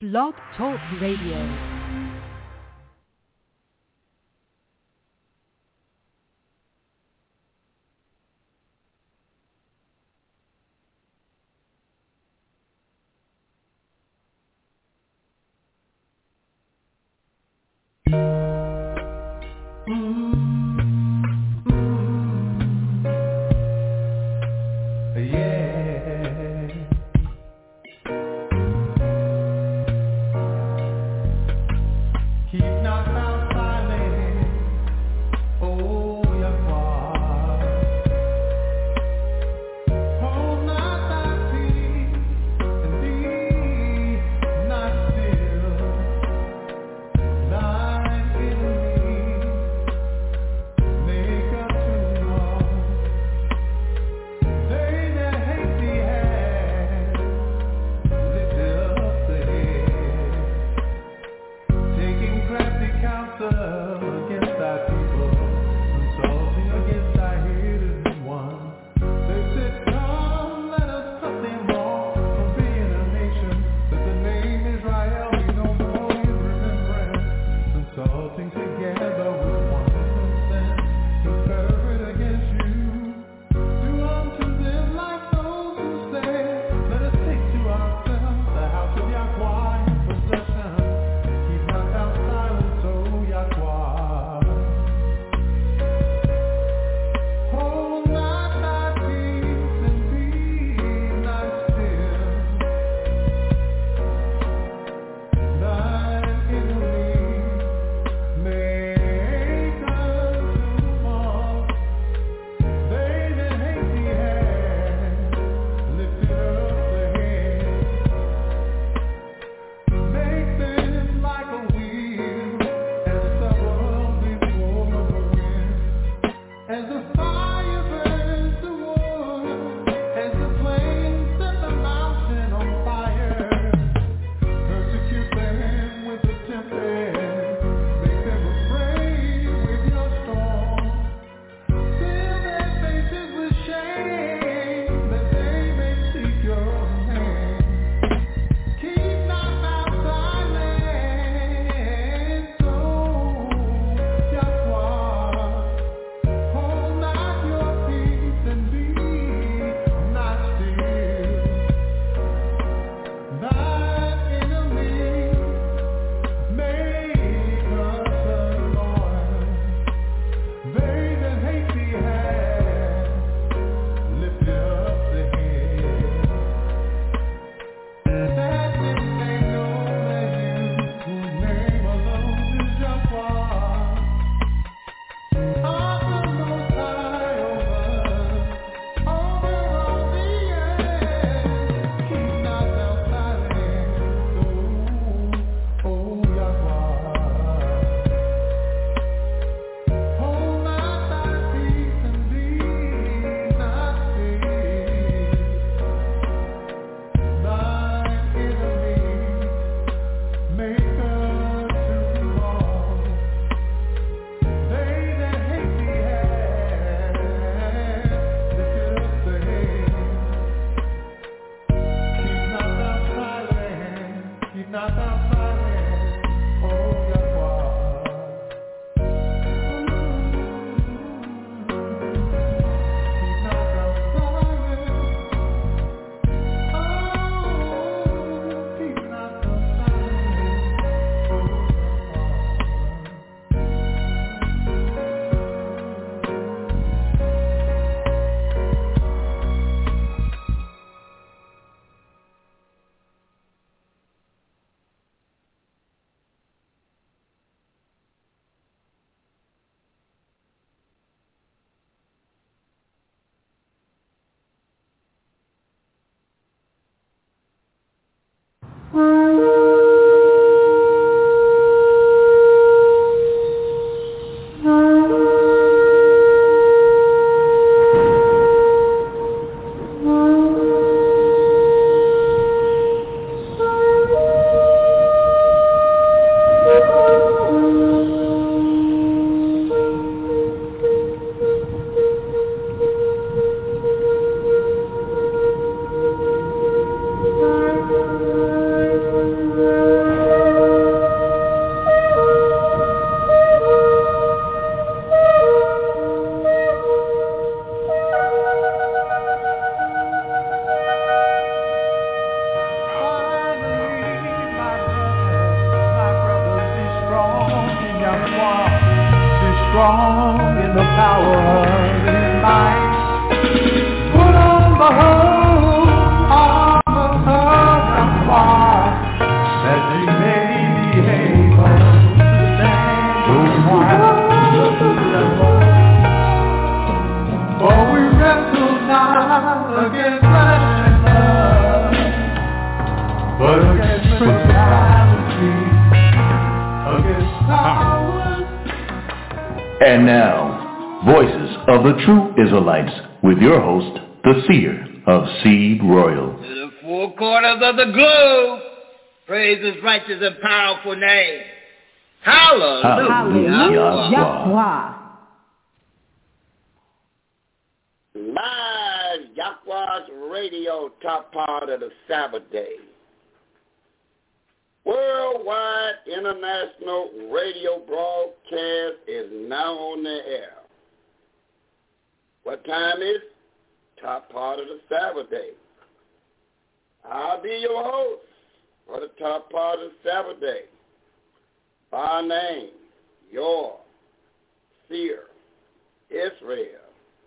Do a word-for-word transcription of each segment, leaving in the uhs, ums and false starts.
Blog Talk Radio. strong in the power of his might. Put on the whole armor of Yahweh, that you may be able to stand your trial. For we wrestle not against flesh and blood, but against principalities, against powers. And now, Voices of the True Israelites, with your host, the seer of Seed Royal. To the four corners of the globe, praise his righteous and powerful name. Hallelujah. Hallelujah. Yahweh. Live Yahweh's radio, top part of the Sabbath day. Worldwide international radio broadcast is now on the air. What time is? Top part of the Sabbath day. I'll be your host for the top part of the Sabbath day. By name, your seer, Israel.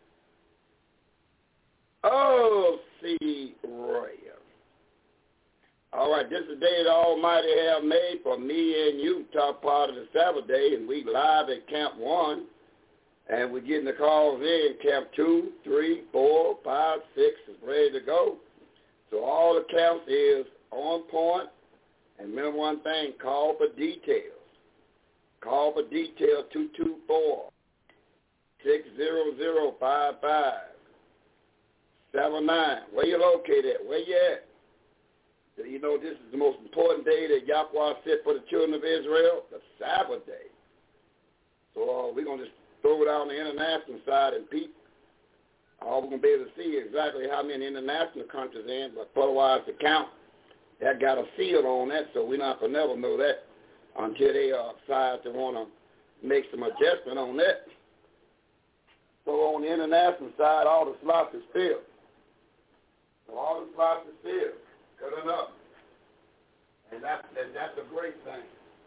Oh, Seed Royal. All right, this is the day the Almighty have made for me and you, top part of the Sabbath day, and we live at Camp one, and we're getting the calls in. Camp two, three, four, five, six is ready to go. So all the camps is on point, and remember one thing, call for details. Call for details two two four, six zero zero, five five seven nine. Where you located at? Where you at? You know, this is the most important day that Yahweh set for the children of Israel, the Sabbath day. So uh, we're going to just throw it out on the international side and peep. All we're going to be able to see exactly how many international countries in, but otherwise the count, that got a seal on that, so we're not going to never know that until they uh, decide to want to make some adjustment on that. So on the international side, all the slots is filled. So all the slots is filled. Good enough. And that's, that, that's a great thing.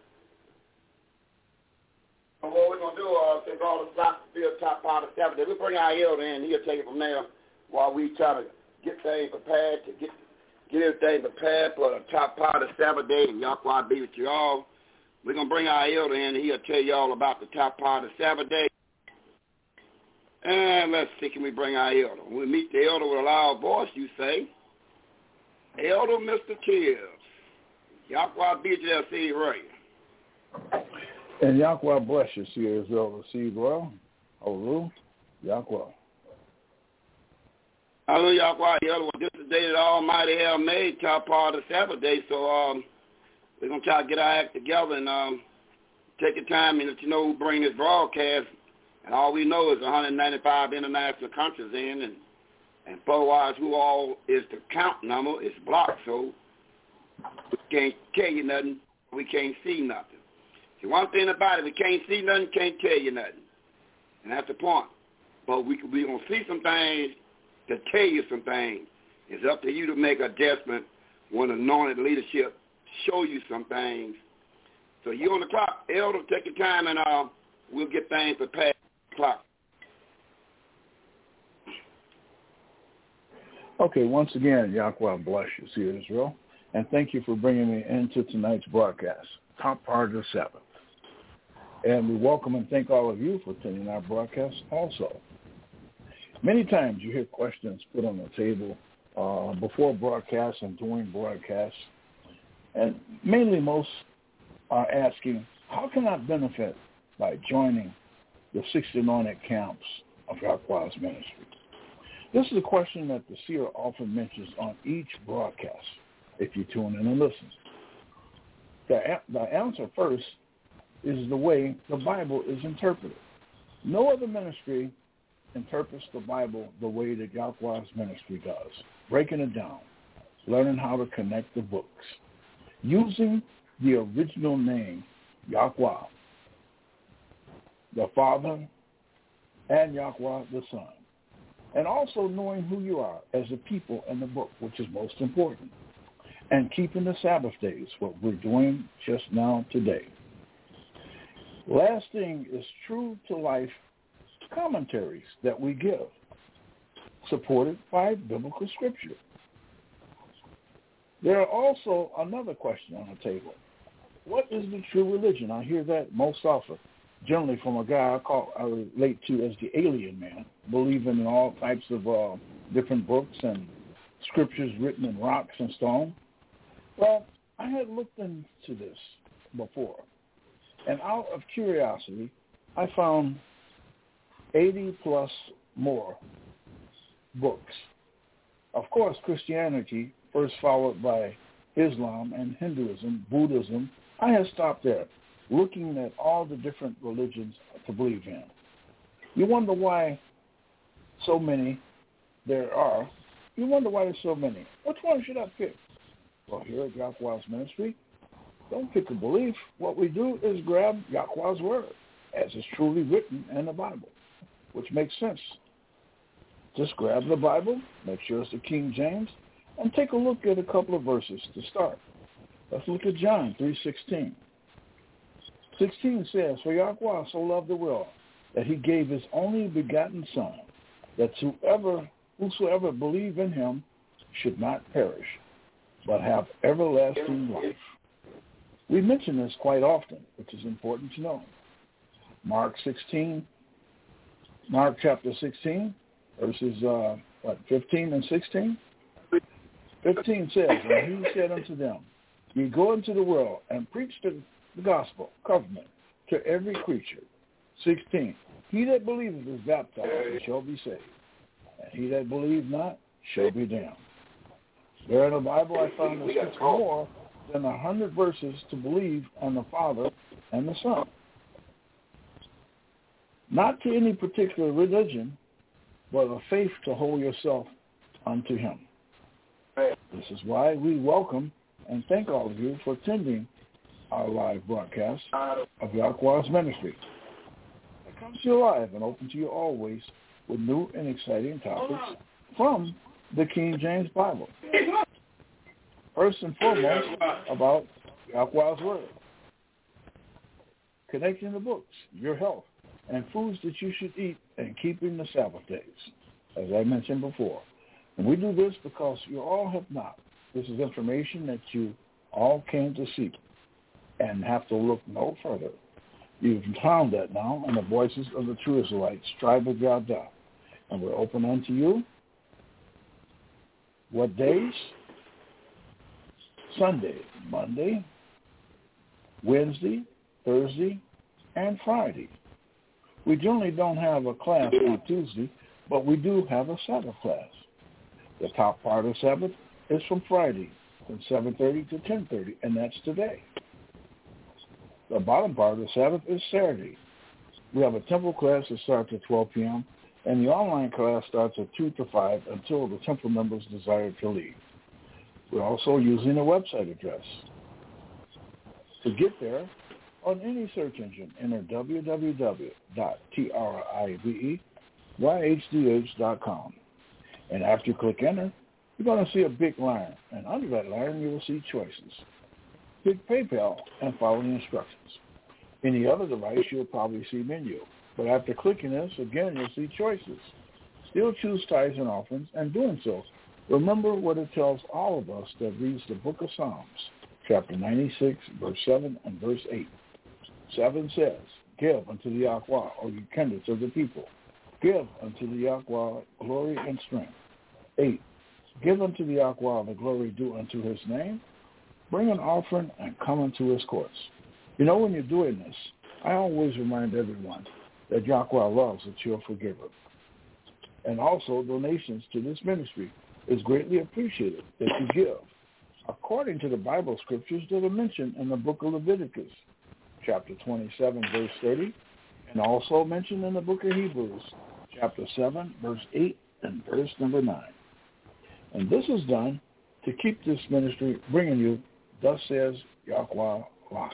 So what we're going to do, uh, since all the slots is filled, top part of Sabbath day, we'll bring our elder in. He'll take it from there while we try to get things prepared, to get get everything prepared for the top part of Sabbath day, and Yahweh be with you all. We're going to bring our elder in, and he'll tell you all about the top part of Sabbath day. And let's see, can we bring our elder? When we meet the elder with a loud voice, you say, Elder Mister Tibbs, Yahweh be with you, Seed Royal. And Yahweh bless you, Seer Israel, the Seed Royal. Hallelujah. Yahweh. Hallelujah, Yahweh. Well, this is the day that Almighty have made, top part of the Sabbath day, so um, we're going to try to get our act together and um, take the time and let you know who bring this broadcast. And all we know is one hundred ninety-five international countries in, and and otherwise who all is the count number is blocked, so we can't tell you nothing, we can't see nothing. See, one thing about it, we can't see nothing, can't tell you nothing. And that's the point. But we we're going to see some things to tell you some things. It's up to you to make adjustment when anointed leadership show you some things. So you on the clock. Elder, take your time, and uh, we'll get things prepared. Clock. Okay, once again, Yahweh bless you, Seer Israel, and thank you for bringing me into tonight's broadcast, top part of the Sabbath. And we welcome and thank all of you for attending our broadcast also. Many times you hear questions put on the table uh, before broadcasts and during broadcasts, and mainly most are asking, how can I benefit by joining the sixty anointed camps of Yahweh's ministry? This is a question that the seer often mentions on each broadcast if you tune in and listen. The, the answer first is the way the Bible is interpreted. No other ministry interprets the Bible the way that Yahweh's ministry does, breaking it down, learning how to connect the books, using the original name, Yahweh, the Father, and Yahweh the Son, and also knowing who you are as a people in the book, which is most important, and keeping the Sabbath days, what we're doing just now today. Lasting is true-to-life commentaries that we give, supported by biblical scripture. There are also another question on the table. What is the true religion? I hear that most often, generally from a guy I, call, I relate to as the alien man, believing in all types of uh, different books and scriptures written in rocks and stone. Well, I had looked into this before, and out of curiosity, I found eighty plus more books. Of course, Christianity, first followed by Islam and Hinduism, Buddhism. I had stopped there, looking at all the different religions to believe in. You wonder why so many there are. You wonder why there's so many. Which one should I pick? Well, here at Yahweh's Ministry, don't pick a belief. What we do is grab Yahweh's word, as is truly written in the Bible, which makes sense. Just grab the Bible, make sure it's the King James, and take a look at a couple of verses to start. Let's look at John three sixteen. sixteen says, "For Yahweh so loved the world that he gave his only begotten Son, that whoever, whosoever believe in him should not perish, but have everlasting life." We mention this quite often, which is important to know. Mark sixteen, Mark chapter sixteen, verses uh, what, fifteen and sixteen? fifteen says, "And he said unto them, Ye go into the world and preach the, the gospel, covenant, to every creature." sixteen, "He that believeth is baptized and shall be saved, and he that believe not shall be damned." There in the Bible I found there speaks more than a hundred verses to believe on the Father and the Son. Not to any particular religion, but a faith to hold yourself unto him. This is why we welcome and thank all of you for attending our live broadcast of Yahweh's Ministry. It comes to you live and open to you always with new and exciting topics from the King James Bible. First and foremost, about Yahweh's Word. Connecting the books, your health, and foods that you should eat, and keeping the Sabbath days, as I mentioned before. And we do this because you all have not. This is information that you all came to seek and have to look no further. You've found that now in the Voices of the True Israelites, Tribe of Yada. And we're open unto you. What days? Sunday, Monday, Wednesday, Thursday, and Friday. We generally don't have a class on Tuesday, but we do have a Sabbath class. The top part of Sabbath is from Friday, from seven thirty to ten thirty, and that's today. The bottom part of the Sabbath is Saturday. We have a temple class that starts at twelve p.m., and the online class starts at two to five until the temple members desire to leave. We're also using a website address. To get there, on any search engine, enter w w w dot tribe y h d h dot com. And after you click enter, you're going to see a big line. And under that line, you will see choices. Click PayPal and follow the instructions. Any other device, you'll probably see menu. But after clicking this, again, you'll see choices. Still choose tithes and offerings, and doing so, remember what it tells all of us that reads the book of Psalms, chapter ninety-six, verse seven and verse eight. seven says, "Give unto the Yahweh, O you kindreds of the people. Give unto the Yahweh glory and strength." eight. "Give unto the Yahweh the glory due unto his name. Bring an offering and come into his courts." You know, when you're doing this, I always remind everyone that Yahweh loves a cheerful giver. And also, donations to this ministry is greatly appreciated that you give, according to the Bible scriptures that are mentioned in the book of Leviticus, chapter twenty-seven, verse thirty, and also mentioned in the book of Hebrews, chapter seven, verse eight, and verse number nine. And this is done to keep this ministry bringing you, thus says Yahweh live.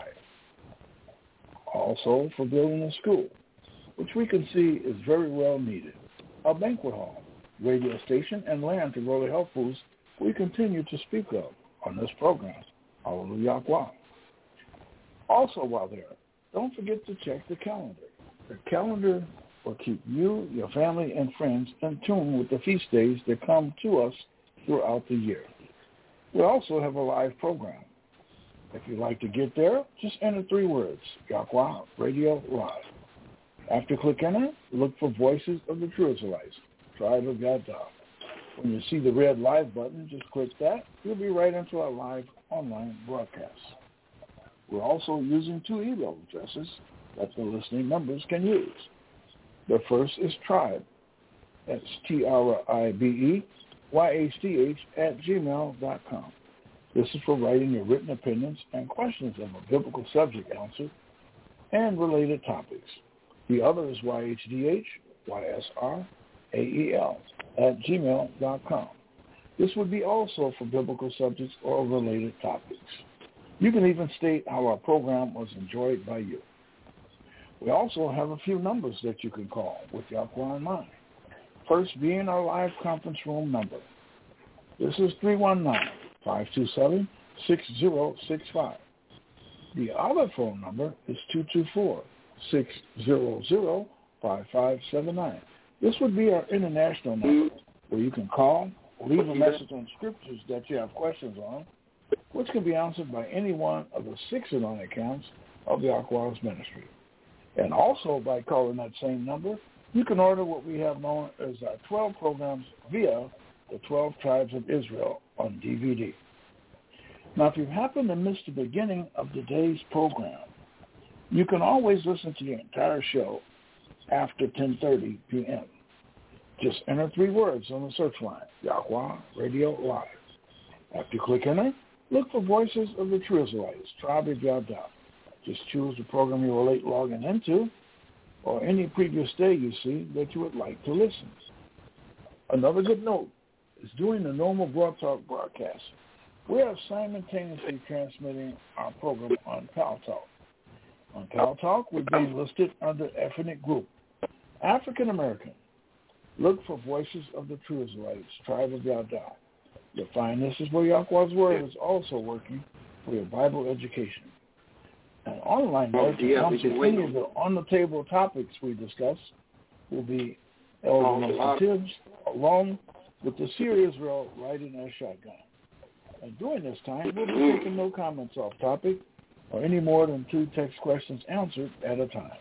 Also for building a school, which we can see is very well needed, a banquet hall, radio station, and land to grow the health foods we continue to speak of on this program, Hallelujah. Also while there, don't forget to check the calendar. The calendar will keep you, your family, and friends in tune with the feast days that come to us throughout the year. We also have a live program. If you'd like to get there, just enter three words, Yahweh Radio Live. After click enter, look for Voices of the True Israelites, Tribe of Yada. When you see the red live button, just click that. You'll be right into our live online broadcast. We're also using two email addresses that the listening members can use. The first is Tribe. That's T R I B E Y H D H at gmail dot com. This is for writing your written opinions and questions of a biblical subject answer and related topics. The other is Y H D H Y S R A E L at gmail dot com. This would be also for biblical subjects or related topics. You can even state how our program was enjoyed by you. We also have a few numbers that you can call with Yahweh in mind. First being our live conference room number. This is three one nine, five two seven, six zero six five. The other phone number is two two four, six zero zero, five five seven nine. This would be our international number where you can call, leave a message on scriptures that you have questions on, which can be answered by any one of the six and on accounts of the Yahweh's ministry. And also by calling that same number, you can order what we have known as our twelve programs via the twelve Tribes of Israel on D V D. Now, if you happen to miss the beginning of today's program, you can always listen to the entire show after ten thirty p.m. Just enter three words on the search line, Yahweh Radio Live. After you click enter, look for Voices of the True Israelites, Tribe of Yada. Just choose the program you were late logging into or any previous day you see that you would like to listen. Another good note is during the normal Broad Talk broadcast, we are simultaneously transmitting our program on Pal Talk. On Pal Talk, we're being listed under ethnic group, African American. Look for Voices of the True Israelites, Tribe of Yada. You'll find this is where Yahweh's Word is also working for your Bible education. An online note that comes to any of the on-the-table topics we discuss will be Elder Mister Tibbs, along with the Seer Israel riding a shotgun. And during this time, we'll be taking no comments off topic or any more than two text questions answered at a time.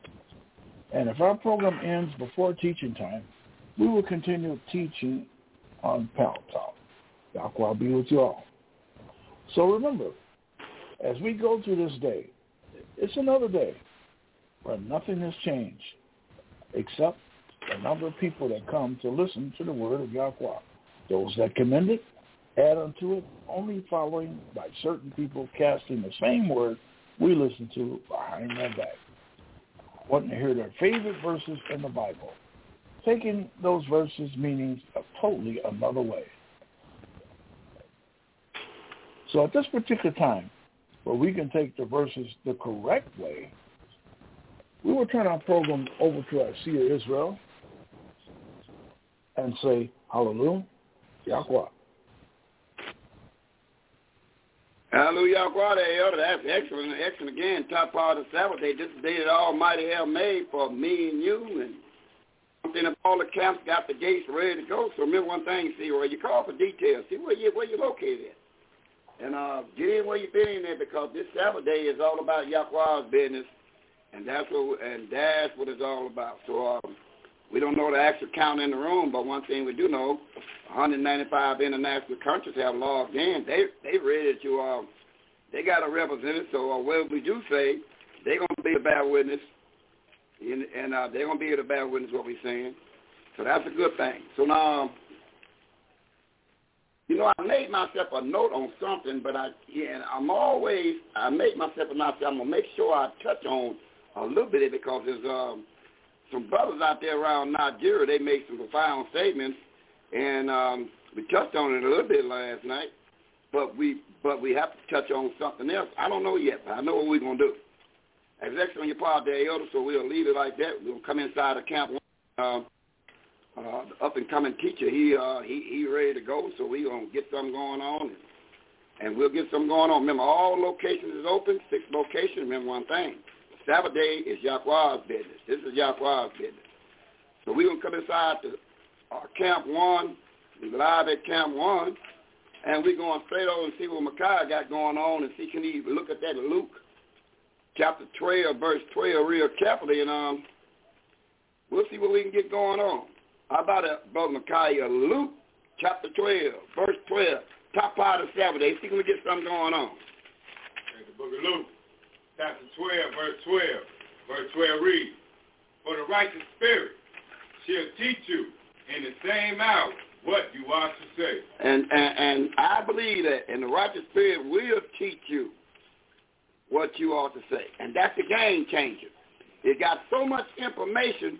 And if our program ends before teaching time, we will continue teaching on Pal Talk. Yahweh be with you all. So remember, as we go through this day, it's another day where nothing has changed except the number of people that come to listen to the word of Yahweh. Those that commend it, add unto it, only following by certain people casting the same word we listen to behind their back, wanting to hear their favorite verses in the Bible, taking those verses' meanings a totally another way. So at this particular time, where we can take the verses the correct way, we will turn our program over to our Seer Israel and say, Hallelujah, Yahweh. Hallelujah, Yahweh, Elder. That's excellent, excellent again. Top part of the Sabbath day. This is the day that Almighty have made for me and you. And something of all the camps got the gates ready to go. So remember one thing, see, where you call for details. See where you where you located at. And uh, get in where you fit in there, because this Sabbath day is all about Yahweh's business, and that's what and that's what it's all about. So um, we don't know the actual count in the room, but one thing we do know, one hundred ninety-five international countries have logged in. They they ready to uh, they got a representative. So uh, what we do say, they're gonna be a bear witness, and, and uh, they're gonna be able to bear witness what we're saying. So that's a good thing. So now. You know, I made myself a note on something, but I, yeah, I'm always, I make myself a note. I'm going to make sure I touch on a little bit of it, because there's um, some brothers out there around Nigeria, they make some profound statements, and um, we touched on it a little bit last night, but we but we have to touch on something else. I don't know yet, but I know what we're going to do. That's excellent on your part there, Elder, so we'll leave it like that. We'll come inside the camp. Uh, Uh, the up-and-coming teacher, he uh, he he ready to go, so we gonna get something going on, and, and we'll get something going on. Remember, all locations is open, six locations. Remember one thing, Sabbath day is Yahweh's business. This is Yahweh's business. So we're going to come inside to uh, Camp one. We're live at Camp one. And we're going straight over and see what Micaiah got going on and see can he look at that Luke chapter twelve, verse twelve real carefully. And um, we'll see what we can get going on. How about it, Brother Micaiah? Luke chapter twelve, verse twelve, top part of the Sabbath day. See can we get something going on. In the book of Luke, chapter twelve, verse twelve. Verse twelve reads, "For the righteous spirit shall teach you in the same hour what you ought to say." And, and and I believe that, and the righteous spirit will teach you what you ought to say. And that's the game changer. It got so much information.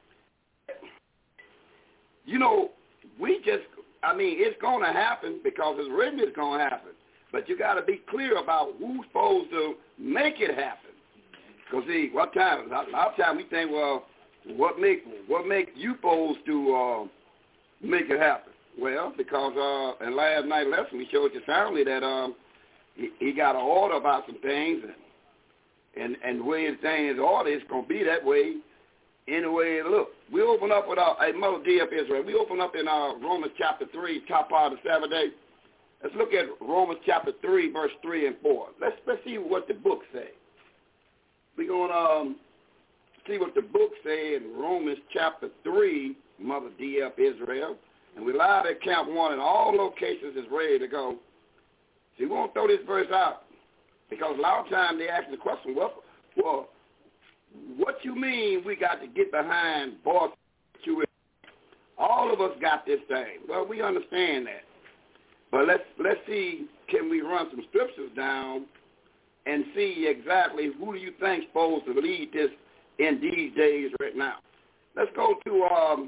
You know, we just, I mean, it's going to happen because it's written it's going to happen. But you got to be clear about who's supposed to make it happen. Because, see, what time? A lot of times we think, well, what make what make you supposed to uh, make it happen? Well, because uh, in last night's lesson we showed you soundly that um, he, he got an order about some things, and and, and the way his thing is ordered, it's going to be that way any way it looks. We open up with our, hey, Mother D F Israel, we open up in uh, Romans chapter three, top part of the Sabbath day. Let's look at Romans chapter three, verse three and four. Let's, let's see what the book says. We're going to um, see what the book says in Romans chapter three, Mother D F Israel. And we're live at Camp one, and all locations is ready to go. See, we won't throw this verse out because a lot of times they ask the question, well, well, what you mean we got to get behind boss? All of us got this thing. Well, we understand that. But let's let's see, can we run some scriptures down and see exactly who do you think is supposed to lead this in these days right now. Let's go to um,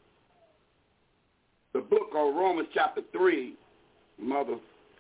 the book of Romans chapter three, Mother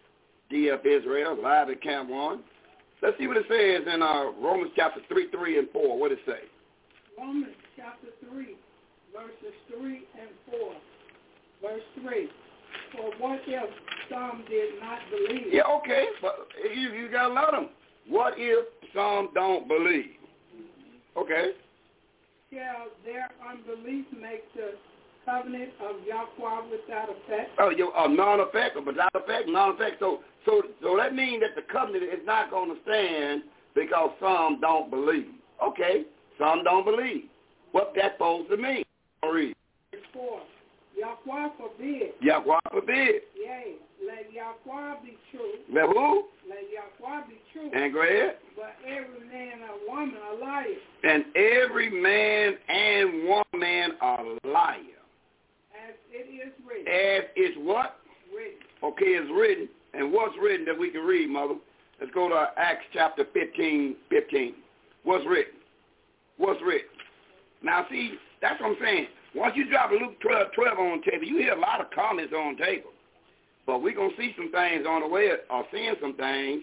D F Israel, live at Camp one. Let's see what it says in uh, Romans chapter three, three and four. What does it say? Romans chapter three, verses three and four. Verse three. For what if some did not believe? Yeah, okay, but you, you got to let them. What if some don't believe? Okay. Shall their unbelief make the covenant of Yahweh without effect? Oh, you uh, non-effect, or without effect, non-effect. So, so, so that means that the covenant is not going to stand because some don't believe. Okay, some don't believe. What that supposed to mean? Read. Four. Yahweh forbid. Yahweh forbid. Yea, let Yahweh be true. Let who? Let Yahweh be true. And go ahead. But every man and woman are liars. And every man and woman are liars. As it is written. As is what? Written. Okay, it's written. And what's written that we can read, Mother? Let's go to Acts chapter fifteen, fifteen. What's written? What's written? Now, see, that's what I'm saying. Once you drop a Luke twelve, twelve on the table, you hear a lot of comments on the table. But we're going to see some things on the way, or seeing some things.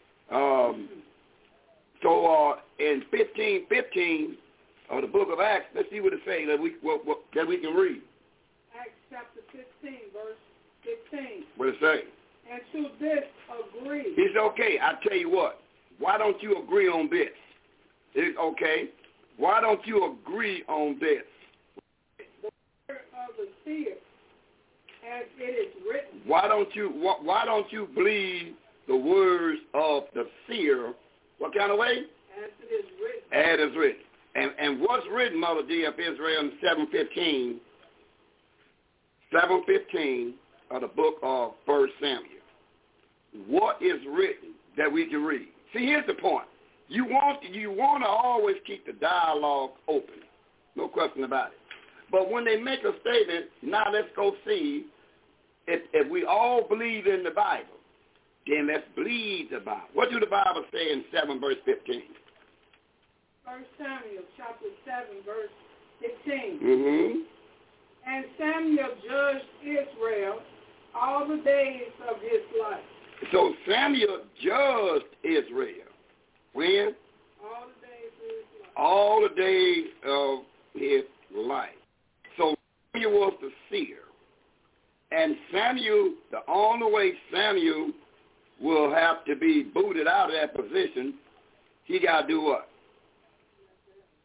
Um, so uh, in fifteen fifteen of the book of Acts, let's see what it says that we, what, what, that we can read. Acts chapter fifteen, verse fifteen. What it say? And to this agree. It's okay. I tell you what. Why don't you agree on this? It's okay. Why don't you agree on this? The word of the seer, as it is written. Why don't you? Why don't you believe the words of the seer? What kind of way? As it is written. As it is written. And and what's written, Mother D F Israel, in seven fifteen, seven fifteen of the book of First Samuel. What is written that we can read? See, here's the point. You want you want to always keep the dialogue open. No question about it. But when they make a statement, now let's go see if, if we all believe in the Bible, then let's believe the Bible. What do the Bible say in seven verse fifteen? First Samuel chapter seven verse fifteen. Mm-hmm. And Samuel judged Israel all the days of his life. So Samuel judged Israel. When? All the days of his life. All the days of his life. So Samuel was the seer. And Samuel, the only way Samuel will have to be booted out of that position, he got to do what?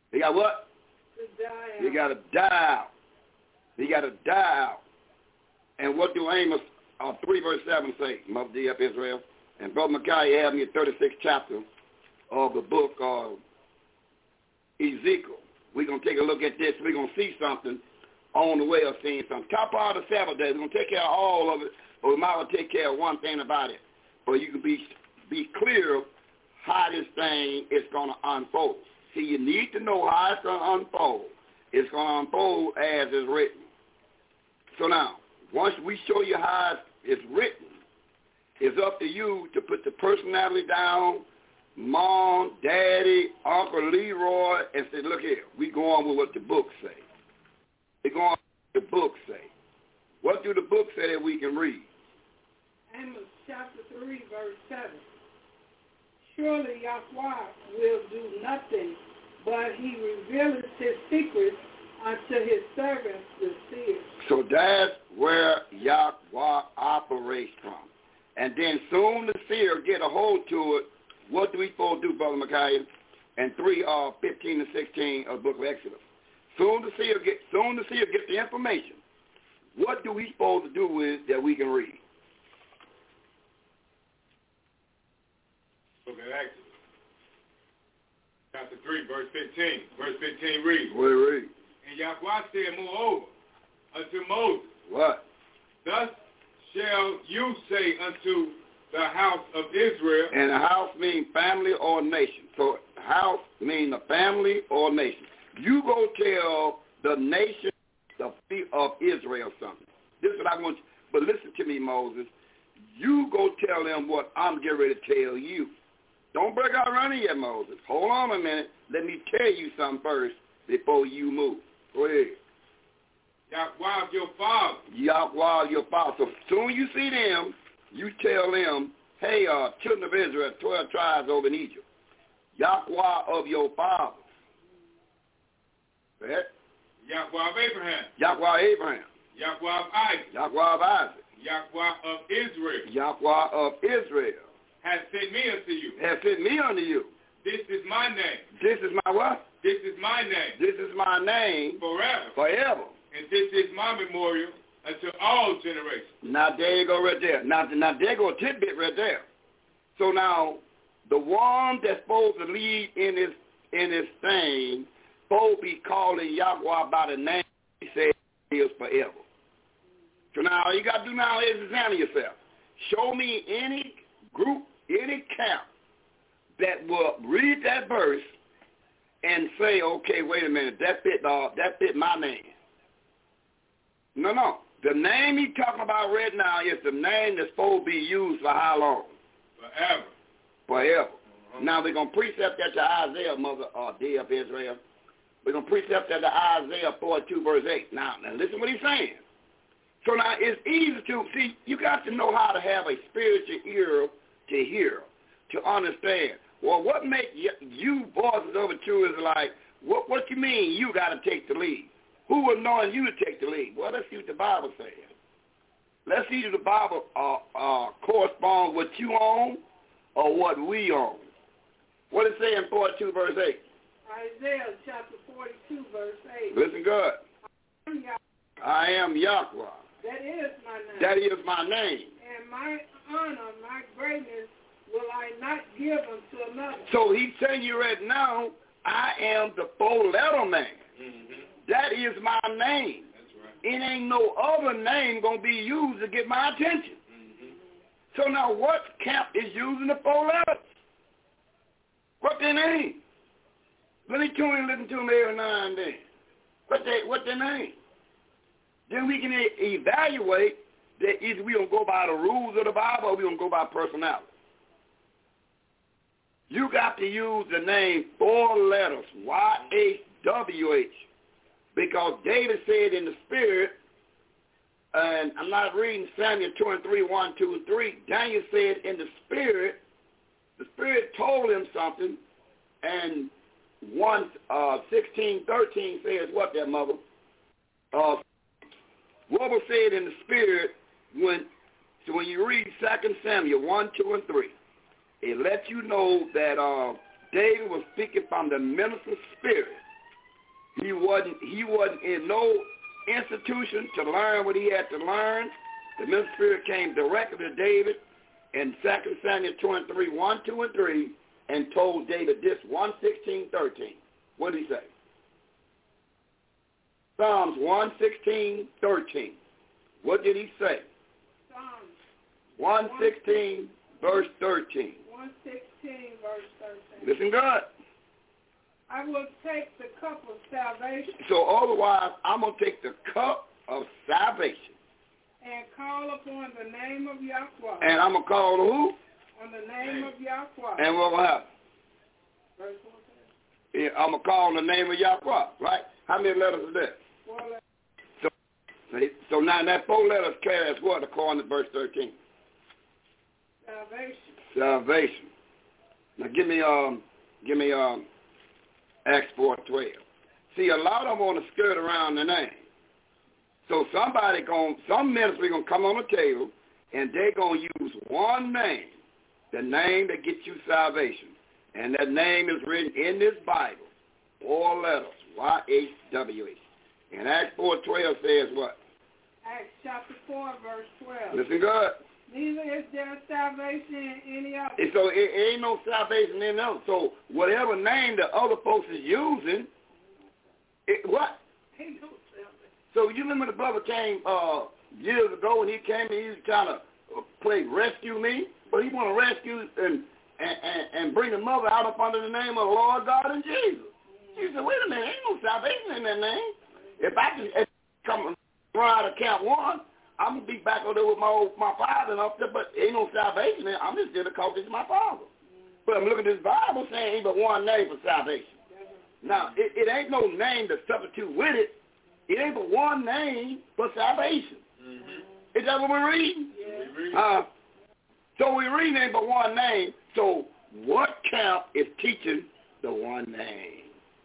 He got what? To die out. He got to die out. He got to die out. And what do Amos uh, three verse seven say, Mother D F Israel? And Brother Micaiah, you have me at thirty-sixth chapter of the book of Ezekiel. We're going to take a look at this. We're going to see something on the way of seeing something. Top part of the Sabbath day. We're going to take care of all of it, but we might well take care of one thing about it. But you can be be clear how this thing is going to unfold. See, you need to know how it's going to unfold. It's going to unfold as it's written. So now, once we show you how it's written, it's up to you to put the personality down, Mom, Daddy, Uncle Leroy, and say, look here, we go on with what the book say. We go on with what the book say. What do the book say that we can read? Amos chapter three, verse seven. Surely Yahweh will do nothing, but he revealeth his secrets unto his servants, the seers. So that's where Yahweh operates from. And then soon the seer get a hold to it. What do we supposed to do, Brother Micaiah? And three, uh, fifteen and sixteen of the book of Exodus. Soon the seer get, soon the seer get the information. What do we supposed to do with it that we can read? Book of Exodus, chapter three, verse fifteen. Verse fifteen reads. What do we read? And Yahweh said moreover unto Moses, what? Thus shall you say unto the house of Israel. And a house means family or nation. So house means a family or nation. You go tell the nation of Israel something. This is what I want you. But listen to me, Moses. You go tell them what I'm getting ready to tell you. Don't break out running yet, Moses. Hold on a minute. Let me tell you something first before you move. Go ahead. Yahweh your father. Yahweh your father. So soon you see them, you tell them, hey, uh, children of Israel, twelve tribes over in Egypt. Yahweh of your fathers. Right? Yahweh of Abraham. Yahweh Abraham. Yahweh of Isaac. Yahweh of Isaac. Yahweh of Israel. Yahweh of Israel. Has sent me unto you. Has sent me unto you. This is my name. This is my what? This is my name. This is my name. Forever. Forever. And this is my memorial unto all generations. Now there you go right there. Now, now there you go a tidbit right there. So now the one that's supposed to lead in this in this thing supposed to be calling Yahweh by the name he said is forever. So now all you got to do now is examine yourself. Show me any group, any camp that will read that verse and say, okay, wait a minute, that fit uh, that fit my name. No, no. The name he's talking about right now is the name that's supposed to be used for how long? Forever. Forever. Uh-huh. Now we're going to precept that to Isaiah, Mother uh, D of Israel. We're going to precept that to Isaiah forty-two, verse eight. Now, now listen what he's saying. So now it's easy to, see, you got to know how to have a spiritual ear to hear, to understand. Well, what makes you, you voices over to is like, what, what you mean you got to take the lead? Who was knowing you to take the lead? Well, let's see what the Bible says. Let's see if the Bible uh, uh, corresponds with what you own or what we own. What does it say in forty-two, verse eight? Isaiah chapter forty-two, verse eight. Listen good. I am Yahweh. I am Yahweh. That is my name. That is my name. And my honor, my greatness, will I not give unto another. So he's telling you right now, I am the four-letter man. Mm-hmm. That is my name. That's right. It ain't no other name going to be used to get my attention. Mm-hmm. So now what camp is using the four letters? What their name? Let me tune and listen to them every now and then. What they, what their name? Then we can e- evaluate that either we going to go by the rules of the Bible or we going to go by personality. You got to use the name four letters, Y H W H. Because David said in the spirit, and I'm not reading Samuel two and three, one, two, and three. Daniel said in the spirit, the spirit told him something, and one uh, sixteen, thirteen says what there, mother? Uh, what was said in the spirit when, so when you read Second Samuel one, two, and three, it lets you know that uh, David was speaking from the minister's spirit. He wasn't, he wasn't in no institution to learn what he had to learn. The minister spirit came directly to David in Second Samuel twenty-three, one, two, and three, and told David this, one sixteen, thirteen. What did he say? Psalms one sixteen, thirteen. What did he say? Psalms one sixteen, verse thirteen. one sixteen, verse thirteen. Listen good. I will take the cup of salvation. So otherwise, I'm going to take the cup of salvation. And call upon the name of Yahweh. And I'm going to call who? On the name of Yahweh. And what will happen? Verse fourteen. Yeah, I'm going to call on the name of Yahweh, right? How many letters is that? Four letters. So, so now that four letters carries what according to verse thirteen? Salvation. Salvation. Now give me um give me um Acts four twelve. See, a lot of them want to skirt around the name. So somebody going some ministry gonna come on the table and they're gonna use one name, the name that gets you salvation. And that name is written in this Bible. Four letters. Y H W H. And Acts four twelve says what? Acts chapter four, verse twelve. Listen good. Neither is there salvation in any other. And so it, it ain't no salvation in them. So whatever name the other folks is using, it, what? Ain't no salvation. So you remember the brother came uh, years ago when he came and he was trying to play rescue me, but he want to rescue and, and, and, and bring the mother out up under the name of the Lord God and Jesus. He said, wait a minute, ain't no salvation in that name. If I just if I come run out of Camp One, I'm going to be back over there with my old, my father and up there, but ain't no salvation there. I'm just there because this is my father. But I'm looking at this Bible saying ain't but one name for salvation. Now, it, it ain't no name to substitute with it. It ain't but one name for salvation. Mm-hmm. Is that what we're reading? Yeah. Uh, so we read ain't but one name. So what camp is teaching the one name?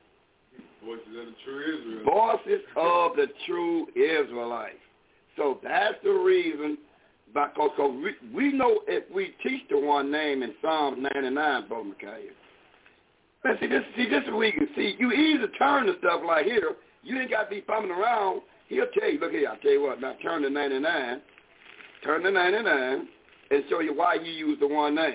Voices of the true Israel. Voices of the true Israelites. So that's the reason, because we, we know if we teach the one name in Psalms ninety-nine, Brother Micaiah. But see, this, see, this is where you can see. You easy turn to stuff like here. You ain't got to be bumming around. He'll tell you, look here, I'll tell you what, now turn to ninety-nine. Turn to ninety-nine and show you why you use the one name.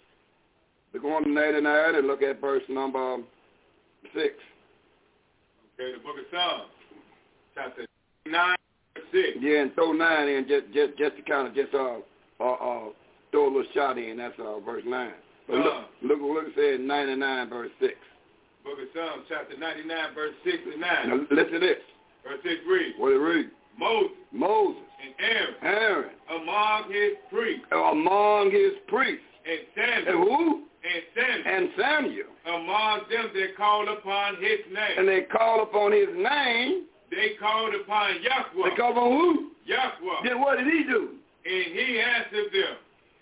We go on to ninety-nine and look at verse number six. Okay, the book of Psalms, chapter nine. Six. Yeah, and throw nine in just just just to kind of just uh uh, uh throw a little shot in. That's uh verse nine. But look, look look it says ninety-nine verse six. Book of Psalms, chapter ninety-nine, verse six and nine. Now listen to this. Verse six reads. What it read? Moses. Moses. And Aaron. Aaron. Among his priests. Among his priests. And Samuel. And who? And Samuel. And Samuel. Among them that called upon his name. And they called upon his name. They called upon Yahweh. They called upon who? Yahweh. Then what did he do? And he answered them.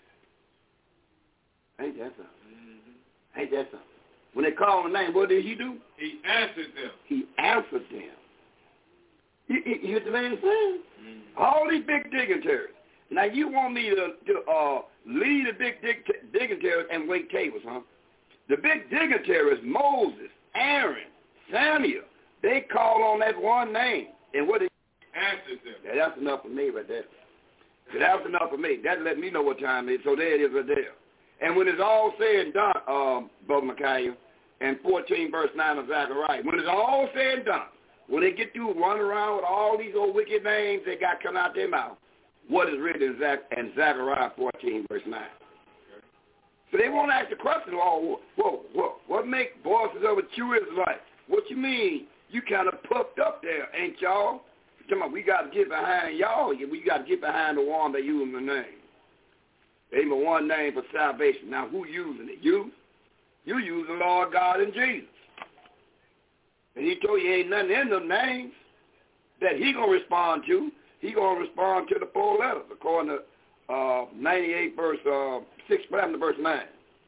Ain't that something? Mm-hmm. Ain't that something? When they called the name, what did he do? He answered them. He answered them. You, you, you hear the man saying? Mm-hmm. All these big dignitaries. Now you want me to, to uh, lead the big dig- dignitaries and wait tables, huh? The big dignitaries, Moses, Aaron, Samuel, they call on that one name. And what did he answer them? Yeah, that's enough for me right there. So that's enough for me. That let me know what time it is. So there it is right there. And when it's all said and done, um, Brother Micaiah, and fourteen verse nine of Zechariah, when it's all said and done, when they get through running around with all these old wicked names they got coming out their mouth, what is written in, Zach- in Zechariah fourteen verse nine? Okay. So they won't ask the question, oh, whoa, whoa, what make voices of a true Israelite? What you mean? You kind of puffed up there, ain't y'all? Come on, we got to get behind y'all. We got to get behind the one that using the name. Ain't but one name for salvation. Now, who using it? You? You using Lord God and Jesus. And he told you ain't nothing in them names that he going to respond to. He going to respond to the four letters, according to uh, ninety-eight verse uh, six, what happened to verse nine?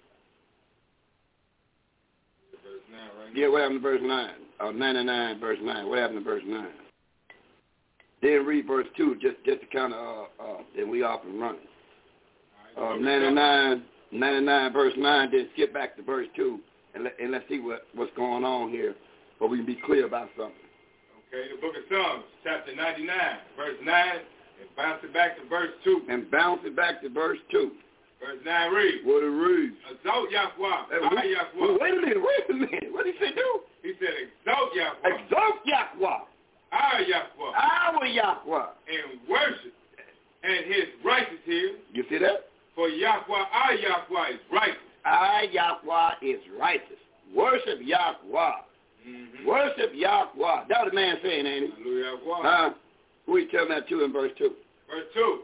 Verse nine, right? Yeah, what happened to verse nine? Uh, ninety-nine verse nine. What happened to verse nine? Then read verse two, just just to kind of, uh, uh, then we off and running. Uh, ninety-nine, ninety-nine verse nine, then skip back to verse two, and, let, and let's see what, what's going on here but we can be clear about something. Okay, the book of Psalms, chapter ninety-nine, verse nine, and bounce it back to verse two. And bounce it back to verse two. Verse nine reads. What it reads. Exalt Yahweh. Hey, I Yahweh. Wait a minute, wait a minute. What did he say, do? He said, exalt Yahweh. Exalt Yahweh. I Yahweh. Our Yahweh. And worship. And his righteous here. You see that? For Yahweh, our Yahweh is righteous. Our Yahweh is righteous. Worship Yahweh. Mm-hmm. Worship Yahweh. That's what the man saying, ain't he? Hallelujah. Huh? Who he telling that to in verse two? Verse two.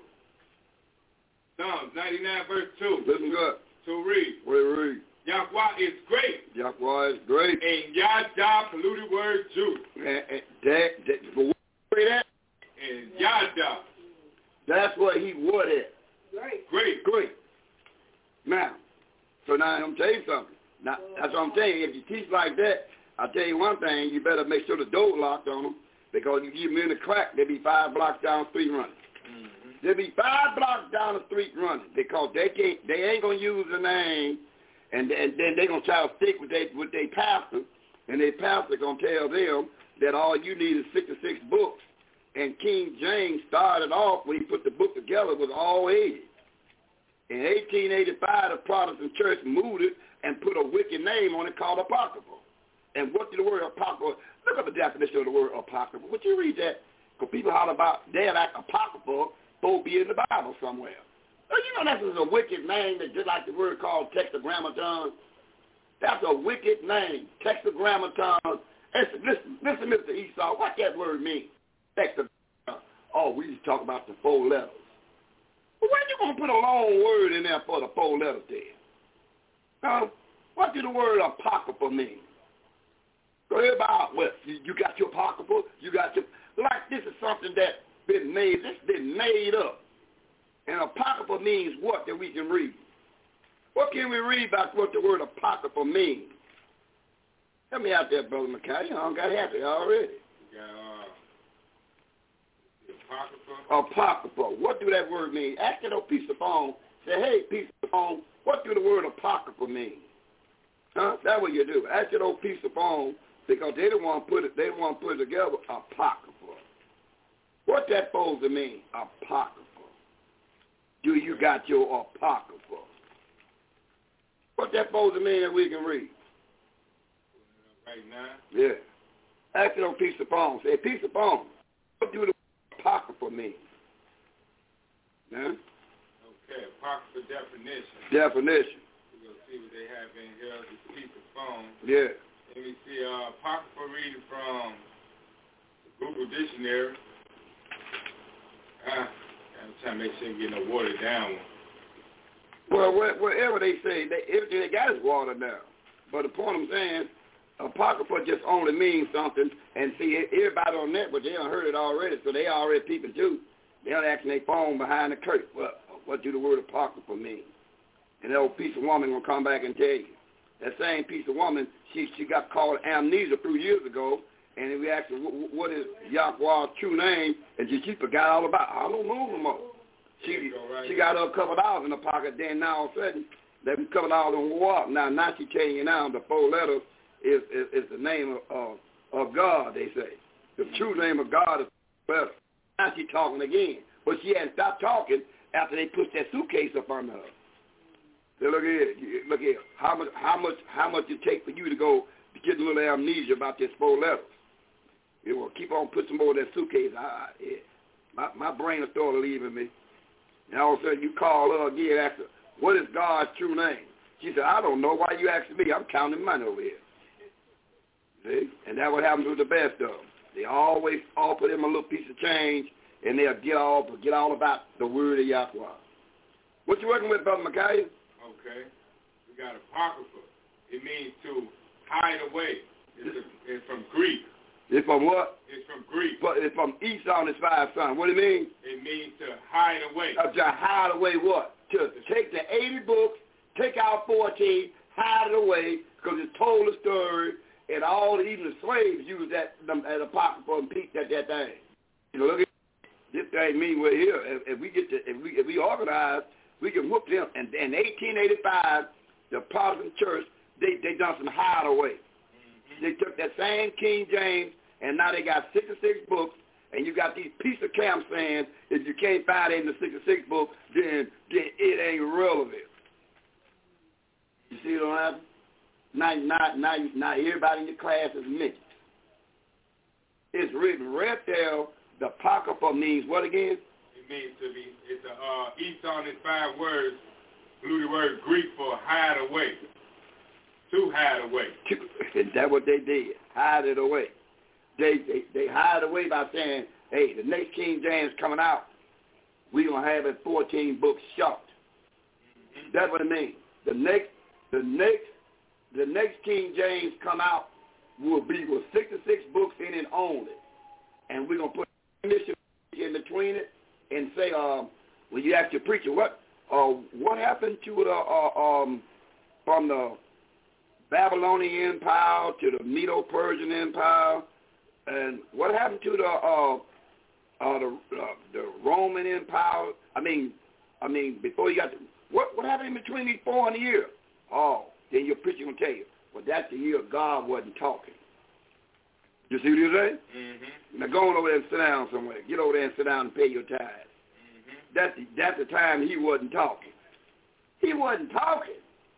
Psalms ninety-nine, verse two. Listen good. To read. What it read? Yahweh is great. Yahweh is great. And Yada, polluted word Jew. And, and that, that, but what that? And Yada. That's what he would at. Great. Great. Great. Now, so now I'm tell you something. Now, that's what I'm saying. If you teach like that, I'll tell you one thing. You better make sure the door locked on them, because you give them in the crack, they'll be five blocks down the street running. Mm-hmm. They'll be five blocks down the street running because they can't. They ain't gonna use the name, and, and then they gonna try to stick with they with their pastor, and their pastor gonna tell them that all you need is sixty-six books. And King James started off when he put the book together with all ages. In eighteen eighty-five, the Protestant church moved it and put a wicked name on it called apocryphal. And what did the word apocryphal? Look up the definition of the word apocryphal. Would you read that? Because people holler about they're like apocryphal, supposed to be in the Bible somewhere. So you know that's a wicked name that's just like the word called tetragrammaton. That's a wicked name, tetragrammaton. Listen, listen, listen, Mister Esau, what that word mean? Tetragrammaton. Oh, we just talk about the four letters. Well, when you going to put a long word in there for the four letters there? Huh? What do the word apocryphal mean? So everybody, well, you, you got your apocryphal, you got your, like this is something that's been made, this has been made up. And apocryphal means what that we can read? What can we read about what the word apocryphal means? Help me out there, Brother McKay. You know, I got happy already. You got, uh, apocryphal. Apocryphal. What do that word mean? Ask that old piece of phone. Say, hey, piece of phone, what do the word apocryphal mean? Huh? That's what you do. Ask that old piece of phone, because they don't want to put it, they don't want to put it together, apocryphal. What that supposed to mean? Apocryphal. Do you got your apocryphal? What that supposed to mean that we can read? Right now? Yeah. Ask it on piece of phone. Say, piece of phone, what do the apocryphal mean? Huh? Okay, apocryphal definition. Definition. We're going to see what they have in here, this piece of phone. Yeah. Let me see, uh, apocryphal reading from the Google Dictionary. Ah, I'm trying to make sure you get no watered down one. Well, wherever they say, they, everything they got is watered down. But the point I'm saying, apocryphal just only means something. And see, everybody on that, but they done heard it already, so they already peeping too. They're asking their phone behind the curtain. Well, what do the word apocryphal mean? And that old piece of woman going to come back and tell you. That same piece of woman, she she got called amnesia a few years ago, and we asked her, what is Yahweh's true name? And she, she forgot all about it. I don't know no more. She right she got her a couple dollars in her pocket, then now all of a sudden, that couple dollars on war. Now, now she telling you now the four letters is, is, is the name of, of, of God, they say. The true name of God is four letters. Now she talking again. But she hadn't stopped talking after they pushed that suitcase up under her. So look here, look here. How much, how much, how much it take for you to go to get a little amnesia about this four letters? You know, keep on putting some more of that suitcase. I, I, yeah. my, my brain is started leaving me. And all of a sudden you call her again and ask her, what is God's true name? She said, I don't know. Why you asking me? I'm counting money over here. See? And that's what happens with the best of them. They always offer them a little piece of change, and they'll get all, get all about the word of Yahweh. What you working with, Brother Micaiah? Okay. We got apocryphal. It means to hide away. It's, a, it's from Greek. It's from what? It's from Greek. But it's from Esau and his five sons. What do you mean? It means to hide away. Uh, to hide away what? To take the eighty books, take out fourteen, hide it away, because it told the story, and all, even the slaves used that as apocryphal and peeked at that thing. You know, look at this thing mean we're here. If, if we get to, if we if we organize, we can whoop them. And in eighteen eighty-five, the Protestant church, they they done some hideaway. Mm-hmm. they took that same King James, and now they got sixty-six books, and you got these piece of camps saying if you can't find it in the sixty-six book, then, then it ain't relevant. You see what I'm saying? Now, now, now, now everybody in your class is midgets. It's written right there. The Apocrypha means what again? It means to be, it's a, uh, each on its five words, include the word Greek for hide away. To hide away. And that's what they did. Hide it away. They, they they hide away by saying, hey, the next King James coming out, we're going to have it fourteen books short. Mm-hmm. That's what it means. The next, the next, the next King James come out will be with sixty-six books in it only. And we're going to put mission in between it and say, um, when you ask your preacher, what uh, what happened to the, uh, um, from the Babylonian Empire to the Medo-Persian Empire, and what happened to the uh, uh, the, uh, the Roman Empire? I mean, I mean, before you got the, what what happened in between these four hundred years? Oh, then your preacher gonna tell you, well, that's the year God wasn't talking. You see what you're saying? Mm-hmm. Now go on over there and sit down somewhere. Get over there and sit down and pay your tithes. Mm-hmm. That's the, that's the time he wasn't talking. He wasn't talking.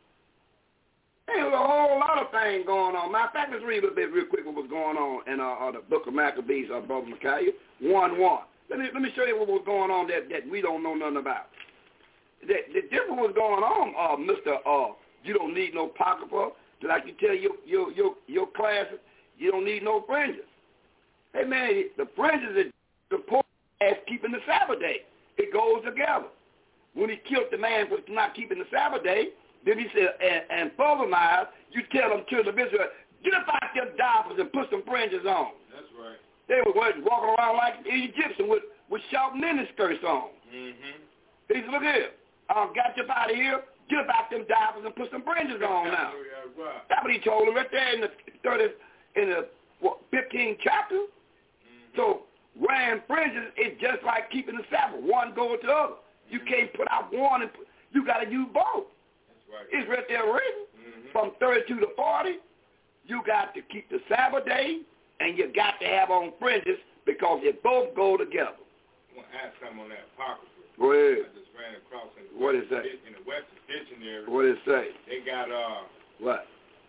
There was a whole lot of things going on. Matter of fact, let's read a little bit real quick what was going on in uh, uh, the book of Maccabees, uh, Brother Micaiah, one one. Let me, let me show you what was going on that, that we don't know nothing about. That, that this was going on, uh, Mister Uh, you don't need no apocrypha. Like you tell your, your, your, your classes, you don't need no fringes. Hey, man, the fringes is the poor ass keeping the Sabbath day. It goes together. When he killed the man for not keeping the Sabbath day, then he said, and, and furthermore, you tell them children of Israel, get up out your diapers and put some fringes on. That's right. They were walking around like Egyptians with, with short mini skirts on. Mm-hmm. He said, look here, I um, got you up out of here, get up out them diapers and put some fringes on now. Right. That's what he told them right there in the thirtieth, in the what, fifteenth chapter. Mm-hmm. So wearing fringes is just like keeping the Sabbath. One goes to the other. Mm-hmm. You can't put out one and put, you got to use both. Right. It's right there written. Mm-hmm. From thirty-two to forty, you got to keep the Sabbath day, and you got to have on fringes because they both go together. I want to ask something on that apocrypha. Go ahead. I just ran across in the, what is that? In the Western Dictionary. What does it say? They got uh what?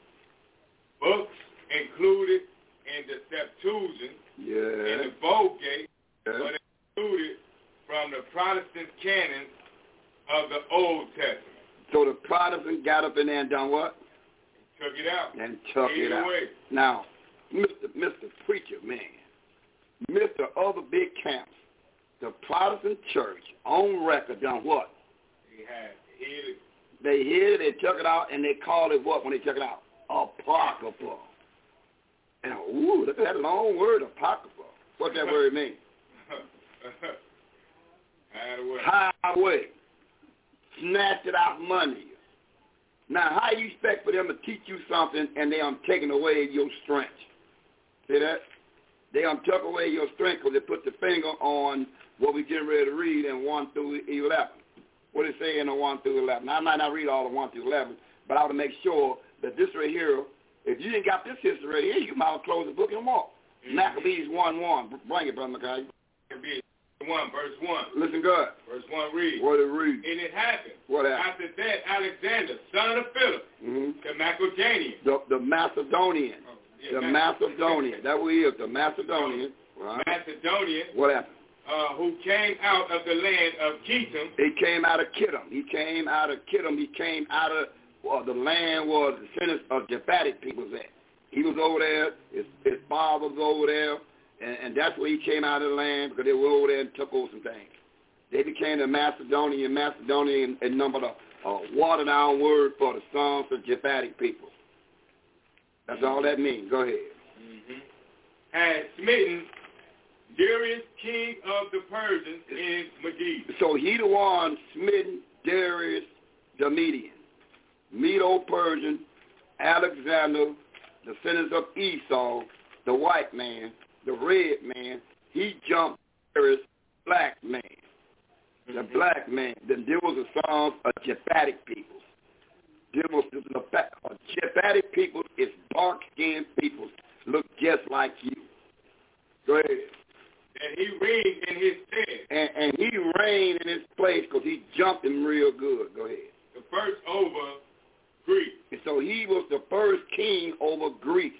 Books included in the Septuagint, yeah. in the Vulgate, yeah. but included from the Protestant canon of the Old Testament. So the Protestant got up in there and done what? Took it out. And took Made it out. Away. Now, Mister Mister Preacher Man, Mister Other Big Camps, the Protestant church on record done what? They had hid it. They hid it, they took it out, and they called it what when they took it out? Apocrypha. And ooh, look at that long word, apocrypha. What that word mean? Hide away. Hide away. Snatched it out money. Now, how you expect for them to teach you something and they are taking away your strength? See that? They are took away your strength because they put the finger on what we getting ready to read in one through eleven. What it say in the one through eleven? Now, I might not read all the one through eleven, but I want to make sure that this right here, if you didn't got this history right here, you might as well close the book and walk. Mm-hmm. Maccabees one one. Bring it, Brother McCarty. Maccabees one, verse one. Listen good. Verse one reads. What it read? And it happened. What happened? After that, Alexander, son of Philip, mm-hmm. the Macedonian. The, the Macedonian. Oh, yeah, the Macedonian. That what he is, the Macedonian. Right. Macedonian. What happened? Uh, who came out of the land of Kittim. He came out of Kittim. He came out of Kittim. He came out of well, the land where the descendants of Japhetic people was at. He was over there. His, his father was over there. And, and that's where he came out of the land because they were over there and took over some things. They became the Macedonian. Macedonian and numbered a, a watered-down word for the sons of Japhetic people. That's mm-hmm. all that means. Go ahead. Mm-hmm. Had smitten Darius, king of the Persians, in Media. So he the one smitten Darius the Median, Medo-Persian, Alexander, the descendants of Esau, the white man, the red man. He jumped Darius, black man, the mm-hmm. black man. Then there was the sons of Japhetic people. There was the Japhetic people is dark-skinned people look just like you. Go ahead. And he reigned in his stead. And, and he reigned in his place because he jumped him real good. Go ahead. The first over Greece. And so he was the first king over Greece.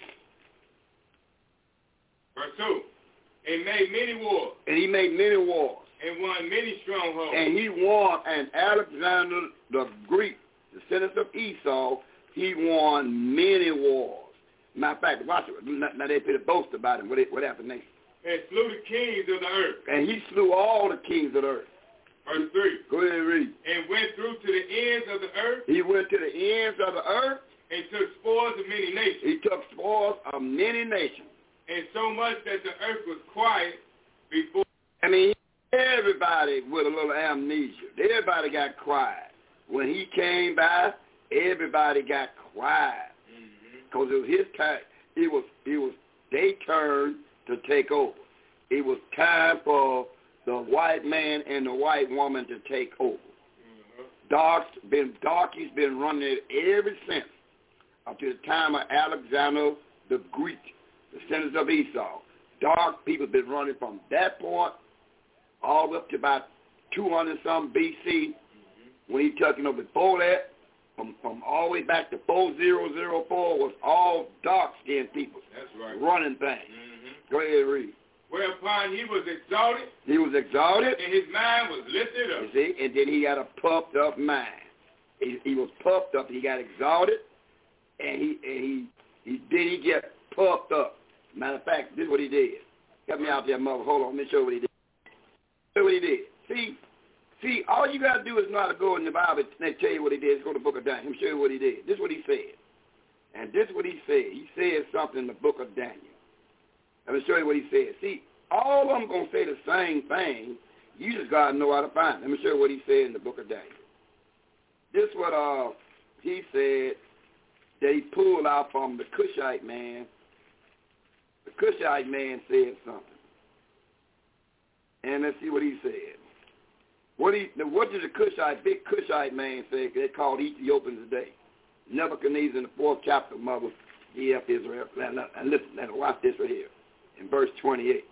Verse two. And made many wars. And he made many wars. And won many strongholds. And he won, and Alexander the Greek, the descendant of Esau, he won many wars. Matter of fact, watch it. Now they put a boast about him. What, what happened next? And slew the kings of the earth. And he slew all the kings of the earth. Verse three. Go ahead and read. And went through to the ends of the earth. He went to the ends of the earth. And took spoils of many nations. He took spoils of many nations. And so much that the earth was quiet before. I mean, everybody with a little amnesia. Everybody got quiet. When he came by, everybody got quiet. Because mm-hmm. it was his time. It was, it was their turn to take over. It was time for the white man and the white woman to take over. Mm-hmm. Dark's been, Darky's been running it ever since, up to the time of Alexander the Greek, the descendants of Esau. Dark people been running from that point all the way up to about two hundred some B C, mm-hmm. when he took, you know, before that, from, from all the way back to four thousand four was all dark-skinned people. That's right. Running things. Mm-hmm. Go ahead and read. Whereupon he was exalted. He was exalted. And his mind was lifted up. You see, and then he got a puffed up mind. He, he was puffed up. He got exalted, and he and he, he then he get puffed up. Matter of fact, this is what he did. Help me out there, mother. Hold on. Let me show you what he did. Show you what he did. See, see, all you got to do is not to go in the Bible and they tell you what he did. Let's go to the book of Daniel. Let me show you what he did. This is what he said. And this is what he said. He said something in the book of Daniel. Let me show you what he said. See, all of them going to say the same thing. You just got to know how to find it. Let me show you what he said in the book of Daniel. This is what uh, he said that he pulled out from the Cushite man. The Cushite man said something. And let's see what he said. What he, what did the Cushite, big Cushite man say? They called Ethiopians today. Nebuchadnezzar in the fourth chapter, mother, E F Israel. And listen, and watch this right here. In verse twenty-eight.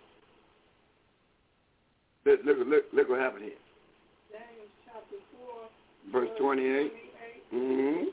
Look, look, look, look what happened here. Daniel chapter four. Verse twenty-eight. Mm-hmm.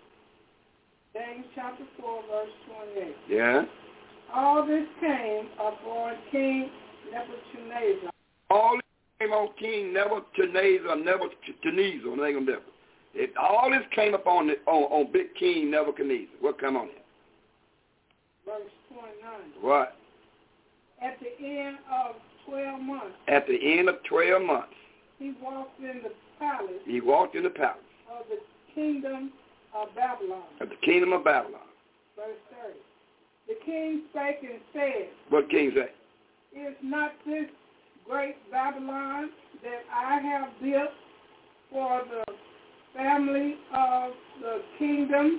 Daniel chapter four, verse twenty-eight. Yeah. All this came upon King Nebuchadnezzar. All this came on King Nebuchadnezzar, Nebuchadnezzar, Nebuchadnezzar. It, all this came upon the, on, on big King Nebuchadnezzar. What come on him? Verse twenty-nine. What? At the end of twelve months. At the end of twelve months. He walked in the palace. He walked in the palace. Of the kingdom of Babylon. Of the kingdom of Babylon. Verse thirty. The king spake and said. What king say? Is not this great Babylon that I have built for the family of the kingdom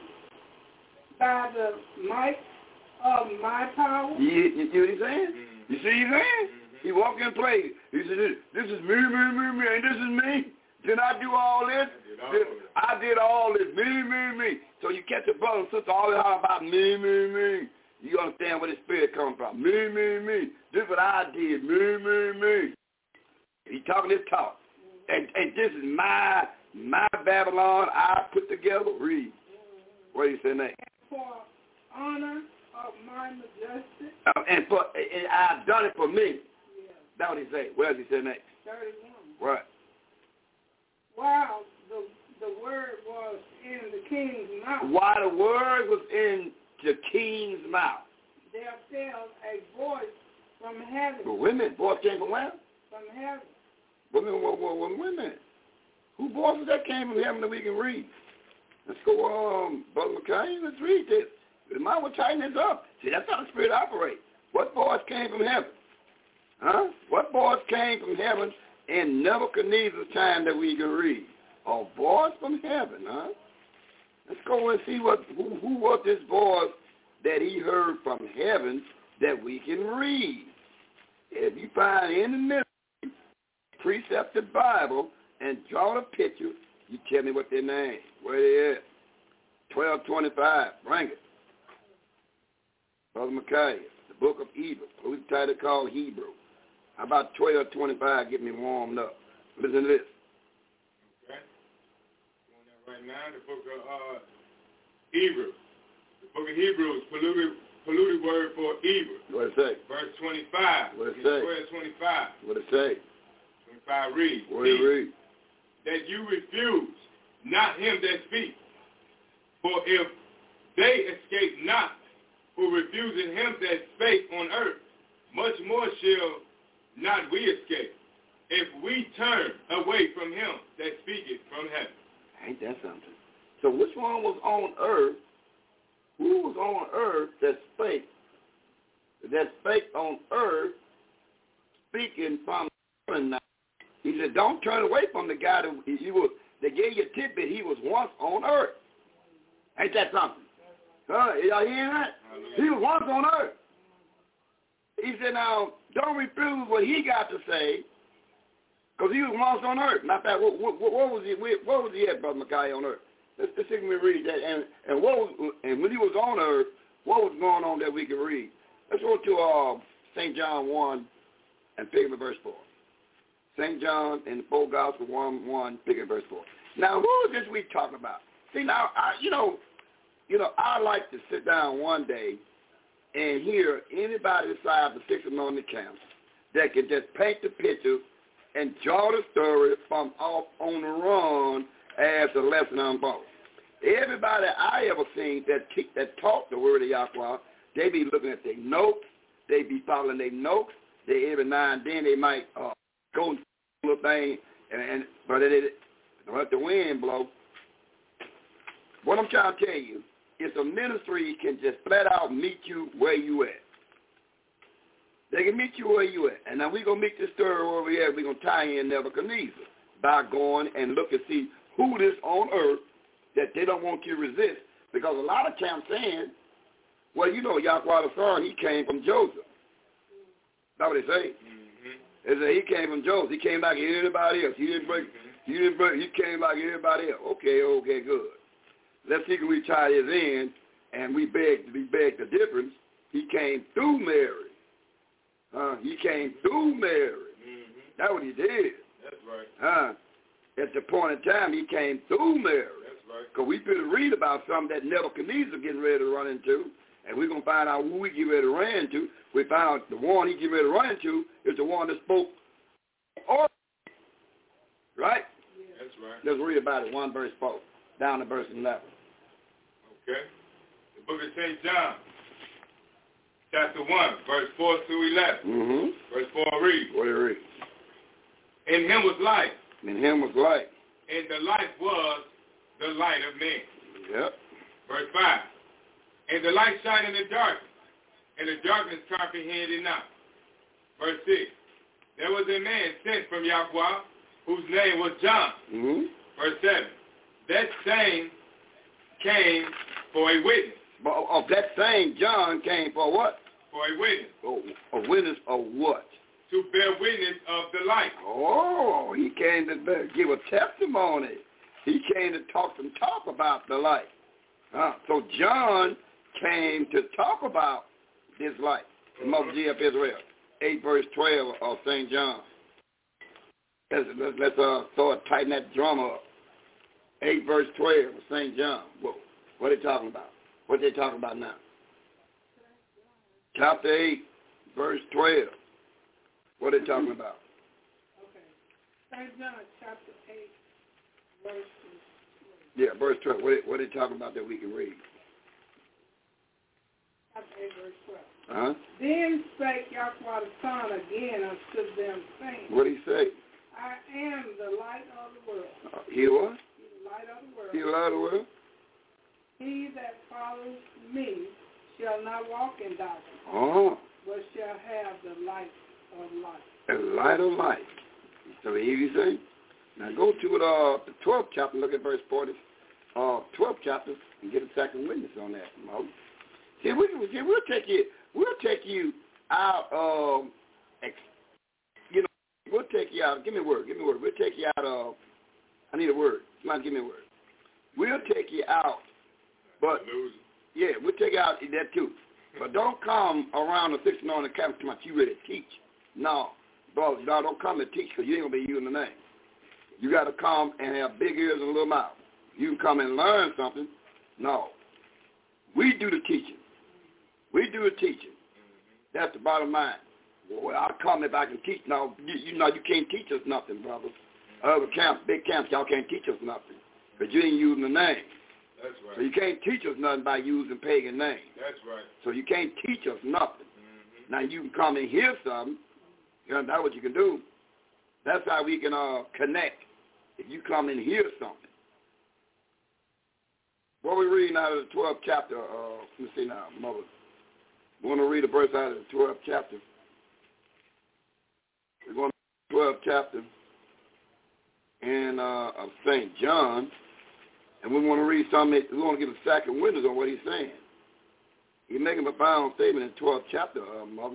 by the might of my power? You, you see what he's saying? Mm-hmm. You see what he's saying? Mm-hmm. He walked in place. He said, this, this is me, me, me, me, and this is me. Did I do all this? I did all, did, I did all this. Me, me, me. So you catch a brother and sister all the time about me, me, me. You understand where the spirit comes from. Me, me, me. This is what I did. Me, me, me. He talking this talk. And, and this is my my Babylon I put together. Read. What do you say next? For honor of my majesty. Uh, and for and I've done it for me. Yeah. That's what he say. What does he say next? thirty-one. What? While the the word was in the king's mouth. While the word was in the king's mouth. There fell a voice from heaven. But women, voice came from where? From heaven. Women, women, women. Who voices that came from heaven that we can read? Let's go, um, Brother McCain, let's read this. The mind will tighten this up. See, that's how the Spirit operates. What voice came from heaven? Huh? What voice came from heaven in Nebuchadnezzar's time that we can read? A voice from heaven, huh? Let's go and see what who, who was this voice that he heard from heaven that we can read. If you find in the middle, precepted Bible, and draw the picture, you tell me what their name, where they at. twelve twenty-five, bring it. Brother Micaiah, the book of Hebrew. We title called Hebrew. How about twelve twenty-five? Get me warmed up. Listen to this. Okay. Doing that right now. The book of uh, Hebrew. The book of Hebrew is polluted, polluted word for evil. What it say? Verse twenty-five. What it say? twelve twenty-five. What it say? twenty-five read. What it read? That you refuse not him that speaks. For if they escape not who refusing him that spake on earth, much more shall not we escape, if we turn away from him that speaketh from heaven. Ain't that something? So which one was on earth? Who was on earth that spake? That spake on earth, speaking from heaven. He said, don't turn away from the guy that he was. They gave you a tidbit. He was once on earth. Ain't that something? Huh? Y'all hearing that? He was once on earth. He said, now, don't refuse what he got to say, because he was once on earth. Matter of fact, what, what, what was he? What was he at, Brother Micaiah, on earth? Let's, let's see if we read that. And and what was, and when he was on earth, what was going on that we can read? Let's go to uh, Saint John one and pick up verse four. Saint John in the full gospel one one, pick up verse four. Now, who is this we talking about? See, now, I, you know, you know, I like to sit down one day and hear anybody decide the six anointed camps that can just paint the picture and draw the story from off on the run as the lesson unfolds. Everybody I ever seen that that taught the word of Yahweh, they be looking at their notes, they be following their notes. They every now and then they might uh, go and do a little thing, and, and but it, it don't let the wind blow. What I'm trying to tell you is a ministry can just flat out meet you where you at. They can meet you where you at. And now we're going to meet this story over here. We're going to tie in Nebuchadnezzar by going and look and see who it is on earth that they don't want you to resist. Because a lot of camps saying, well, you know, Yahweh the Son, he came from Joseph. That's what they say. Mm-hmm. They say he came from Joseph. He came like anybody else. He didn't break. Mm-hmm. He didn't break. He came like everybody else. Okay, okay, good. Let's see if we tie this in, and we beg, we beg the difference. He came through Mary. Uh, he came through Mary. Mm-hmm. That's what he did. That's right. Uh, at the point in time, he came through Mary. That's right. Because we could read about something that Nebuchadnezzar getting ready to run into, and we're going to find out who we get ready to run into. We found the one he get ready to run into is the one that spoke. Or, right? That's right. Let's read about it, one verse four, down to verse eleven. Okay. The book of Saint John, chapter one, verse four through eleven. Mm-hmm. Verse four reads. What do you read? In him was life. In him was life. And the life was the light of men. Yep. Verse five. And the light shined in the darkness, and the darkness comprehended not. Verse six. There was a man sent from Yahweh, whose name was John. Mm-hmm. Verse seven. That same came for a witness. But of that same John came for what? For a witness. Oh, a witness of what? To bear witness of the light. Oh, he came to bear, give a testimony. He came to talk and talk about the light. Uh, so John came to talk about this light. The uh-huh. G F Israel, eight verse twelve of Saint John. Let's, let's, let's uh, start tighten that drama up. eight verse twelve of Saint John. Whoa. What are they talking about? What are they talking about now? Chapter eight, verse twelve. What are they talking about? Okay. Saint John, chapter eight, verse twelve. Yeah, verse twelve. What are, what are they talking about that we can read? Chapter eight, verse twelve. Uh-huh. Then spake Yahweh the Son again unto them, saying, What did he say? I am the light of the world. Uh, he what? The light of the world. He the light of the world? He that follows me shall not walk in darkness, Oh. but shall have the light of life. The light of life. So here you say. Now go to uh, the twelfth chapter, look at verse forty. Uh, twelfth chapter, and get a second witness on that, Mo. See, we, see, we'll take you, we'll take you out of, ex, you know, we'll take you out. Give me a word. Give me a word. We'll take you out of. I need a word. Somebody give me a word. We'll take you out. But, yeah, we'll take out that too. But don't come around the six on the camp come out you ready to teach. No. Bro, no, don't come and teach because you ain't going to be using the name. You got to come and have big ears and a little mouth. You can come and learn something. No. We do the teaching. We do the teaching. That's the bottom line. Well, I'll come if I can teach. No, you, you know, you can't teach us nothing, brother. Other camps, big camps, y'all can't teach us nothing because you ain't using the name. That's right. So you can't teach us nothing by using pagan names. That's right. So you can't teach us nothing. Mm-hmm. Now you can come and hear something. You know, that's what you can do. That's how we can uh, connect. If you come and hear something. What we reading out of the twelfth chapter? Uh, let me see now, mother. We want to read a verse out of the twelfth chapter. We're going to the twelfth chapter in uh, of Saint John, and we want to read something. We want to give a second witness on what he's saying. He's making a profound statement in the twelfth chapter, uh, mother.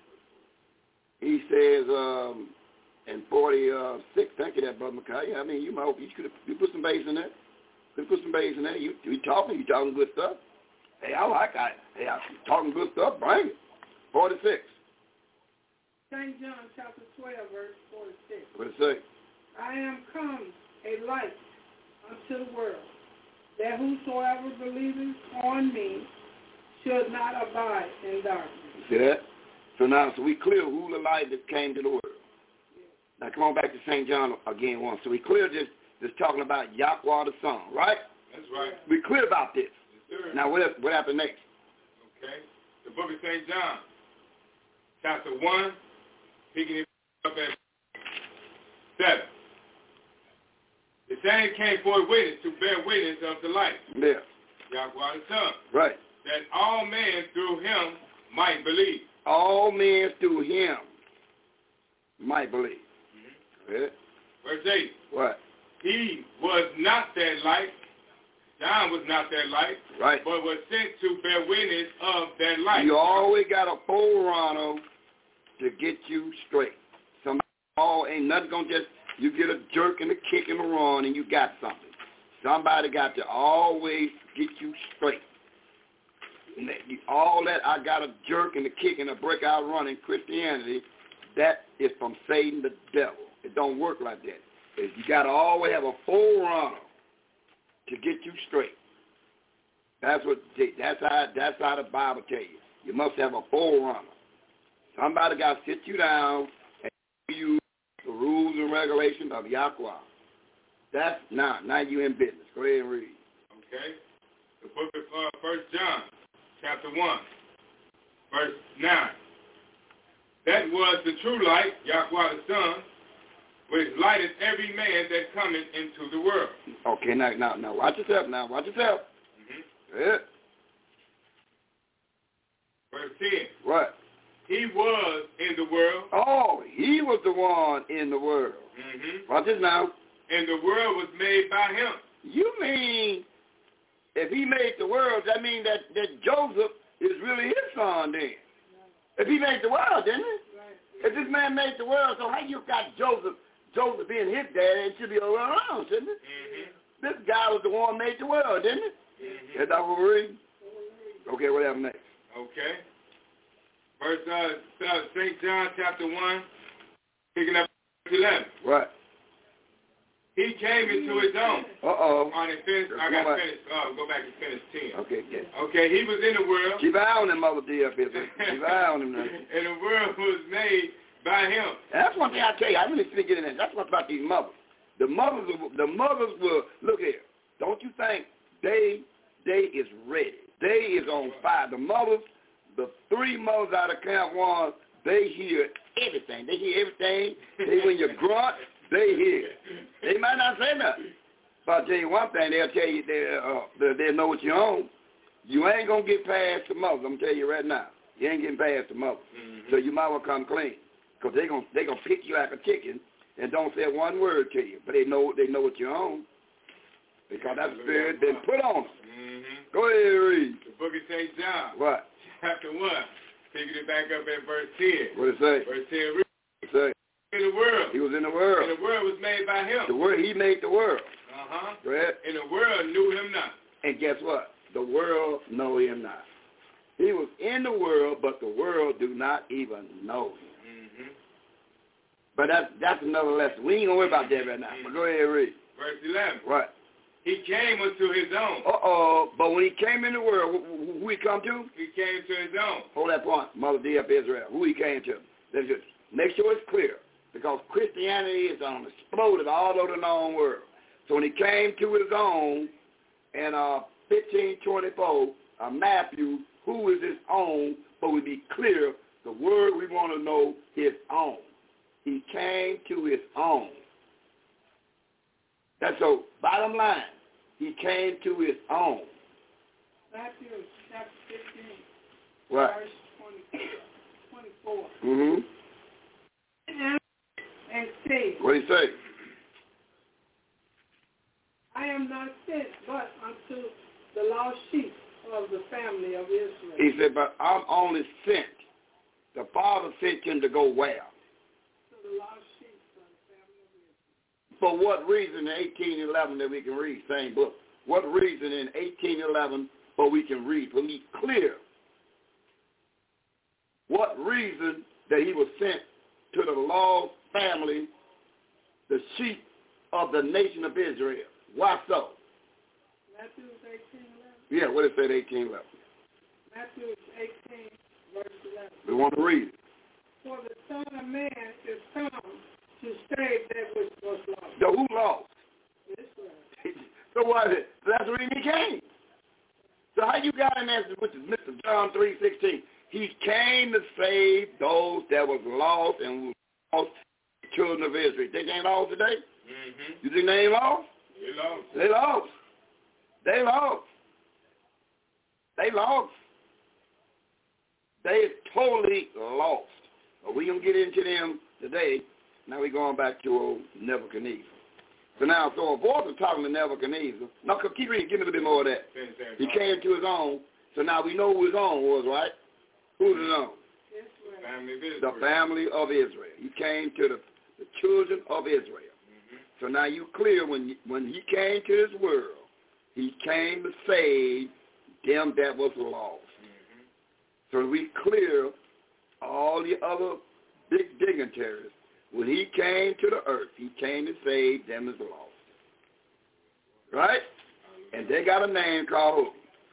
He says um, in forty-six, thank you, that brother Micaiah. I mean, you might you could you put some bass in there. Could put some bass in there. You you talking? You talking good stuff? Hey, I like I. Hey, I'm talking good stuff. Bring it. forty-six. Saint John chapter twelve, verse forty-six. What it say? I am come a light unto the world, that whosoever believeth on me should not abide in darkness. See that? So now, so we clear who the light that came to the world. Now come on back to Saint John again once. So we clear this, this talking about Yahweh the Son, right? That's right. We clear about this. Yes, sir. Now what, what happened next? Okay. The book of Saint John, chapter one, picking it up at seven. The same came forth witness to bear witness of the light. Yeah. Yahweh the Son. Right. That all men through him might believe. All men through him might believe. Mm-hmm. Yeah. Verse eight. What? He was not that light. John was not that light. Right. But was sent to bear witness of that light. You always got a forerunner to get you straight. Somebody all ain't nothing gonna just you get a jerk and a kick and a run and you got something. Somebody got to always get you straight. And that, you, all that I got a jerk and a kick and a break out run in Christianity, that is from Satan the devil. It don't work like that. You got to always have a forerunner to get you straight. That's what. That's how. That's how the Bible tell you. You must have a forerunner. Somebody got to sit you down and give you the rules and regulations of Yahweh. That's now. Now you in business. Go ahead and read. Okay. The book of uh, First John, chapter one, verse nine. That was the true light, Yahweh the Son, which lighteth every man that cometh into the world. Okay, now, now, now, watch yourself. Now, watch yourself. Mm-hmm. Yeah. Verse ten. What? He was in the world. Oh, he was the one in the world. Mm-hmm. Watch this now. And the world was made by him. You mean if he made the world, that means that, that Joseph is really his son then. If he made the world, didn't he? If this man made the world, so how you got Joseph, Joseph being his dad, it should be around, shouldn't it? Mm-hmm. This guy was the one who made the world, didn't it? Mm-hmm. That's how we read. Okay, what happened next? Okay. Verse uh, Saint John chapter one, picking up verse eleven. What? He came into his own. Uh-oh. On and finished, I Go got back. finished. Oh, go back and finish ten. Okay, okay. Okay, he was in the world. Keep an eye on him, Mother D F. Keep an eye on him now. And the world was made by him. That's one thing I tell you. I really think it in there. That's what's about these mothers. The mothers, the mothers will look here. Don't you think they, they is ready? They is on fire. The mothers, the three mothers out of Camp One, they hear everything. They hear everything. They when you grunt, they hear. They might not say nothing. But I'll tell you one thing. They'll tell you they uh, they they'll know what you own. You ain't gonna get past the mothers. I'm telling you right now. You ain't getting past the mothers. Mm-hmm. So you might well come clean. Because they're going they gonna pick you like a chicken and don't say one word to you. But they know they know what you own. Because that spirit been put on them. Mm-hmm. Go ahead and read. The book of Saint John. What? Chapter one. Picking it back up at verse ten. What it say? Verse ten. Read. What it say? In the world. He was in the world. And the world was made by him. The world, he made the world. Uh-huh. Go ahead. And the world knew him not. And guess what? The world know him not. He was in the world, but the world do not even know him. Mm-hmm. But that's, that's another lesson. We ain't going to worry about that right now. Mm-hmm. But go ahead and read. Verse eleven. Right. He came unto his own. Uh-oh. But when he came in the world, who, who he come to? He came to his own. Hold that point, Mother D of Israel. Who he came to. Let's just make sure it's clear. Because Christianity is on exploded all over the known world. So when he came to his own in uh, fifteen twenty-four, uh, Matthew, who is his own, but we be clear, the word we want to know, his own. He came to his own. That's so, bottom line, he came to his own. Matthew chapter fifteen, right. verse twenty-four. Mm-hmm. And, and said, what did he say? I am not sent but unto the lost sheep of the family of Israel. He said, but I'm only sent. The Father sent him to go where? To the lost sheep of the family of Israel. For what reason in eighteen eleven that we can read, same book? What reason in eighteen eleven for we can read? For me clear. What reason that he was sent to the lost family, the sheep of the nation of Israel? Why so? Matthew eighteen eleven. Yeah, what it said eighteen eleven. Matthew eighteen, verse eleven. We want to read it. For the Son of Man is come to save that which was lost. So who lost? Israel. So what is it? So that's the reason he came. So how you got in there, which is Mister John three sixteen? He came to save those that was lost and was lost, the children of Israel. Think they ain't lost today? Mm-hmm. You think they ain't lost? They lost. They lost. They lost. They lost. They totally lost. But we going to get into them today. Now we're going back to old Nebuchadnezzar. So now, so a voice is talking to Nebuchadnezzar. Now, keep reading. Give me a little bit more of that. He came to his own. So now we know who his own was, right? Who's his own? Family of Israel. The family of Israel. He came to the, the children of Israel. So now you clear when when he came to this world, he came to save them that was lost. Mm-hmm. So we clear all the other big dignitaries. When he came to the earth, he came to save them as lost. Right? And they got a name called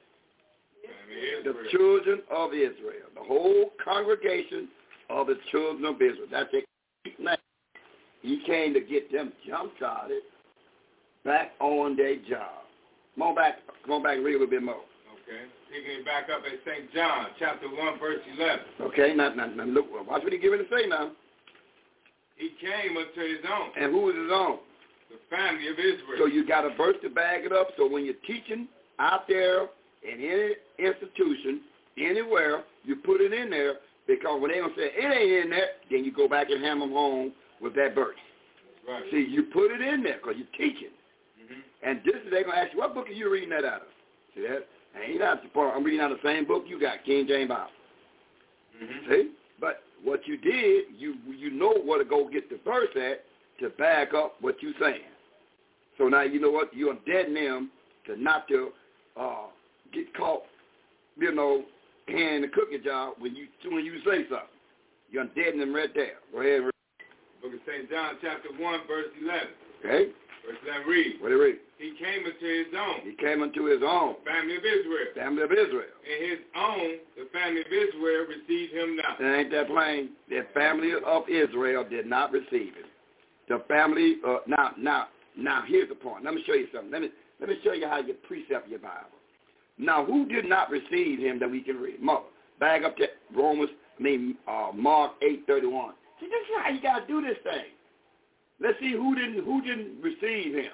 who? The children of Israel. The whole congregation of the children of Israel. That's their name. He came to get them jump-started back on their job. Come on back. Come on back and read a little bit more. Okay. Picking it back up at Saint John, chapter one, verse eleven. Okay. Now, now, now look. Watch what he giving to say now. He came unto his own. And who is his own? The family of Israel. So you got a verse to back it up. So when you're teaching out there in any institution, anywhere, you put it in there, because when they don't say it ain't in there, then you go back and hammer them home with that verse. Right. See, you put it in there because you're teaching. Mm-hmm. And this is, they're going to ask you, what book are you reading that out of? See that? I ain't out the part. I'm reading out of the same book you got, King James Bible. Mm-hmm. See? But what you did, you you know where to go get the verse at to back up what you're saying. So now you know what? You're deadening them to not to uh, get caught, you know, in the cooking job when you when you say something. You're deadening them right there. Go ahead and read. Book of Saint John, chapter one, verse eleven. Okay. Verse eleven, read. What do you read? He came unto his own. He came unto his own. The family of Israel. Family of Israel. And his own, the family of Israel, received him not. And ain't that plain? The family of Israel did not receive him. The family, uh, now, now, now, here's the point. Let me show you something. Let me, let me show you how you precept your Bible. Now, who did not receive him that we can read? Mark, back up to Romans, I mean, uh, Mark eight thirty-one. See, this is how you got to do this thing. Let's see who didn't who didn't receive him.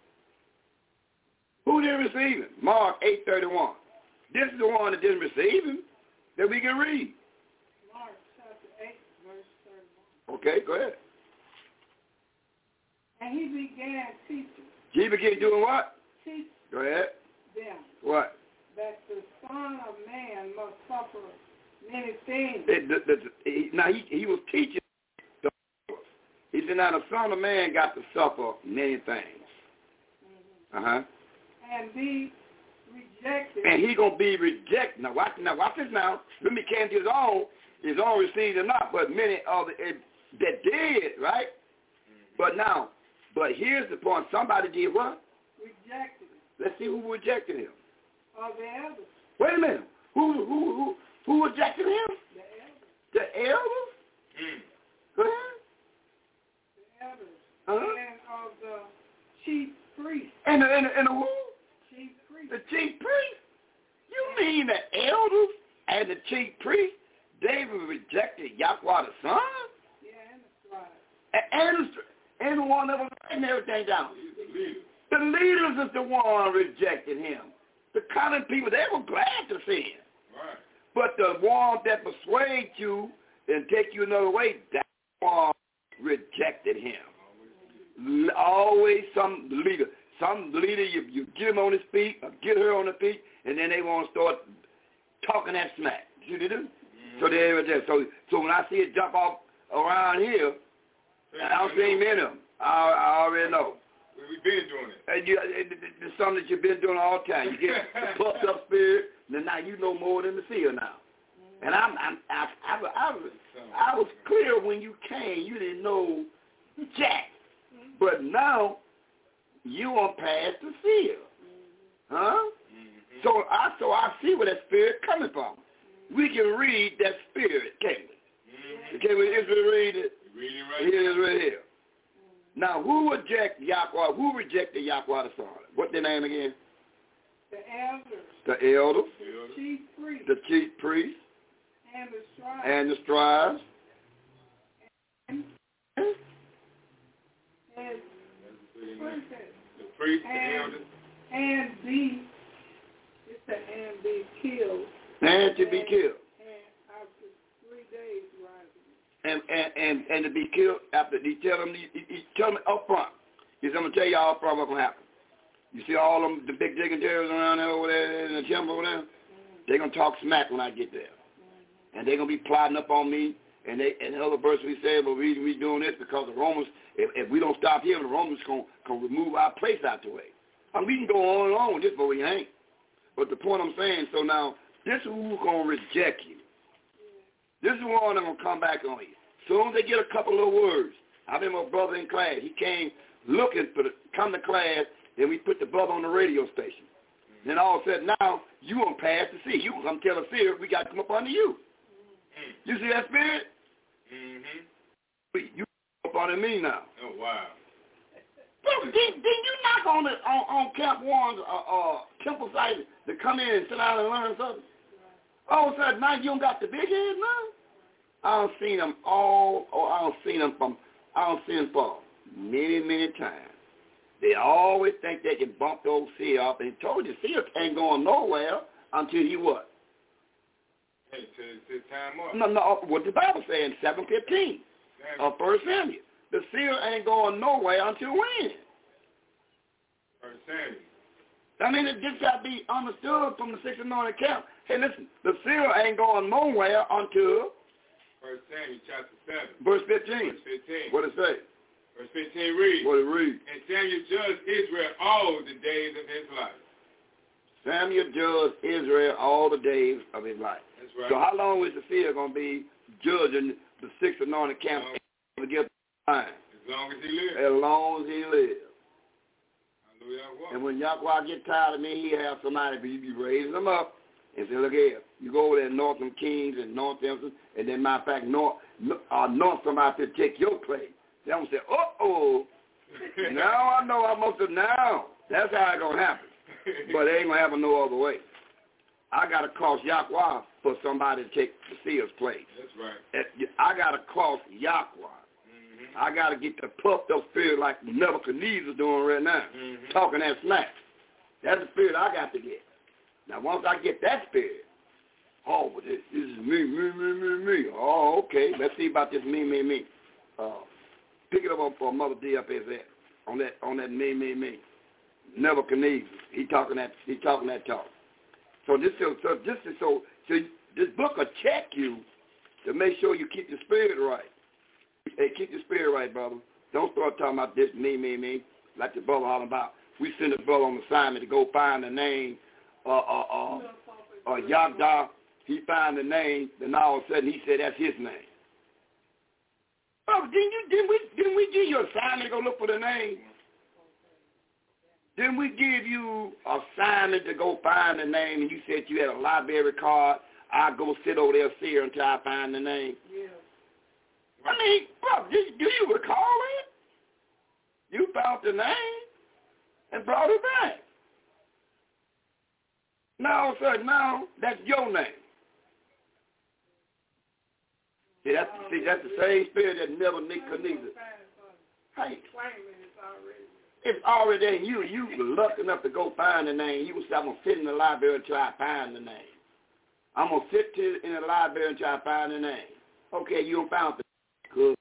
Who didn't receive him? Mark eight thirty-one. This is the one that didn't receive him that we can read. Mark chapter eight, verse thirty-one. Okay, go ahead. And he began teaching. He began doing what? Teach Go ahead. them. What? That the Son of Man must suffer many things. It, the, the, he, now, he, he was teaching the He said, now the Son of Man got to suffer many things. Mm-hmm. Uh-huh. And be Rejected. And he going to be rejected. Now watch, now watch this now. Let me came to his own. His own received or not, but many of the, it, that did, right? Mm-hmm. But now, but here's the point. Somebody did what? Rejected him. Let's see who rejected him. Or the elders. Wait a minute. Who who who who rejected him? The elders. The elders? Mm. Go ahead. The elders. Uh-huh. And of the chief priest. And the, and the, and the who? Chief priest. The chief priest? You mean the elders and the chief priest? David rejected Yahweh the Son? Yeah, and the scribes. And, and, and the one that was writing everything down. The leaders is the one rejected him. The common people, they were glad to see him. Right. But the one that persuade you and take you another way, that one rejected him. Always some leader. Some leader, you, you get him on his feet or get her on the feet, and then they want to start talking that smack. See what they do? Mm-hmm. So they were there. So, so when I see it jump off around here, yeah, I don't see many of them. I, I already know. We've been doing it. And you, it, it, it's something that you've been doing all the time. You get the puffed up spirit, and now you know more than the seer now. And I'm, I'm, I, I, I, was, I was clear when you came. You didn't know jack. But now you on past the seer. Huh? Mm-hmm. So I so I see where that spirit coming from. We can read that spirit, can't we? Mm-hmm. Can we just read it? Read it right here. It is right here. Now, who rejected Yahweh? Who rejected Yahweh the Son? What's their name again? The elders. The elders. The chief priest. The chief priest. And the scribes. And the scribes. And, and the priest, the and, elders. And be, it's the and be killed. And to be killed. And after three days rising. And, and, and, and to be killed after he tell them, he, he tell them up front. He said, I'm going to tell you all up front what's going to happen. You see all them, the big dignitaries around there over there in the temple over there? Mm-hmm. They're going to talk smack when I get there. Mm-hmm. And they're going to be plotting up on me. And they, and the other verse we said, well, we we doing this because the Romans, if, if we don't stop here, the Romans going to remove our place out the way. I mean, we can go on and on with this, but we ain't. But the point I'm saying, so now, this is who's going to reject you. This is one that's going to come back on you. Soon as they get a couple of words. I remember a brother in class. He came looking for the, come to class, then we put the brother on the radio station. Mm-hmm. Then all of a sudden, now, you going to pass the sea. You going to come tell the fear, we got to come up under you. Mm-hmm. You see that spirit? Mm-hmm. You up under me now. Oh, wow. Did, did, did you knock on the on, on Camp Warren's uh, uh, temple site to come in and sit down and learn something? All of a sudden, now you don't got the big head now? I don't seen them all, or I don't seen them from, I don't seen them for many, many times. They always think they can bump those seer off, and he told you, seer ain't going nowhere until he what? Hey, to, to time up. No, no, what the Bible say in seven fifteen of First Samuel. The seer ain't going nowhere until when? First Samuel. I mean, it just got to be understood from the six anointed camp. Hey, listen, the seer ain't going nowhere until First Samuel chapter seven. Verse fifteen. Verse fifteen. What it say? Verse fifteen reads. What it read? And Samuel judged Israel all the days of his life. Samuel judged Israel all the days of his life. That's right. So how long is the seer going to be judging the six anointed camp to get time? As long as he lives. As long as he lives. Hallelujah. And when Yahweh get tired of me, he have somebody, but you be raising them up and say, look here, you go over there and north them kings and north them, and then, matter of fact, north, uh, north somebody to take your place. They don't say, uh-oh, now I know I must have now. That's how it's going to happen. But it ain't going to happen no other way. I got to cross Yahweh for somebody to take the seer's place. That's right. I got to cross Yahweh. Mm-hmm. I got to get the puffed up spirit like Nebuchadnezzar doing right now, mm-hmm. talking that smack. That's the spirit I got to get. Now, once I get that spirit, oh, this, this is me, me, me, me, me. Oh, okay. Let's see about this me, me, me. Uh, pick it up on for Mother D up there on that on that me, me, me. Nebuchadnezzar. He talking that he talking that talk. So this is so this is so so this book will check you to make sure you keep your spirit right. Hey, keep your spirit right, brother. Don't start talking about this me, me, me, like the brother hollering about. We send a brother on assignment to go find the name uh, uh, uh, uh, Yagda, he found the name, then all of a sudden he said that's his name. Oh, didn't you? Didn't we? Didn't we give you a assignment to go look for the name? Didn't we give you a assignment to go find the name, and you said you had a library card? I'll go sit over there, see her until I find the name. Yeah. I mean, bro, do, do you recall it? You found the name and brought it back. Now, all of a sudden, now that's your name. See, that's, see, that's the same spirit that never Nebuchadnezzar. Hey, it's already in you. You were lucky enough to go find the name. You would say, I'm going to sit in the library until I find the name. I'm going to sit to, in the library until I find the name. Okay, you found the name.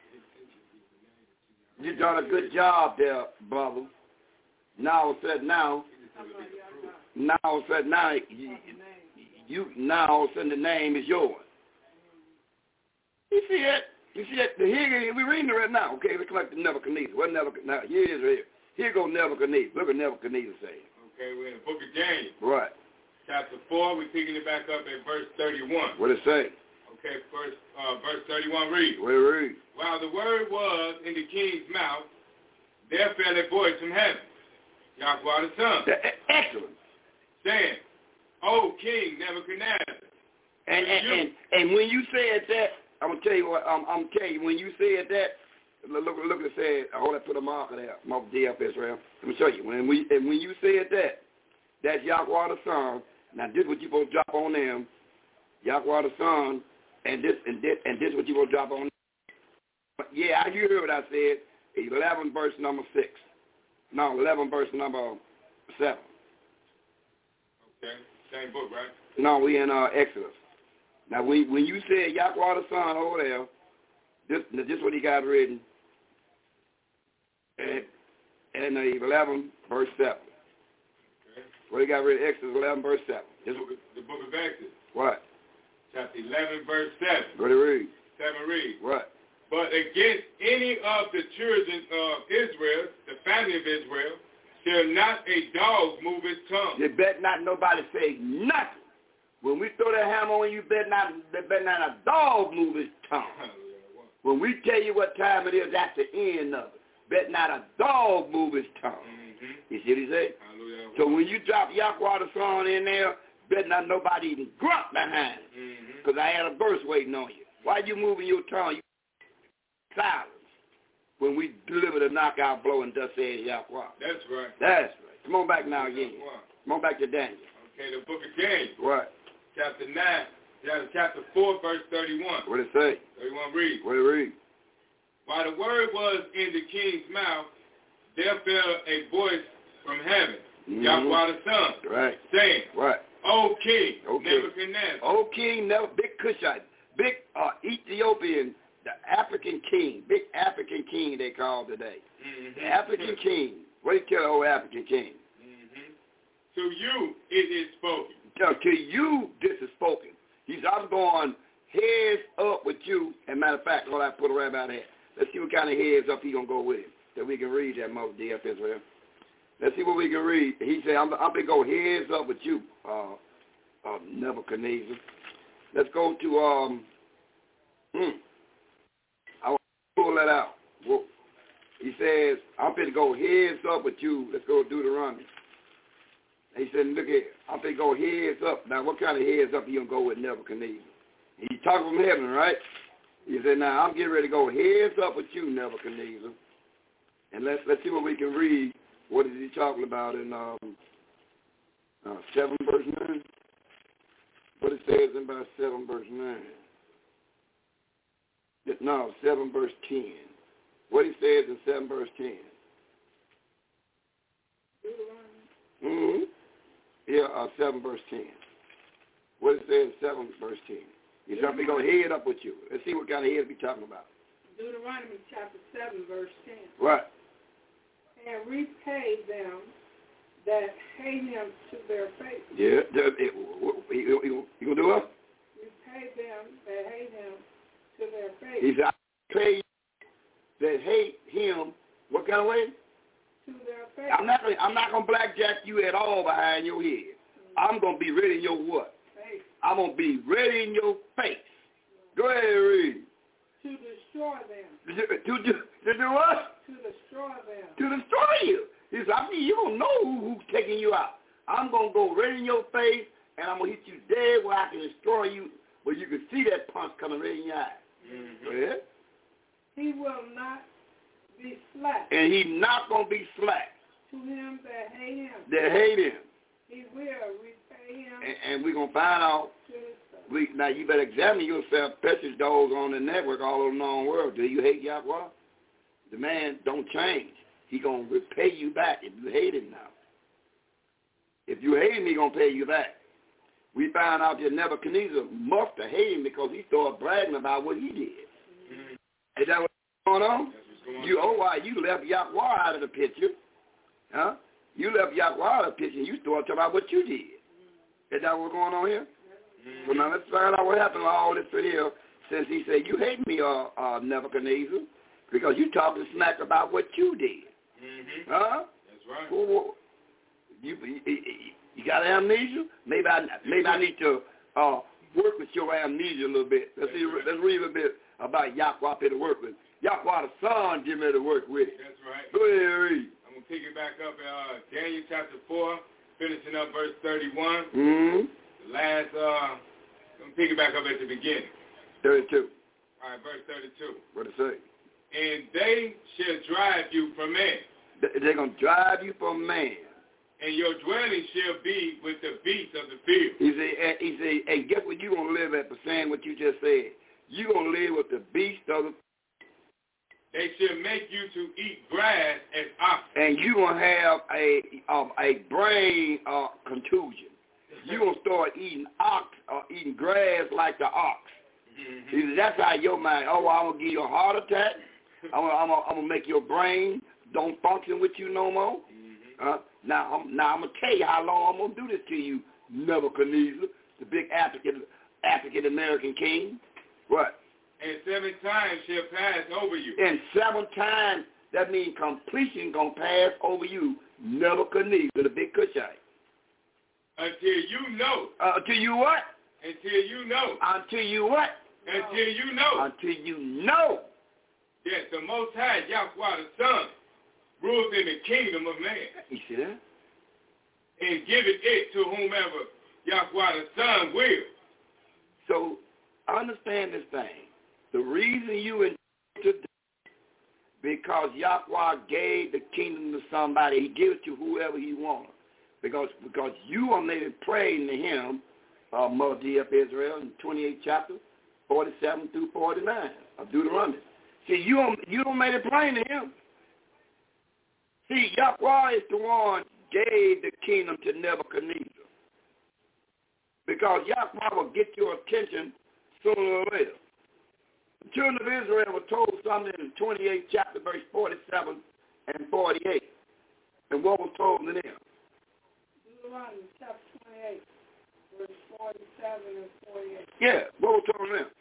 Good. You done a good job there, brother. Now, all of a sudden, now, now, all of a sudden, now, you, you, now, all of a sudden, the name is yours. You see it? You see it? Here, we're reading it right now. Okay, let's collect the Nebuchadnezzar. What Nebuchadnezzar? Now, here it is right here. Here goes Nebuchadnezzar. Look what Nebuchadnezzar saying. Okay, we're in the book of Daniel. Right. Chapter four, we're picking it back up at verse thirty-one. What it say? Okay, first, uh, verse thirty-one reads. What it read? While the word was in the king's mouth, there fell a voice from heaven, Yahweh the Son. Excellent. Saying, O King Nebuchadnezzar. And and, and and when you said that, I'm gonna tell you what. Um, I'm gonna tell you when you said that. Look, look, look at it. Said, hold that. Put a marker there. Mark D F Israel. Let me show you. When we and when you said that, that's Yahweh the Son. Now this what you supposed to drop on them. Yahweh the Son, and this and this and this what you supposed to drop on them. Yeah, you heard what I said. Eleven verse number six. No, eleven verse number seven. Okay, same book, right? No, we in uh, Exodus. Now, when, when you said Yahweh the Son over there, this this is what he got written. And, and uh, eleven verse seven. Okay. What he got written, Exodus eleven verse seven. The book, of, the book of Exodus. What? Chapter eleven verse seven. What it read? Seven reads. What? But against any of the children of Israel, the family of Israel, shall not a dog move his tongue. You bet not nobody say nothing. When we throw that hammer on you, bet not, bet not a dog move his tongue. When we tell you what time it is, that's the end of it. Bet not a dog move his tongue. Mm-hmm. You see what he said? Hallelujah. So when you drop Yahweh the Son in there, bet not nobody even grunt behind it. Because mm-hmm. I had a verse waiting on you. Why you moving your tongue? You silence. When we deliver the knockout blow and thus says Yahweh. That's right. That's right. Come on back now again. Come on back to Daniel. Okay, the book of Daniel. What? Chapter nine, chapter four, verse thirty-one. What it say? thirty-one read. What it read? While the word was in the king's mouth, there fell a voice from heaven, mm-hmm. Yahweh the Son, right. saying, What? O King, okay. Nebuchadnezzar. O King, Nebuchadnezzar, big Cushite, big uh, Ethiopian, the African king, big African king they call today. Mm-hmm. The African king. What do you tell the old African king? Mm-hmm. To you it is spoken. To, to you this is spoken. He said, I'm going heads up with you. And matter of fact, what I put right about that. Let's see what kind of heads up he going to go with him. That we can read that most D F Israel. Let's see what we can read. He said, I'm, I'm going to go heads up with you, uh, uh, Nebuchadnezzar. Let's go to, um, hmm. I want to pull that out. Well, he says, I'm going to go heads up with you. Let's go Deuteronomy. He said, look here, I'm going to go heads up. Now, what kind of heads up you going to go with Nebuchadnezzar? He's talking from heaven, right? He said, now, I'm getting ready to go heads up with you, Nebuchadnezzar. And let's let's see what we can read. What is he talking about in um, uh, seven verse nine? What it says in about seven verse nine. No, seven verse ten. What he says in seven verse ten. Mm-hmm. Yeah, uh, seven verse ten. What it says in seven verse ten. He's going to go head up with you. Let's see what kind of head we talking about. Deuteronomy chapter seven verse ten. Right. And repay them that hate him to their face. Yeah. You going to do it? Repay them that hate him to their face. He said, I pay that hate him, what kind of way? To their face. I'm not gonna, I'm not going to blackjack you at all behind your head. I'm going to be ready in your what? Face. I'm going to be ready in your face. Go ahead and read. To destroy them. To, to, to, to do what? To destroy them. To destroy you. He said, I mean, you don't know who, who's taking you out. I'm going to go right in your face, and I'm going to hit you dead where I can destroy you, where you can see that punch coming right in your eye. Mm-hmm. Go ahead. He will not be slack. And he's not going to be slack. To him that hate him. That hate him. He will repay him. And, and we're going to find out. We, now, you better examine yourself. Precious dogs on the network all over the known world. Do you hate Yahweh? The man don't change. He going to repay you back if you hate him now. If you hate him, he going to pay you back. We found out that Nebuchadnezzar must have hated him because he started bragging about what he did. Mm-hmm. Is that what's going on? That's what's going you, on. Oh, why, you left Yahweh out of the picture. Huh? You left Yahweh out of the picture and you started talking about what you did. Mm-hmm. Is that what's going on here? Mm-hmm. So now let's find out what happened to all this here since he said, you hate me, uh, uh, Nebuchadnezzar, because you talking smack about what you did. Mm-hmm. Huh? That's right. Well, well, you, you, you got amnesia? Maybe I, maybe I need to uh, work with your amnesia a little bit. Let's, see, right. Let's read a little bit about Yahweh to work with. Yahweh the Son give me to work with. That's right. Go ahead and read. I'm going to pick it back up in uh, Daniel chapter four, finishing up verse thirty-one. Mm-hmm. The last, uh, I'm going to pick it back up at the beginning. thirty-two. All right, verse thirty-two. What it say? And they shall drive you from man. They're going to drive you from man. And your dwelling shall be with the beasts of the field. He said, he said, and guess what you're going to live at for saying what you just said? You're going to live with the beasts of the They shall make you to eat grass as oxen. And you're going to have a um, a brain uh, contusion. You're going to start eating ox or eating grass like the ox. Mm-hmm. He said, that's how your mind, oh, I'm going to give you a heart attack. I'm going I'm to make your brain don't function with you no more. Mm-hmm. Uh, now, I'm, now I'm going to tell you how long I'm going to do this to you, Nebuchadnezzar, the big African, African-American king. What? And seven times shall pass over you. And seven times, that means completion going to pass over you, Nebuchadnezzar, the big Cushite. Until you know. Uh, until you what? Until you know. Until you what? Until you know. Until you know. Yes, the Most High, Yahweh the Son, rules in the kingdom of man. You see that? And giveth it to whomever Yahweh the Son will. So, understand this thing. The reason you entered because Yahweh gave the kingdom to somebody. He gives it to whoever he wants. Because because you are made it plain to him, uh, Mother D F Israel, in twenty-eighth chapter, forty-seven through forty-nine of Deuteronomy. See, you don't, you don't make it plain to him. See, Yahweh is the one gave the kingdom to Nebuchadnezzar. Because Yahweh will get your attention sooner or later. The children of Israel were told something in the twenty-eighth chapter, verse forty-seven and forty-eight. And what was told to them? Deuteronomy chapter twenty-eight, verse forty-seven and forty-eight. Yeah, what was told to them?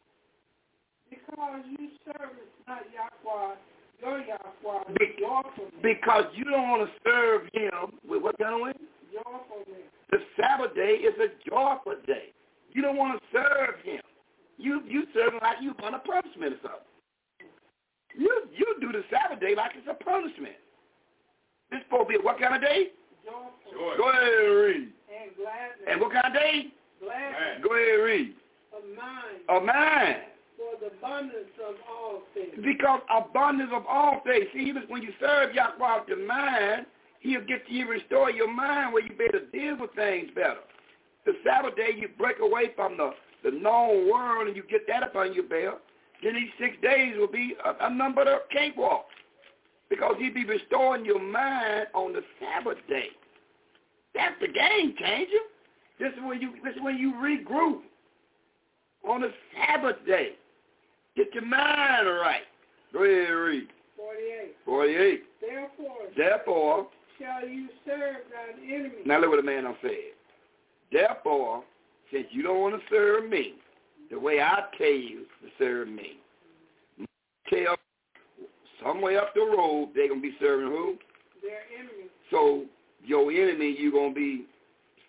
Because you service not Yahweh, your Yahweh, Be- joyfully. Because you don't want to serve him with what kind of way? Joyfully. The Sabbath day is a joyful day. You don't want to serve him. You you serve him like you want a punishment or something. You you do the Sabbath day like it's a punishment. This supposed to be what kind of day? Joyful. Go ahead and read. And gladness. And what kind of day? Gladness. Go ahead and read. Of mind. Of mind. For the abundance of all things. Because abundance of all things. See, even when you serve Yahweh with your mind, he'll get you, restore your mind where you be able to deal with things better. The Sabbath day, you break away from the, the known world and you get that upon your belt. Then these six days will be a, a number of cakewalks. Because he'll be restoring your mind on the Sabbath day. That's the game changer. This is when you this is when you regroup on the Sabbath day. Get your mind right. Go ahead and read. Forty-eight. Forty-eight. Therefore, Therefore, shall you serve thine enemy. now look what the man done said. Therefore, since you don't want to serve me, the way I tell you to serve me, tell somewhere up the road they're gonna be serving who? Their enemy. So your enemy, you're going to be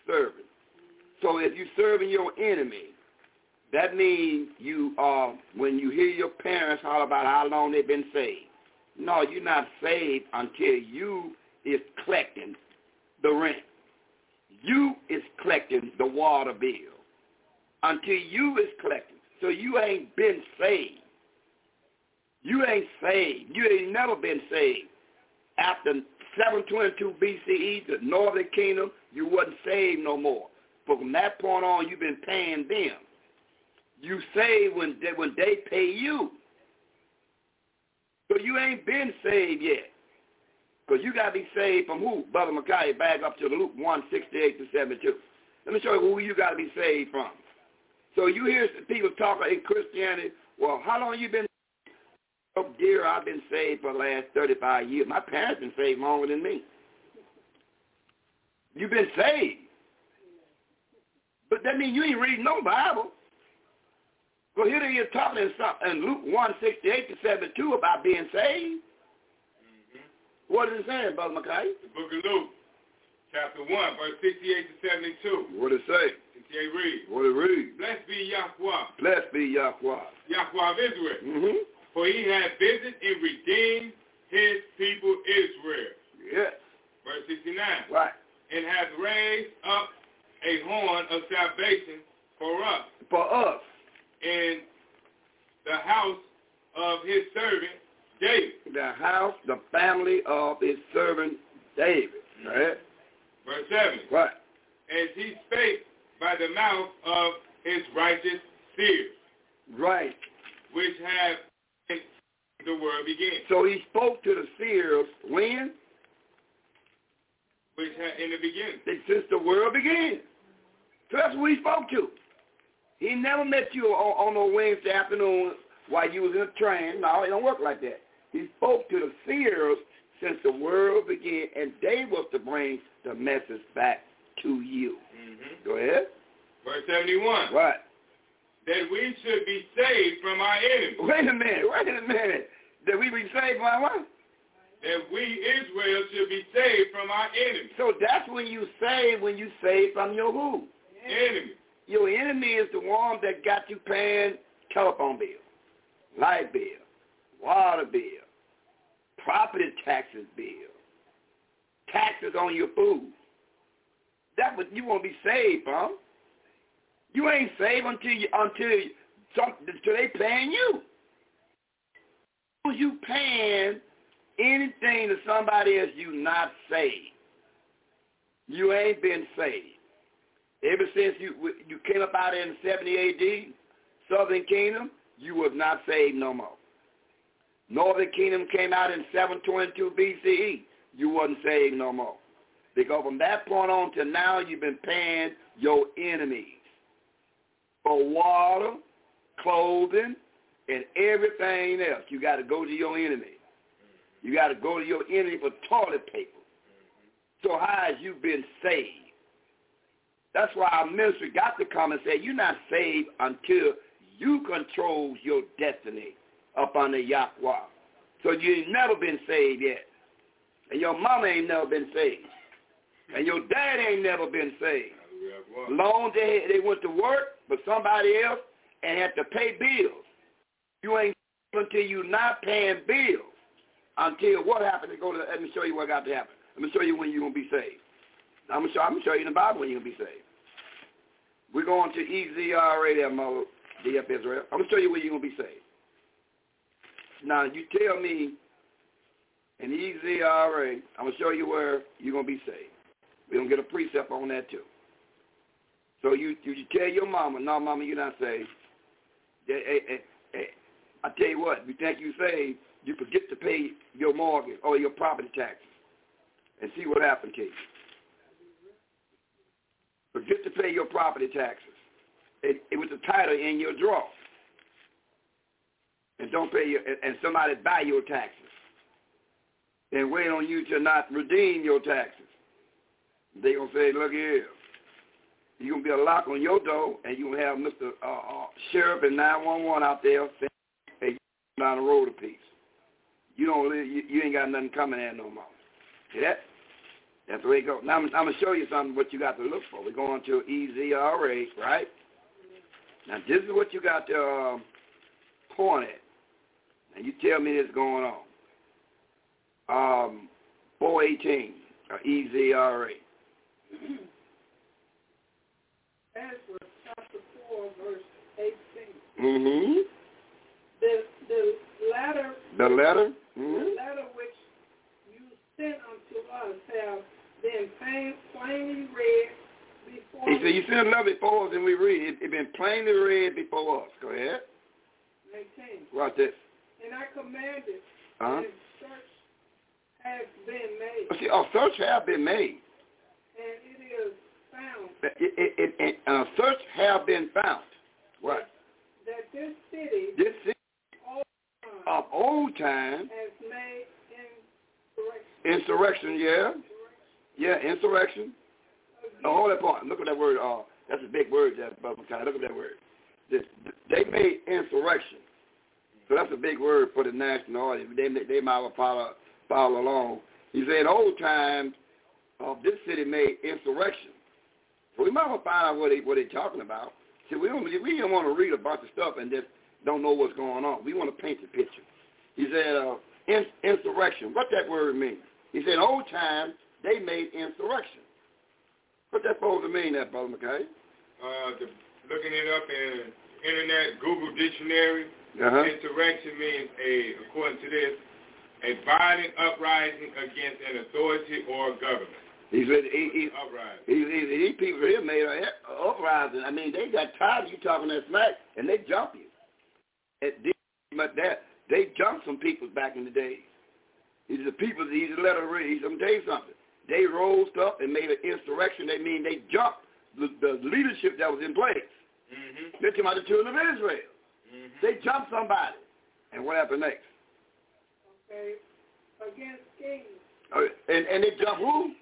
serving. So if you're serving your enemy, that means you are, when you hear your parents holler about how long they've been saved. No, you're not saved until you is collecting the rent. You is collecting the water bill. Until you is collecting. So you ain't been saved. You ain't saved. You ain't never been saved. After seven twenty-two B C E, the northern kingdom, you wasn't saved no more. But from that point on, you've been paying them. You saved when they, when they pay you. So you ain't been saved yet. Because you got to be saved from who? Brother Mackay, back up to Luke one, sixty-eight to seventy-two. Let me show you who you got to be saved from. So you hear people talking in Christianity, well, how long you been? Oh, dear, I've been saved for the last thirty-five years. My parents been saved longer than me. You've been saved. But that means you ain't reading no Bible. Well, here they are talking in, some, in Luke one, sixty-eight to seventy-two about being saved. Mm-hmm. What is it saying, Brother Mackay? The book of Luke, chapter one, verse sixty-eight to seventy-two. What does it say? sixty-eight read. What does it read? Blessed be Yahweh. Blessed be Yahweh. Yahweh of Israel. Mm-hmm. For he hath visited and redeemed his people Israel. Yes. Verse sixty-nine. Right. And hath raised up a horn of salvation for us. For us. In the house of his servant David. The house, the family of his servant David. Right. Verse seven. Right. As he spake by the mouth of his righteous seers. Right. Which have the world began. So he spoke to the seers when? Which had in the beginning. Since the world began. So that's who he spoke to. He never met you on, on a Wednesday afternoon while you was in a train. No, it don't work like that. He spoke to the seers since the world began, and they was to bring the message back to you. Mm-hmm. Go ahead. Verse seventy-one. Right. That we should be saved from our enemies. Wait a minute, wait a minute. That we be saved from our what? That we, Israel, should be saved from our enemies. So that's when you save, when you save from your who? Enemy. Your enemy is the one that got you paying telephone bill, light bill, water bill, property taxes bill, taxes on your food. That's what you want to be saved from. You ain't saved until you until some until they paying you. You paying anything to somebody else, you not saved. You ain't been saved. Ever since you you came up out in seventy A D, Southern Kingdom, you was not saved no more. Northern Kingdom came out in seven twenty-two B C E, you wasn't saved no more. Because from that point on to now, you've been paying your enemies for water, clothing, and everything else. You got to go to your enemy. You got to go to your enemy for toilet paper. So how has you been saved? That's why our ministry got to come and say, you're not saved until you control your destiny up under Yahweh. So you ain't never been saved yet. And your mama ain't never been saved. And your dad ain't never been saved. Long they, they went to work for somebody else and had to pay bills. You ain't until you not paying bills. Until what happened to go to, let me show you what got to happen. Let me show you when you're going to be saved. I'm going to show, I'm going to show you in the Bible when you're going to be saved. We're going to E Z R A there, Mother D F Israel. I'm going to show you where you're going to be saved. Now, you tell me in E Z R A, I'm going to show you where you're going to be saved. We're going to get a precept on that too. So you, you, you tell your mama, no, mama, you're not saved. Hey, hey, hey, hey. I tell you what, you think you're saved, you forget to pay your mortgage or your property taxes and see what happened to you. Forget to pay your property taxes. It, it was the title in your drawer. And don't pay your, and somebody buy your taxes. And wait on you to not redeem your taxes. They're going to say, look here. You're going to be a lock on your door, and you're going to have Mister Uh, uh, Sheriff and nine one one out there saying, hey, you down the road a piece. You don't live, you, you ain't got nothing coming in no more. See that? That's the way it goes. Now, I'm, I'm going to show you something, what you got to look for. We're going to E Z R A, right? Now, this is what you got to uh, point at. Now, you tell me this going on. Um, four eighteen, or E Z R A. Ezra chapter four, verse eighteen. Mm-hmm. The, the letter, The letter? the Mm-hmm. letter which you sent unto us have been plain, plainly read before He said, you sent a letter before us and we read it. It's been plainly read before us. Go ahead. eighteen. Watch this. And I commanded, Uh-huh. and search has been made, See, a search have been made. and it is found It, it, it, it, a search have been found. What? that this city This city all time of old time, has made insurrection. insurrection, yeah. Yeah, insurrection. Oh, hold that point. Look at that word. Uh, that's a big word, that Brother Kai. Look at that word. This, they made insurrection. So that's a big word for the national audience. They, they might well follow, follow along. He said, old times of this city made insurrection. So we might well find out what, they, what they're talking about. See, we don't, we don't want to read a bunch of stuff and just don't know what's going on. We want to paint the picture. He said, uh, in, insurrection. What that word means? He said, old times, they made insurrection. What that supposed to mean, that, Brother McKay? Uh, the, looking it up in Internet Google Dictionary, Uh-huh. insurrection means, a, according to this, a violent uprising against an authority or government. He said, he, he, Uprising. he, he, these people here made an uprising. I mean, they got tired of you talking that smack, and they jump you. It, but that, they jumped some people back in the days. These are the people, these are letter read. I'm going to tell you something. They rose up and made an insurrection. They mean they jumped the, the leadership that was in place. Mm-hmm. They came out of the children of Israel. Mm-hmm. They jumped somebody. And what happened next? Okay, against kings. Uh, and, and they jumped who?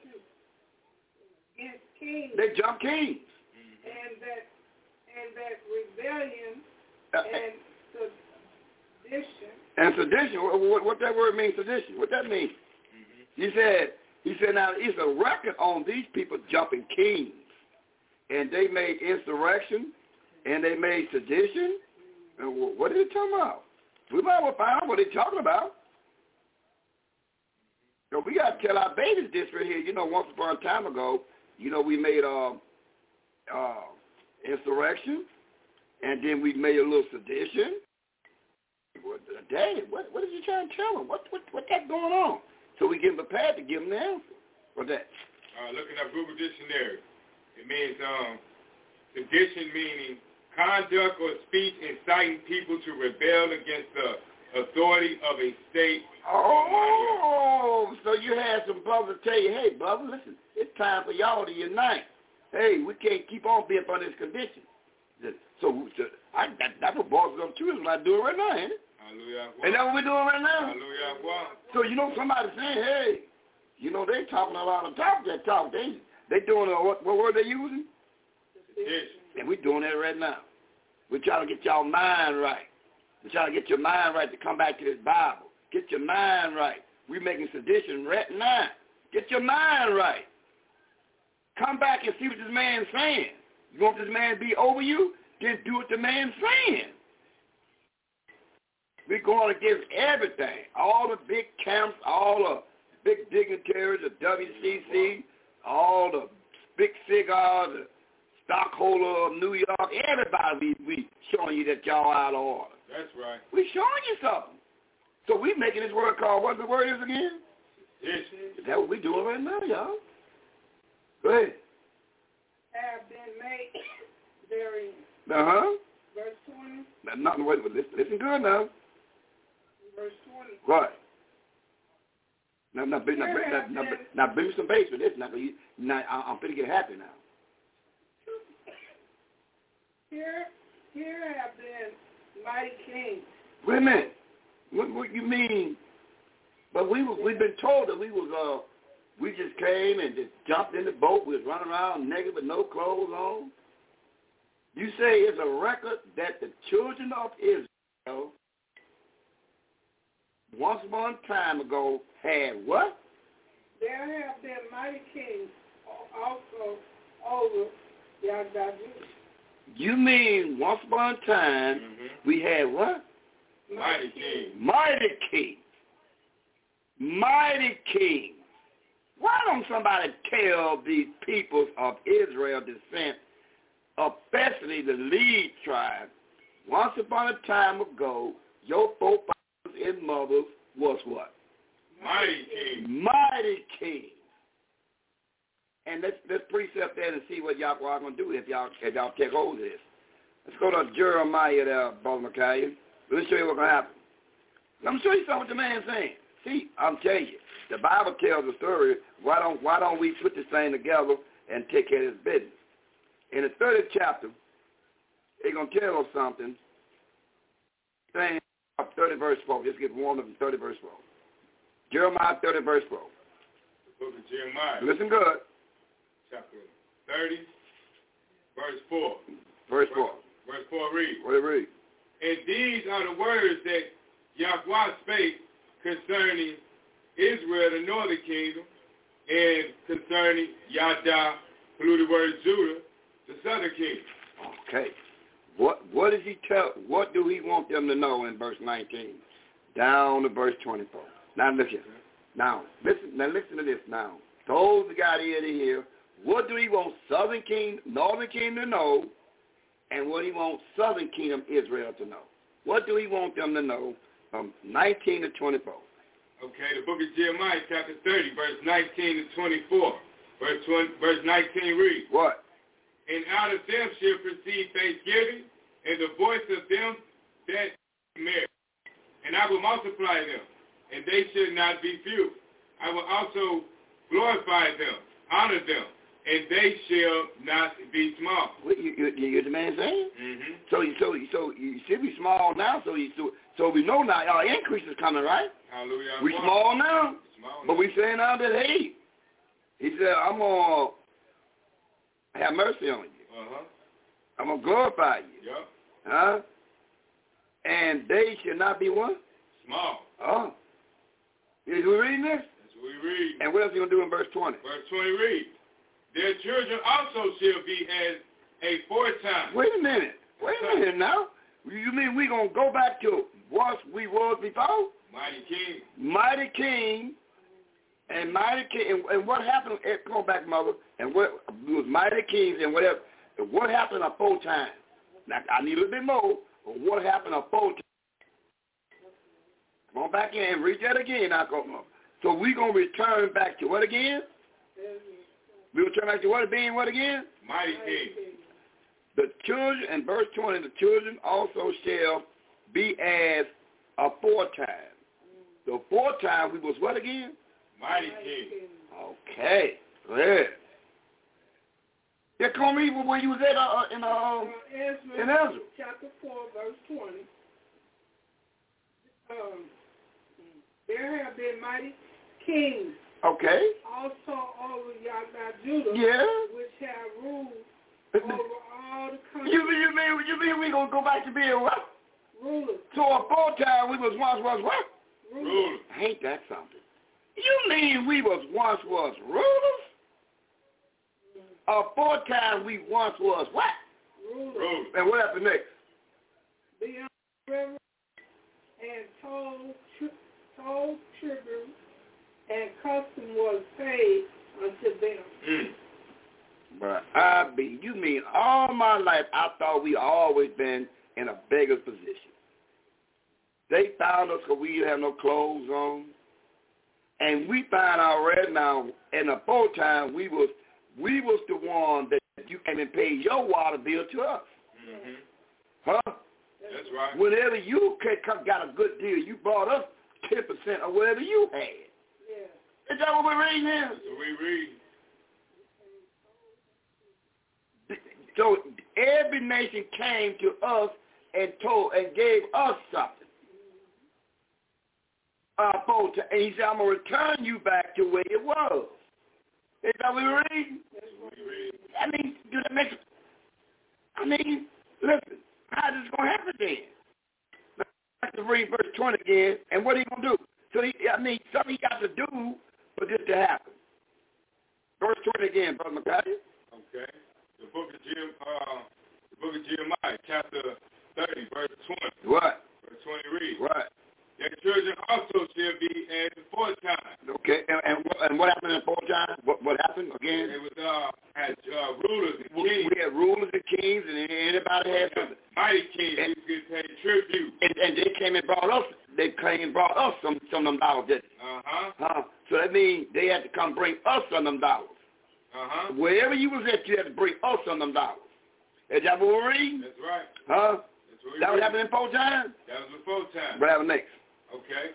Against kings. They jumped kings. and that and that rebellion Uh, and sedition. and sedition, what, what, what that word means, sedition? What that mean? Mm-hmm. He said, he said, now it's a record on these people jumping kings. And they made insurrection, and they made sedition. And what are they talking about? We might well find out what they're talking about. So we got to tell our babies this right here. You know, once upon a time ago, you know, we made uh, uh, insurrection, and then we made a little sedition. What, Daddy, what, what are you trying to tell them? What, what, what that going on? So we get prepared to give them the answer. What's that? Uh, looking up Google Dictionary, it means um, sedition meaning conduct or speech inciting people to rebel against the authority of a state. Oh, so you had some brothers tell you, hey, brother, listen, it's time for y'all to unite. Hey, we can't keep on being under this condition. So, so I, that, that's what boys up to is what I'm doing right now, ain't it? Hallelujah. Ain't that what we're doing right now? Hallelujah. So, you know, somebody saying, hey, you know, they talking a lot of talk, that talk. They, they doing, a, what, what word they using? Sedition. And we're doing that right now. We're trying to get y'all mind right. We're trying to get your mind right to come back to this Bible. Get your mind right. We're making sedition right now. Get your mind right. Come back and see what this man's saying. You want this man to be over you? Then do what the man's saying. We're going against everything. All the big camps, all the big dignitaries, the W C C, all the big cigars, the stockholder of New York, everybody we, we showing you that y'all out of order. That's right. We showing you something. So we making this word called, what the word is again? Sedition. Is that what we doing right now, y'all? Go ahead. Have been made therein. Uh-huh. Verse twenty. Now, nothing, wait, listen, listen good now. Verse twenty. Right. Now, now, now, now, now, now, now bring me some bass with this. Now, you, now I'm finna get happy now. Here, here have been mighty kings. Wait a minute. What, what you mean? But we we've been told that we was uh we just came and just jumped in the boat. We was running around naked with no clothes on. You say it's a record that the children of Israel once upon a time ago had what? there have been mighty kings also over Yahweh. You mean once upon a time Mm-hmm. we had what? Mighty king. Mighty king. Mighty king. Why don't somebody tell these peoples of Israel descent, especially the lead tribe, once upon a time ago, your forefathers and mothers was what? Mighty king. Mighty king. And let's let's precept that and see what y'all are going to do if y'all if y'all take hold of this. Let's go to Jeremiah there, Brother McCallion. Let me show you what's going to happen. Let me show you something what the man's saying. See, I'm telling you, the Bible tells the story. Why don't why don't we put this thing together and take care of this business? In the thirtieth chapter, they're going to tell us something. Saying thirty verse four. Just get warmed up in thirty verse four. Jeremiah thirty verse four. The book of Jeremiah. Listen good. Chapter thirty, verse four. Verse four. Verse four reads. What do it read? And these are the words that Yahweh spake concerning Israel, the northern kingdom, and concerning Yada, polluted word Judah, the southern kingdom. Okay. What what does he tell? What do he want them to know in verse nineteen? Down to verse twenty-four. Now listen. Now listen. Now listen to this. Now those that got ear to hear. What do he want southern kingdom, northern kingdom to know, and what he wants southern kingdom Israel to know? What do he want them to know from nineteen to twenty-four? Okay, the book of Jeremiah, chapter thirty, verse nineteen to twenty-four. Verse twenty, verse nineteen reads. What? And out of them shall proceed thanksgiving, and the voice of them that marry. And I will multiply them, and they shall not be few. I will also glorify them, honor them, and they shall not be small. What you, you, you hear the man saying? Mm-hmm. So, you, so, you, so you should be small now. So, you, so, so we know now our increase is coming, right? Hallelujah. We small now, Small but now. we saying now that hey, he said, I'm gonna have mercy on you. Uh-huh. I'm gonna glorify you. Yep. Huh? And they shall not be what? Small. Oh. Is we reading this? That's what we read. And what else you gonna do in verse twenty? Verse twenty reads. Their children also shall be as a foretime. Wait a minute. Wait a minute now. You mean we gonna go back to what we was before? Mighty king. Mighty king, and mighty king, and, and what happened? eh, Come on back, mother. And what it was mighty kings and whatever. And what happened a full time? Now I need a little bit more. But what happened a full time? Come on back in and read that again. Now, come on. So we gonna return back to what again? We return back to what being what again? Mighty king. The children, in verse twenty, the children also shall be as aforetime. The aforetime, we was what again? Mighty king. Okay, good. Yeah, come read where you was at uh, in, uh, Uh, Ezra, in Ezra. chapter four, verse twenty. Um, there have been mighty kings Okay. also over Yahweh Judah, Yeah. which have ruled over all the countries. You, you mean you mean we gonna go back to being what? Rulers. So aforetime we was once was what? Rulers. Ruler. Ain't that something? You mean we was once was rulers? Aforetime we once was what? Rulers. Ruler. And what happened next? Beyond river and toll, tri- toll tribute and custom was paid unto them. Mm. But I be, you mean all my life I thought we always been in a beggar's position. They found us because we didn't have no clothes on. And we find out right now, in the full time, we was we was the one that you came and paid your water bill to us. Mm-hmm. Huh? That's right. Whenever you got a good deal, you brought us ten percent of whatever you had. Yeah. Is that what we're reading here? So we read. So every nation came to us and told and gave us something. Uh, and he said, I'm going to return you back to where it was. Is that what we're reading? I mean, do that make I mean, listen, how is this going to happen then? I have to read verse twenty again, and what are you going to do? So, he, I mean, something he got to do for this to happen? Verse twenty again, Brother McCarty. Okay. The book of Jeremiah, uh, the book of Jeremiah, chapter thirty, verse twenty. What? Verse twenty reads. What? Their children also shall be as aforetime. Okay, and, and, and what happened in aforetime? What, what happened again? It was uh, as uh, rulers and kings. We had rulers and kings, and anybody had something. Mighty kings, and, who could pay tribute. And, and they came and brought us. They came and brought us some some of them dollars, didn't they? Uh huh. Huh? So that means they had to come bring us some of them dollars. Uh huh. Wherever you was at, you had to bring us some of them dollars. Is that what we're reading? That's right. Huh? That's what that was happening in aforetime? That was before time. What happened next? Okay.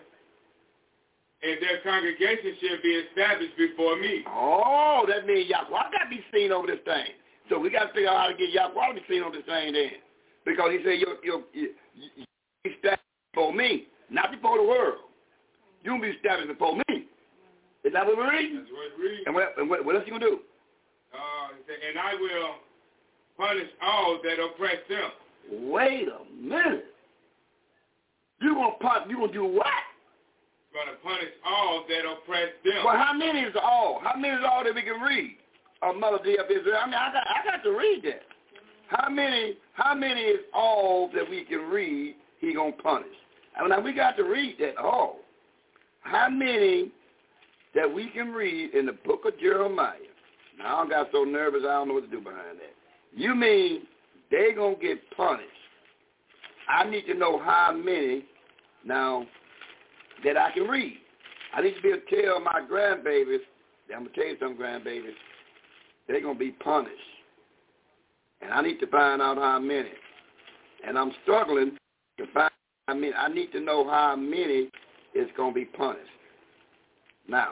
And their congregation shall be established before me. Oh, that means Yahweh got to be seen over this thing. So we got to figure out how to get Yahweh to be seen over this thing then. Because he said, you're, you're, you're, you're established before me, not before the world. You'll be established before me. Is that what we're reading? That's what we're reading. And what, and what, what else you going to do? Uh, and I will punish all that oppress them. Wait a minute. You're going to punish, you going to do what? Going to punish all that oppress them. Well, how many is all? How many is all that we can read? A melody of Israel. I mean, I got, I got to read that. How many? How many is all that we can read? He gonna punish. I mean, now we got to read that all. How many that we can read in the book of Jeremiah? Now I got so nervous I don't know what to do behind that. You mean they gonna get punished? I need to know how many now that I can read. I need to be able to tell my grandbabies, I'm going to tell you some grandbabies, they're going to be punished. And I need to find out how many. And I'm struggling to find how many. I need to know how many is going to be punished. Now,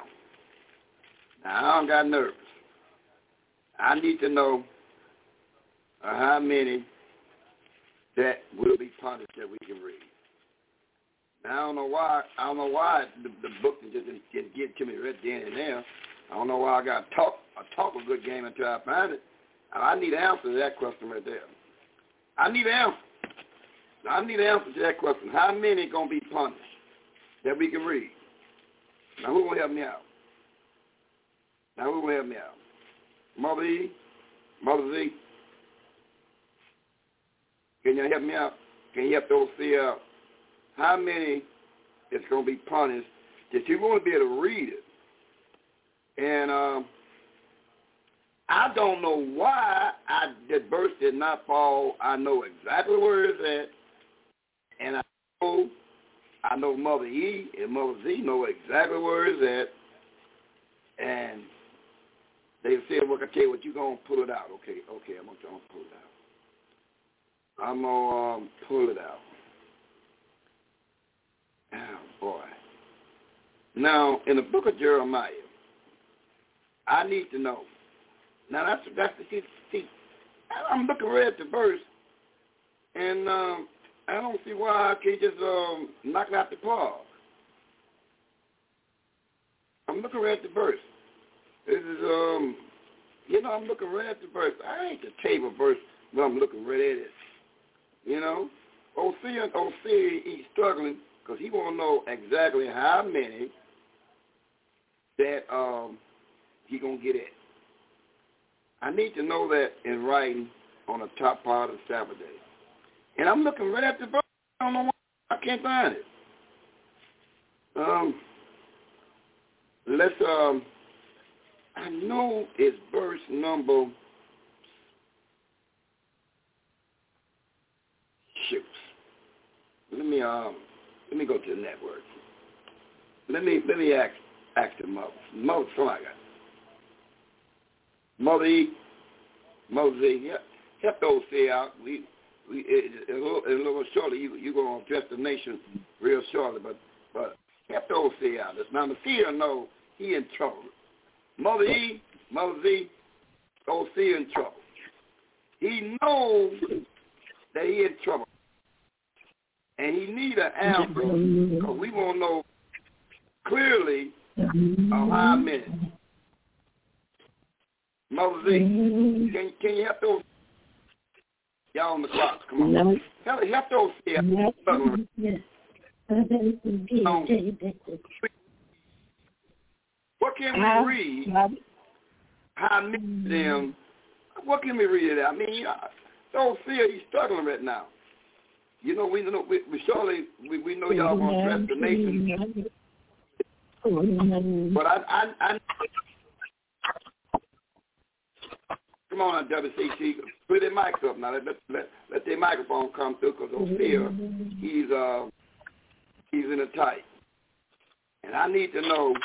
now I don't got nervous. I need to know uh, how many that will be punished that we can read. Now, I don't know why. I don't know why the, the book just didn't get, get to me right then and there. I don't know why I got to talk. I talk a good game until I find it. I need an answer to that question right there. I need an answer. I need an answer to that question. How many gonna be punished that we can read? Now, who gonna help me out? Now, who gonna help me out? Mother E, Mother Z. Can you help me out? Can you help those see out? How many is going to be punished that you want to be able to read it? And um, I don't know why I, that verse did not fall. I know exactly where it's at. And I know, I know Mother E and Mother Z know exactly where it's at. And they said, well, I tell you what, you're going to pull it out. Okay, okay, I'm going to pull it out. I'm going to um, pull it out. Oh, boy. Now, in the book of Jeremiah, I need to know. Now, that's, that's the, see, see, I'm looking right at the verse, and um, I don't see why I can't just um, knock it out the park. I'm looking right at the verse. This is, um, you know, I'm looking right at the verse. I ain't the table verse, but I'm looking right at it. You know? Osea, Osea, he's struggling because he want to know exactly how many that um, he going to get at. I need to know that in writing on the top part of the Sabbath day. And I'm looking right at the verse. I don't know why I can't find it. Um, let's, um, I know it's verse number, shoot. Let me, um, let me go to the network. Let me, let me ask, ask the mother. Mother, somebody got it. Mother E, Mother Z, help, help those say out. We, we, it, a, little, a little shortly, you, you're going to address the nation real shortly, but, but help those say out. Now, the seer know he in trouble. Mother E, Mother Z, those seer in trouble. He knows that he in trouble. And he need an answer because we want to know clearly of how many. Mother Z, can, can you help those? Y'all on the clock. Come on. No. Help, help those. Yeah. No. Yes. What what can we uh, read? Uh, How many of them? What can we read it? I mean, don't feel he's struggling right now. You know, we know we, we surely we, we know y'all want to address the nation, but I I, I come on, W C C, put their mics up now. Let let let their microphone come through, because Ophir, he's uh he's in a tight, and I need to know.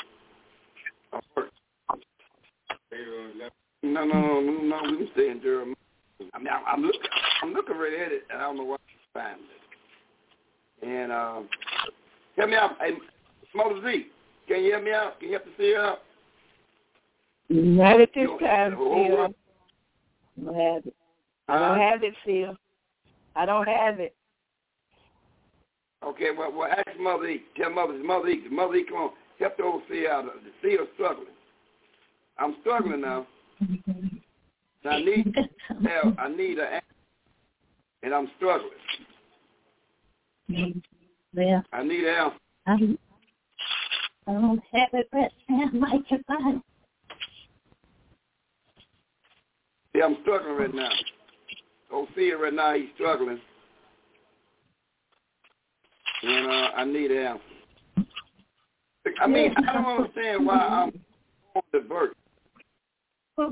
No, no, no, no, no. We can stay in Jeremiah. I mean, I'm, I'm looking, I'm looking right at it, and I don't know what to find it. And uh, help me out, hey, Mother Z. Can you help me out? Can you help to see it out? Not at this You time, know, Phil. I don't have it. I don't have it, Phil. I don't have it. Okay, well, well, ask Mother E. Tell Mother, Mother E. Mother E, come on, help the old C out. The C is struggling. I'm struggling now. So I need help. I need an answer, and I'm struggling. Yeah. I need help. I don't have it right now. I can find it. Yeah, I'm struggling right now. Don't see it right now. He's struggling, and uh, I need help. I mean, I don't understand why I'm on the verse. So,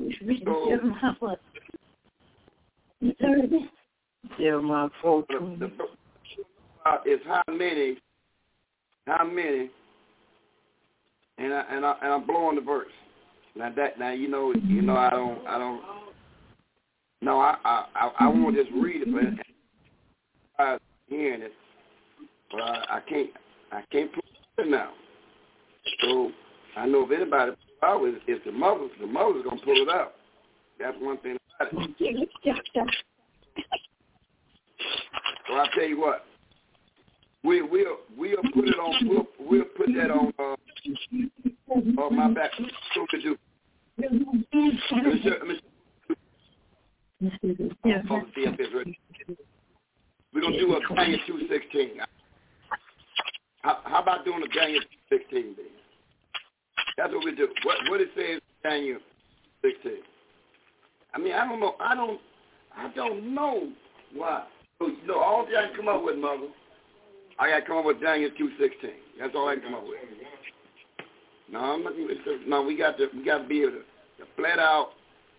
Jeremiah fourteen. The, the, uh, is how many, how many, and I and I and I'm blowing the verse. Now that now you know you know I don't I don't. No, I I I, I want to just read it, but I'm hearing it, but I, I can't I can't put it now. So I know if anybody pull it out, it's the mothers. The mothers gonna pull it out. That's one thing about it. So I tell you what, we we'll we'll put it on. We'll we'll put that on. Uh, on my back. So we do. Let me show, let me Yeah. We're going to do a Daniel two sixteen. How, how about doing a Daniel two sixteen, baby? That's what we do. What, what it says in Daniel sixteen. I mean, I don't know. I don't I don't know why. So, you know, all I can come up with, Mother, I got to come up with Daniel two sixteen. That's all I can come up with. No, I'm not, no, we got to we got to be able to, to flat out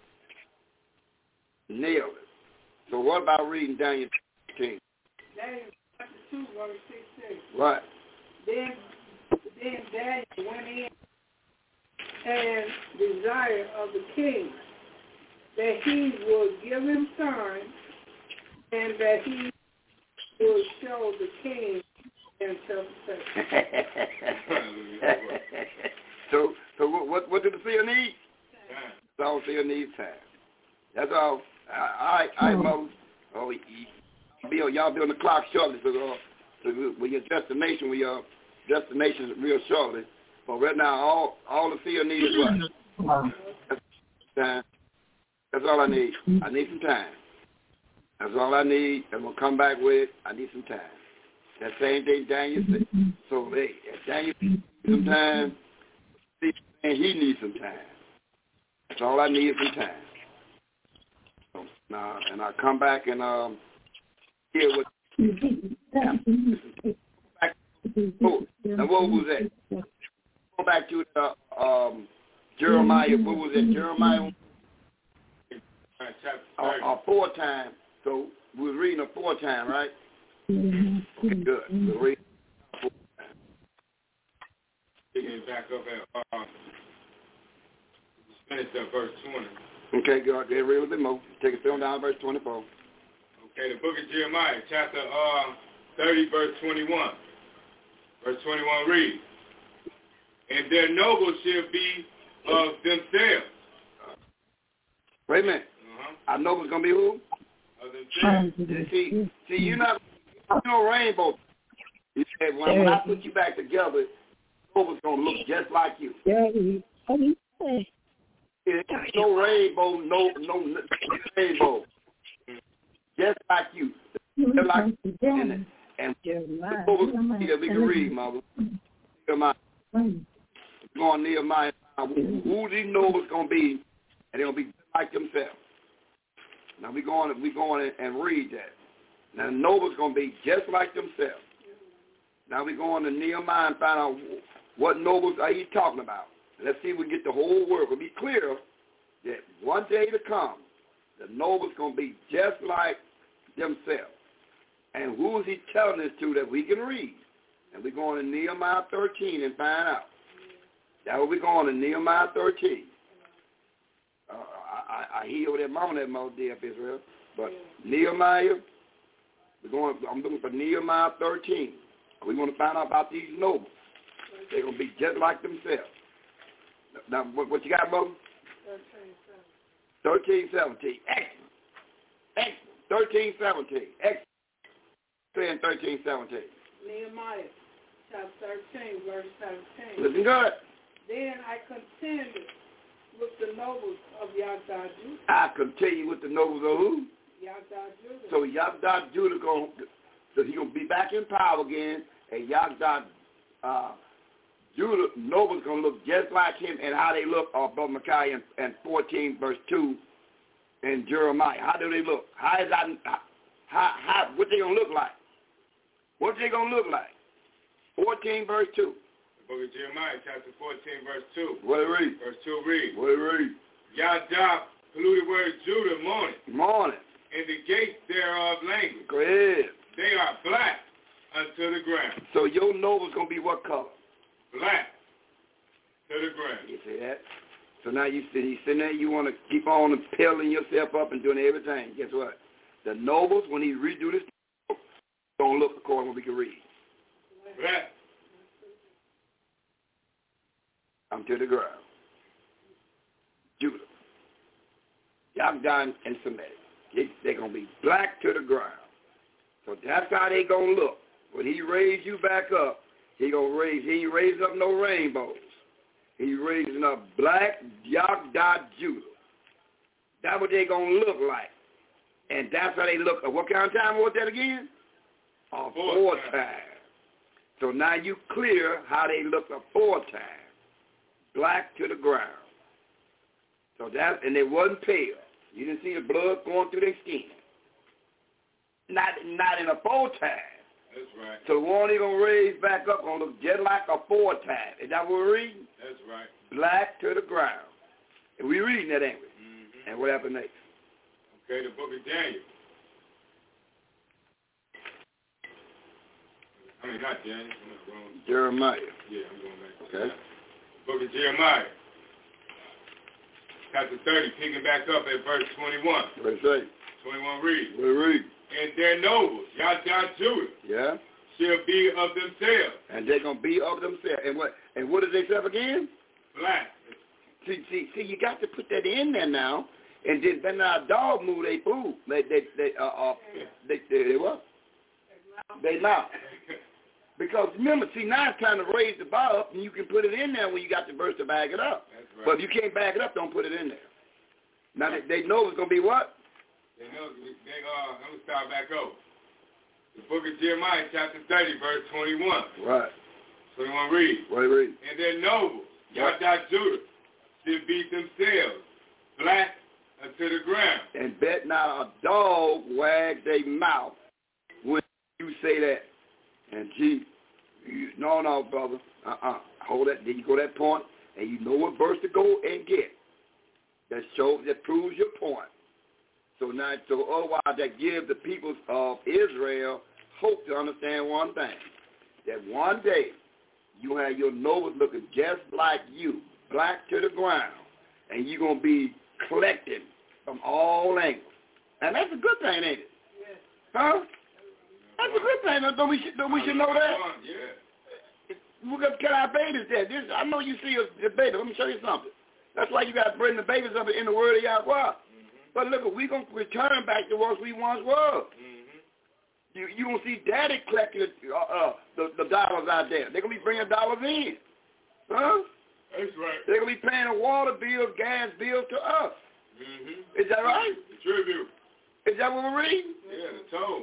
nail it. So what about reading Daniel sixteen? Daniel chapter two, verse sixteen. Right. Then, then Daniel went in and desired of the king that he would give him time and that he would show the king interpretation. so, so what, what, what do the seer need? Time. That's all seer needs, time. That's all. All right, all right, Moses. Oh, Bill, y'all be on the clock shortly, so, uh, so when your destination, when your destination is real shortly. But right now, all all the seer need is what? That's time. That's all I need. I need some time. That's all I need. And we'll come back with, I need some time. That same thing Daniel said. So, hey, if Daniel needs some time, and he needs some time. That's all I need is some time. So, now, and I'll come back and um, hear what. Back, oh, now, what was that? Go back to the um, Jeremiah. What was it? Jeremiah. A, a four time. So we were reading a four time, right? Okay, good. We're reading a four time. Taking back up at uh, finish up verse twenty. Okay, good. Get read a little bit more. Take it still down to verse twenty-four. Okay, the book of Jeremiah, chapter uh, thirty, verse twenty-one. Verse twenty-one reads, and their nobles shall be of themselves. Wait a minute. Uh-huh. Our nobles going to be who? Of themselves. See, see, you're not, you know, rainbow. He said, when, when I put you back together, nobles going to look just like you. It's no rainbow, no, no, no rainbow. Just like you. Just like you. And, and the nobles that we can read, Mother. Come on. Going Nehemiah, who these nobles going to be, and they're going to be like themselves. Now we're going, we going and read that. Now the nobles going to be just like themselves. Now we're going to Nehemiah and find out what nobles are he talking about. Let's see if we can get the whole word. We'll be clear that one day to come, the nobles going to be just like themselves. And who is he telling this to that we can read? And we're going to Nehemiah thirteen and find out. That's where we're going to Nehemiah thirteen. Uh, I, I, I hear that mama that mouth there, Israel. But Nehemiah, we're going. I'm looking for Nehemiah thirteen. We want to find out about these nobles. They're going to be just like themselves. Now, what, what you got, Mo? thirteen, seventeen. Excellent. Excellent. thirteen, seventeen. Excellent. Saying thirteen, seventeen. Nehemiah, chapter thirteen, verse seventeen. Listen good. Then I contended with the nobles of Yagdad Judah. I continue with the nobles of who? Yagdad Judah. So Yagdad Judah going, so he gonna be back in power again, and Yagdad uh, Judah nobles gonna look just like him, and how they look are Brother Micaiah and, and fourteen verse two, and Jeremiah. How do they look? How is that? How how what they gonna look like? What they gonna look like? fourteen verse two. Book of Jeremiah, chapter fourteen, verse two. What it read? Verse two read. What it read? Yada, polluted word Judah, morning. Morning. And the gates thereof language. Go ahead. They are black unto the ground. So your nose is going to be what color? Black to the ground. You see that? So now you sit, you sitting there, you want to keep on peeling yourself up and doing everything. Guess what? The nobles, when he redo this, don't look according to what we can read. Black. Unto the ground. Judah. Yagdan and Semitic. They're going to be black to the ground. So that's how they going to look. When he raise you back up, he going to raise, he ain't raising up no rainbows. He raising up black Yagdan Judah. That's what they going to look like. And that's how they look. What kind of time was that again? A four time. So now you clear how they look a four time. Black to the ground. So that, and they wasn't pale. You didn't see the blood going through their skin. Not not in a four time. That's right. So the one they're going to raise back up going to look just like a four time. Is that what we're reading? That's right. Black to the ground. And we reading that, ain't we? Mm-hmm. And what happened next? Okay, the book of Daniel. I mean, not Daniel. I'm going. Jeremiah. Yeah, I'm going back. Okay. Book of Jeremiah. Chapter thirty, picking back up at verse twenty-one. What it say? twenty-one read. What it read? And their nobles, Yada Judah, Yeah. shall be of themselves. And they're going to be of themselves. And what And what is they self again? Black. See, see, see, you got to put that in there now. And then when our dog move, they food. They, they, they, uh, uh, they, they, they what? They mouth. Because remember, see, now it's time to raise the bar up, and you can put it in there when you got the verse to back it up. That's right. But if you can't back it up, don't put it in there. Now they, they know it's gonna be what? They know. They uh. Let me start back over. The book of Jeremiah, chapter thirty, verse twenty-one. Right. twenty-one read. What do you read? And their nobles, Yada Judah, shall be themselves black unto the ground. And bet not a dog wag their mouth when you say that. And gee, you, no, no, brother. Uh-uh. Hold that. Then you go to that point, and you know what verse to go and get. That shows, that proves your point. So now, so otherwise, that gives the people of Israel hope to understand one thing: that one day you have your nobles looking just like you, black to the ground, and you're gonna be collecting from all angles. And that's a good thing, ain't it? Yes. Huh? That's a good thing. Don't we should, don't we should know that? Yeah. We're going to tell our babies that. This, I know you see a, the baby. Let me show you something. That's why you got to bring the babies up in the word of Yahweh. Mm-hmm. But look, we're going to return back to what we once were. Mm-hmm. You you going to see daddy collecting uh, uh, the, the dollars out there. They're going to be bringing dollars in. Huh? That's right. They're going to be paying a water bill, gas bill to us. Mm-hmm. Is that right? The tribute. Is that what we're reading? Yeah, the toll.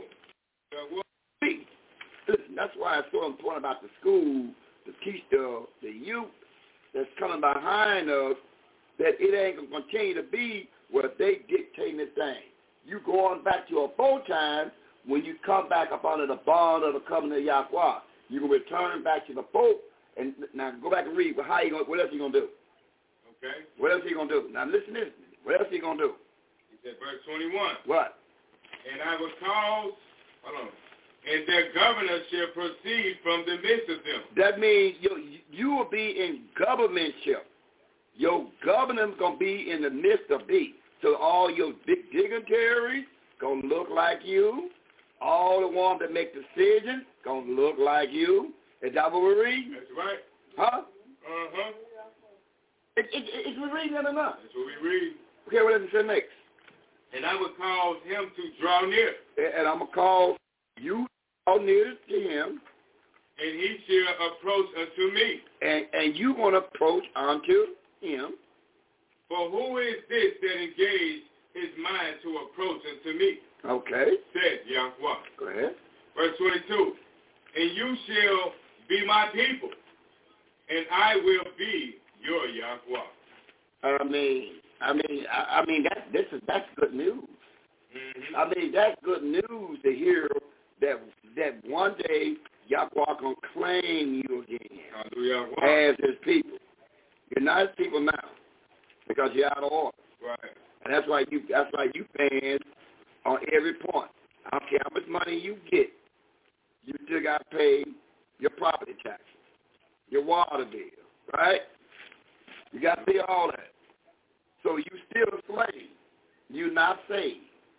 Listen, that's why it's so important about the school to teach the, the youth that's coming behind us, that it ain't going to continue to be where they dictating this thing. You going back to a full time when you come back up under the bond of the covenant of Yahweh. You can return back to the folk. And now go back and read. Well, how you going? What else you gonna do? Okay. What else you gonna do? Now listen to this. What else you gonna do? He said, verse twenty-one. What? And I will cause, hold on, and their governor shall proceed from the midst of them. That means you you will be in governmentship. Your governor's gonna be in the midst of thee. So all your big dignitaries gonna look like you. All the ones that make decisions gonna look like you. Is that what we're reading? That's right. Huh? Uh-huh. It, it, it, is we reading that or not? That's what we read. Okay, what does it say next? And I will cause him to draw near. And, and I'm going to call you draw near to him. And he shall approach unto me. And, and you going to approach unto him. For who is this that engaged his mind to approach unto me? Okay. Said Yahweh. Go ahead. Verse twenty-two. And you shall be my people, and I will be your Yahweh. I mean, I mean, I, I mean that this is that's good news. Mm-hmm. I mean that's good news to hear that that one day Yahweh gonna claim you again Hallelujah. as his people. You're not his people now because you're out of order. Right. And that's why you that's why you paying on every point. I don't care how much money you get. You still got to pay your property taxes, your water bill, right? You got to pay all that. So you still a slave. You're not saved.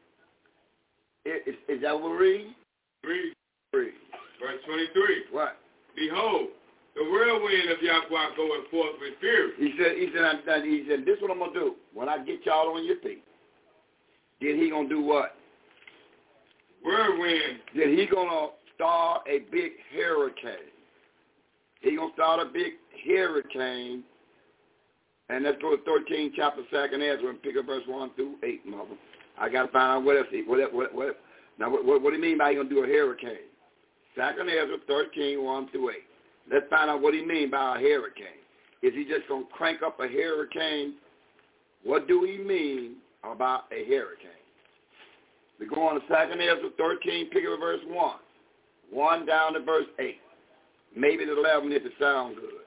Is, is that what we read? Read. Read. Verse twenty-three. What? Behold, the whirlwind of Yahweh going forth with fury. He said, he said, he said, this is what I'm going to do. When I get y'all on your feet, then he going to do what? Whirlwind. Then he going to start a big hurricane. He going to start a big hurricane. And let's go to thirteen, chapter second Ezra, and pick up verse one through eight, mother. I got to find out what else. He, what, what, what, now, what, what, what do you mean by he going to do a hurricane? second Ezra thirteen, one through eight. Let's find out what he mean by a hurricane. Is he just going to crank up a hurricane? What do he mean about a hurricane? We go on to second Ezra thirteen, pick up verse one. one down to verse eight. Maybe the eleven if it sounds good.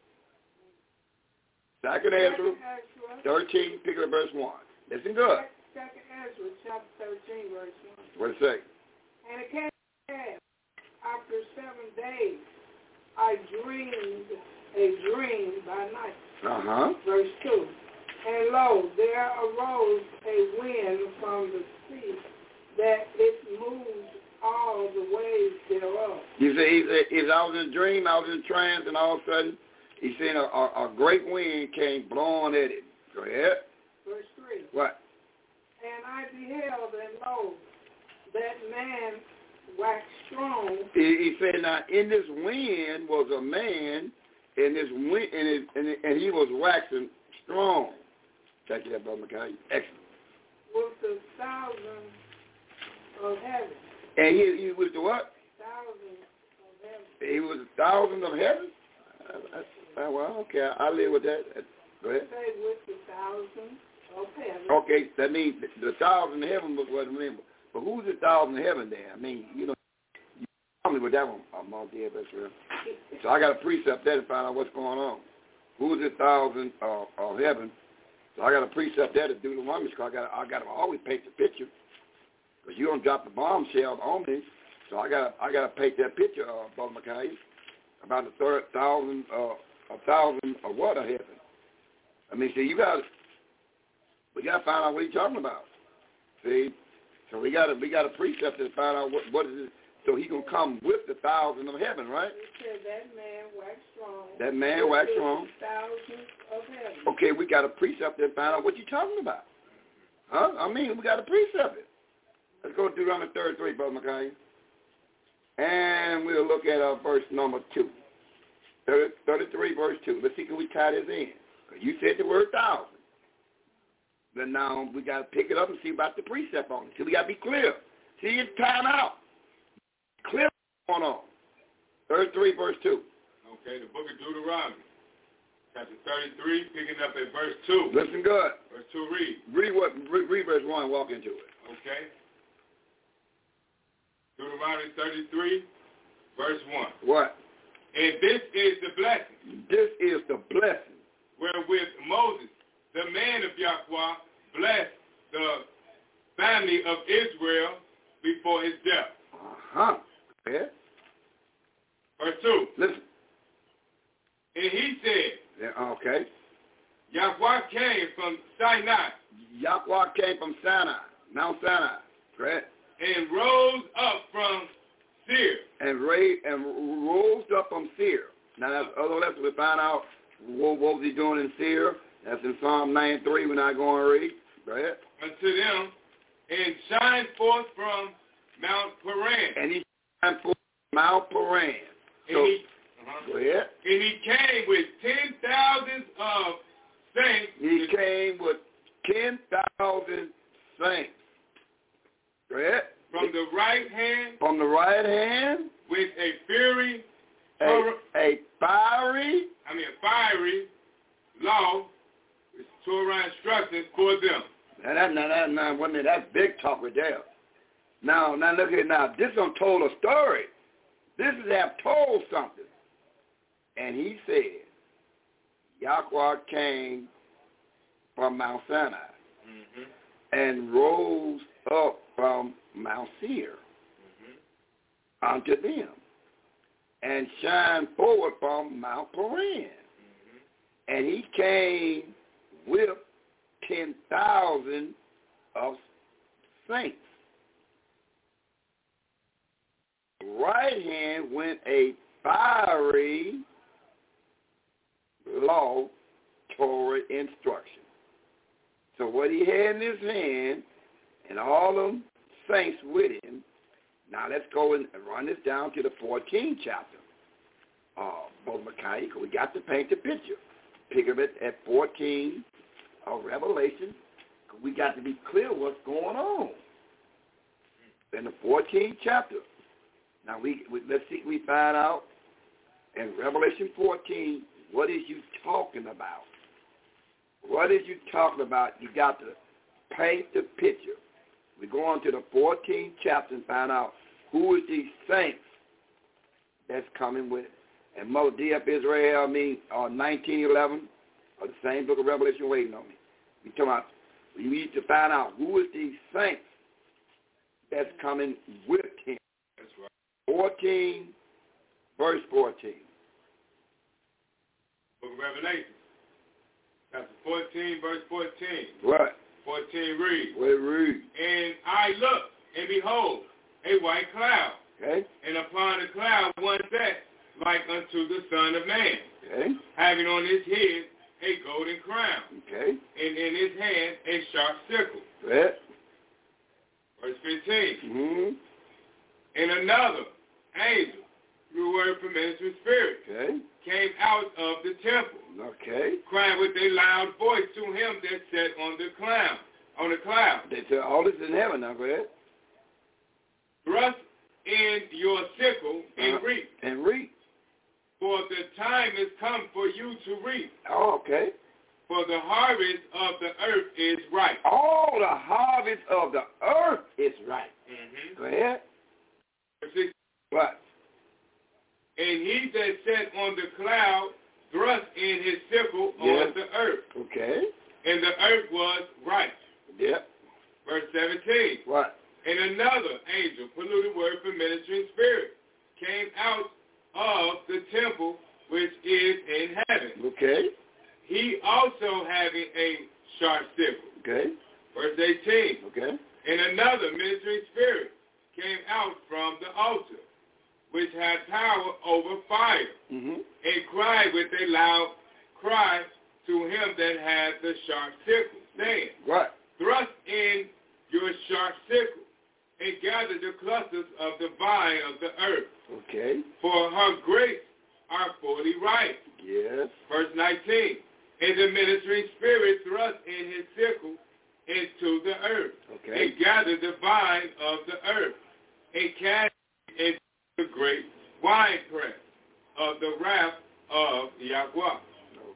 second Ezra thirteen, pick up verse one. Listen good. second Ezra chapter thirteen, verse one. What does it say? And it came to pass, after seven days, I dreamed a dream by night. Uh-huh. Verse two. And lo, there arose a wind from the sea, that it moved all the waves thereof. You see, he said, if I was in a dream, I was in trance, and all of a sudden, he said a, a, a great wind came blowing at him. Go ahead. Verse three. What? And I beheld, and lo, that man waxed strong. He, he said, now, in this wind was a man, and this wind, and, it, and, it, and he was waxing strong. Check it out, Brother McKay. Excellent. With the thousands of heaven. And he, he was the what? Thousands of heaven. He was a thousand of heaven? Uh, uh, well, okay, I'll live with that. Go ahead. Say with the thousands of heaven. Okay, that means the thousand of heaven was what I remember. But who's the thousand of heaven there? I mean, you know, you tell me with that one, I'm on there, that's real. So I got a precept there to find out what's going on. Who's the thousand of, of heaven? So I got a precept there to do the one because I got I got to always paint the picture. Because you don't drop the bombshell on me. So I got I got to paint that picture, uh, Brother McKay, about the third thousand, uh, a thousand of what of heaven. I mean, see, you got we got to find out what he's talking about. See, so we got to we got a precept to find out what what is it. So he gonna come with the thousand of heaven, right? It said that man waxed strong. That man waxed strong. Thousands of heaven. Okay, we got a precept to find out what you're talking about. Huh? I mean, we got a precept. Let's go to Deuteronomy thirty-three, Brother McKay. And we'll look at uh, verse number two. thirty, thirty-three, verse two. Let's see, can we tie this in? You said the word thousand. Then now we got to pick it up and see about the precept on it. See, we got to be clear. See, it's time out. Clear what's going on. thirty-three, verse two. Okay, the book of Deuteronomy, chapter thirty-three, picking up at verse two. Listen good. Verse two, read. Read what? Read, read verse one and walk into it. Okay. Deuteronomy thirty-three, verse one. What? And this is the blessing. This is the blessing wherewith Moses, the man of Yahweh, blessed the family of Israel before his death. Uh-huh. Yeah. Verse two. Listen. And he said, Yeah, okay. Yahweh came from Sinai. Yahweh came from Sinai, Mount Sinai, correct? And rose up from Seir. And raised and rose up from Seir. Now that's other lesson we find out what, what was he doing in Seir. That's in Psalm ninety-three. We're not going to read. Go ahead. Unto them, and shine forth from Mount Paran. And he shined forth from Mount Paran. And So, he, uh-huh. go ahead. And he came with ten thousands of saints. He came with ten thousand saints. Go ahead. From the right hand. From the right hand. With a fury. A, a fiery. I mean a fiery law. It's Torah instructions for them. Now that now that now one minute, that's big talk right there. Now now look at it now. This one told a story. This is have told something. And he said, Yahweh came from Mount Sinai mm-hmm. and rose up from Mount Seir mm-hmm. unto them and shined forward from Mount Paran. Mm-hmm. And he came with ten thousand of saints. Right hand went a fiery law, Torah instruction. So what he had in his hand, and all them saints with him. Now let's go and run this down to the fourteenth chapter. Uh, Brother Micaiah, we got to paint the picture. Pick up it at fourteen of Revelation. We got to be clear what's going on in the fourteenth chapter. Now we, we let's see. We find out in Revelation fourteen. What is you talking about? What is you talking about? You got to paint the picture. We go on to the fourteenth chapter and find out who is these saints that's coming with it. And Mother D F Israel, I mean, uh, nineteen eleven, or the same book of Revelation waiting on me. We talking about, we need to find out who is these saints that's coming with him. That's right. fourteen, verse fourteen. Book of Revelation, chapter fourteen, verse fourteen. What? fourteen read. What it read? And I looked, and behold, a white cloud. Okay. And upon the cloud one sat like unto the Son of Man. Okay. Having on his head a golden crown. Okay. And in his hand a sharp sickle. Right. Verse fifteen. Mm-hmm. And another angel, through word from ministering spirit, Okay. came out of the temple, Okay. crying with a loud voice to him that sat on the cloud, on the cloud. They said all this is in heaven now, go ahead. Thrust in your sickle and Uh-huh. reap, And reap. for the time is come for you to reap. Oh, okay. For the harvest of the earth is ripe. All the harvest of the earth is right. Mm-hmm. Go ahead. What? And he that sat on the cloud thrust in his sickle Yes. on the earth, Okay. and the earth was ripe. Yep. Verse seventeen. What? And another angel, polluted word for ministering spirit, came out of the temple which is in heaven. Okay. He also having a sharp sickle. Okay. Verse eighteen. Okay. And another ministering spirit came out from the altar, which had power over fire, Mm-hmm. and cried with a loud cry to him that had the sharp sickle, saying, What? Thrust in your sharp sickle, and gather the clusters of the vine of the earth, Okay. for her grapes are fully ripe. Yes. Verse nineteen. And the ministering spirit thrust in his sickle into the earth, Okay. and gathered the vine of the earth, and cast it into the great winepress of the wrath of Yahweh.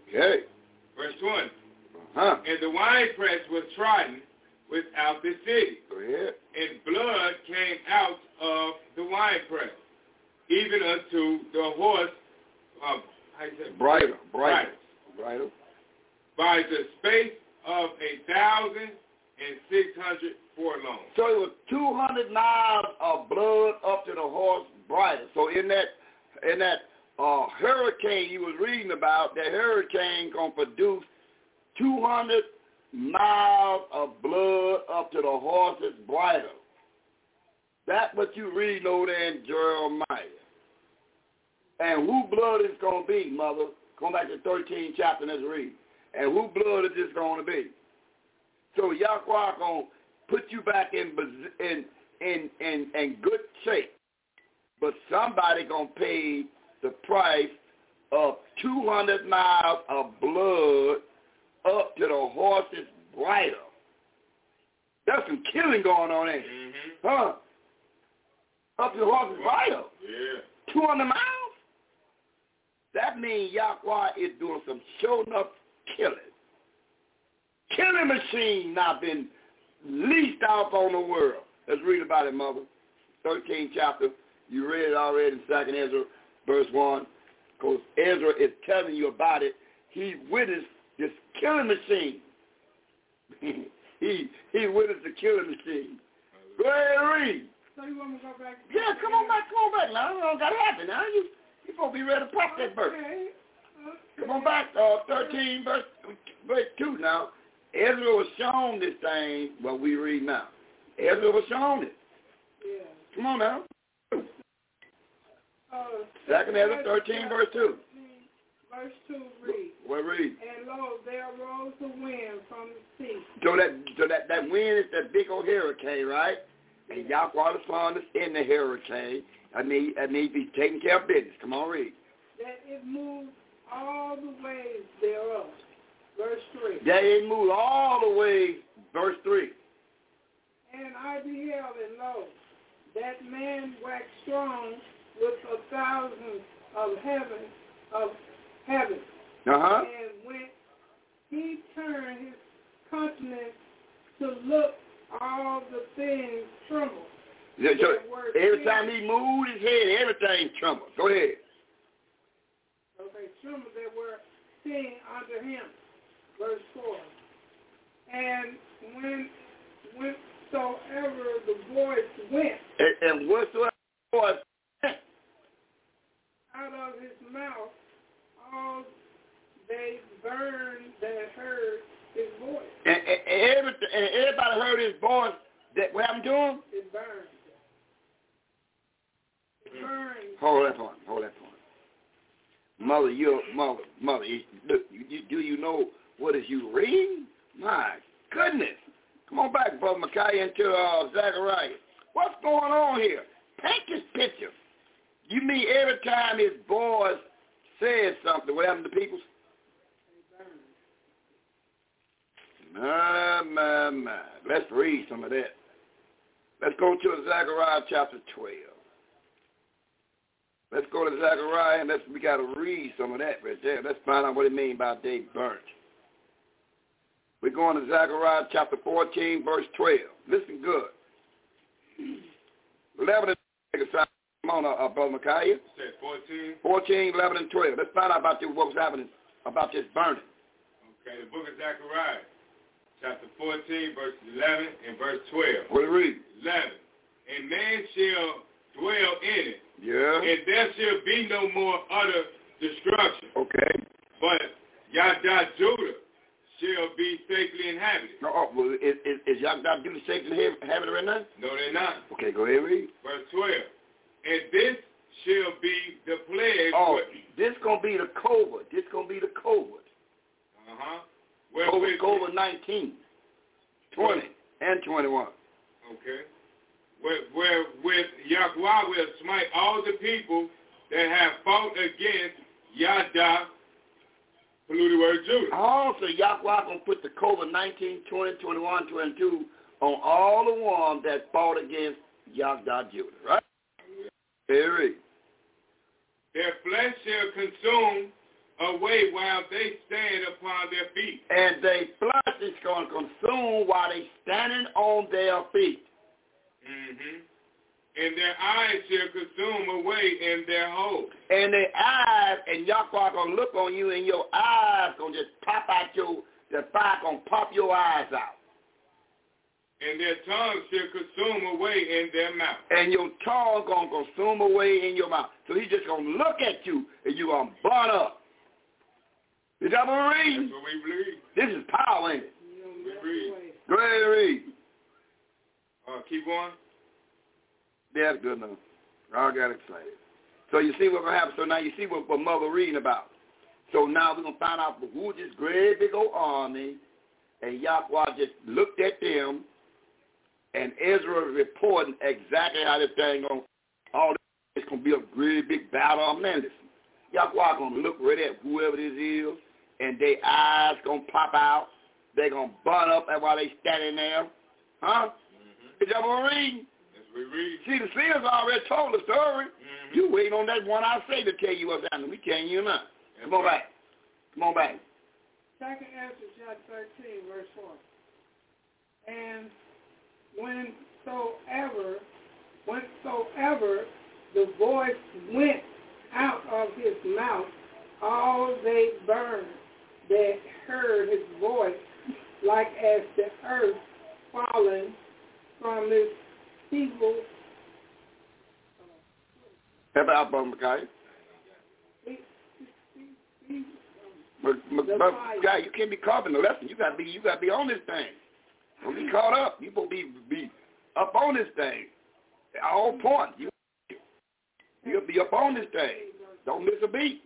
Okay. Verse twenty. Uh-huh. And the winepress was trodden without the city. Go ahead. And blood came out of the winepress, even unto the horse, uh, how you say? Bridle. Bridle. Bridle. By the space of a thousand and six hundred furlongs. So it was two hundred miles of blood up to the horse bridle. So in that, in that uh, hurricane you was reading about, that hurricane gonna produce two hundred miles of blood up to the horse's bridle. That's what you read over there in Jeremiah. And who blood is going to be, mother? Going back to the thirteenth chapter, let's read. And who blood is this going to be? So Yahweh going to put you back in in in in, in good shape. But somebody going to pay the price of two hundred miles of blood up to the horse's bridle. There's some killing going on there. Mm-hmm. Huh? Up to the horse's bridle. Yeah. two hundred miles? That means Yahweh is doing some show enough killing. Killing machine now been leased out on the world. Let's read about it, mother. thirteenth chapter. You read it already in Second Ezra, verse one. Because Ezra is telling you about it. He witnessed this killing machine. he he witnessed the killing machine. Go ahead and read. So you want me to go back? Yeah, come on back, come on back now. It don't got to happen now. You you supposed to be ready to pop that verse. Okay. Come on back, uh, thirteen, verse, verse two now. Ezra was shown this thing, what we read now. Ezra was shown it. Yeah. Come on now. Uh, Second Ezra thirteen, verse two. Verse two read. What read? And lo, there arose a wind from the sea. So that so that, that wind is that big old hurricane, right? And Yahweh the Son is in the hurricane. I mean, I mean, be taking care of business. Come on, read. That it moved all the ways thereof. Verse three. That it moved all the way. Verse three. And I beheld, and lo, that man waxed strong with a thousand of heaven, of heaven. Uh-huh. And when he turned his countenance to look, all the things trembled. Yeah, so every time he moved his head, everything trembled. Go ahead. Okay, trembled that were seen unto him. Verse four. And when whensoever the voice went, And, and whatsoever voice went, out of his mouth, all they burned that heard his voice. and, and, and, every, and everybody heard his voice, that what happened to him? It burned. It burned. Hold that point. Hold that point. Mother, you mother, mother. You, look, you, you, do you know what is you reading? My goodness! Come on back, Brother Micaiah, into uh, Zechariah. What's going on here? Paint this picture. You mean every time his voice says something, what happened to people? My, my, my. Let's read some of that. Let's go to Zechariah chapter twelve. Let's go to Zechariah and let's, we got to read some of that right there. Let's find out what it means by they burnt. We're going to Zechariah chapter fourteen, verse twelve. Listen good. eleven and twelve. Come on, uh, Brother Micaiah. Say fourteen. fourteen, eleven, and twelve. Let's find out about this, what was happening about this burning. Okay, the book of Zechariah, chapter fourteen, verse eleven and verse twelve. What do we read? eleven. And man shall dwell in it, Yeah. and there shall be no more utter destruction. Okay. But Yada Judah shall be safely inhabited. No, oh, well, is, is, is y'all got to do the safety having it right now? No, they're not. Okay, go ahead and read. Verse twelve. And this shall be the plague. Oh, this going to be the COVID. This going to be the COVID. Uh-huh. COVID, COVID nineteen, twenty, and twenty-one. Okay. Where, where with Yahweh will smite all the people that have fought against Yada, polluted word Judah. Also, Yahweh going to put the COVID nineteen, twenty, twenty-one, twenty-two on all the ones that fought against Yada Judah, right? Very. Their flesh shall consume away while they stand upon their feet. And their flesh is going to consume while they standing on their feet. Mm-hmm. And their eyes shall consume away in their holes. And their eyes, and Yahweh going to look on you, and your eyes going to just pop out your, the fire going to pop your eyes out. And their tongue shall consume away in their mouth. And your tongue going to consume away in your mouth. So he's just going to look at you, and you're going to burn up. Is that what we're reading? That's what we believe. This is power, ain't it? We read. Go ahead and read. Uh, keep going. That's good enough. I got excited. So you see what's going to happen. So now you see what, what Mother reading about. So now we're going to find out who this great big old army, and Yahweh just looked at them, and Ezra reporting exactly how this thing going. All this is going to be a great big battle. Man, listen, Yahweh going to look right at whoever this is, and their eyes going to pop out. They're going to burn up while they standing there. Huh? Mm-hmm. Is that what we're reading? Yes, we read. See, the seers already told the story. Mm-hmm. You waiting on that one I say to tell you what's happening. We telling you nothing. Come on back. Come on back. Second Ezra chapter thirteen, verse four. And whensoever, whensoever the voice went out of his mouth, all they burned that heard his voice, like as the earth fallen from its feeble. Have out, Brother Micaiah. But, but, but guy, you can't be caught in the lesson. You gotta be, you gotta be on this thing. Don't be caught up. You supposed to be, be up on this thing. At all points. You, you'll be up on this thing. Don't miss a beat.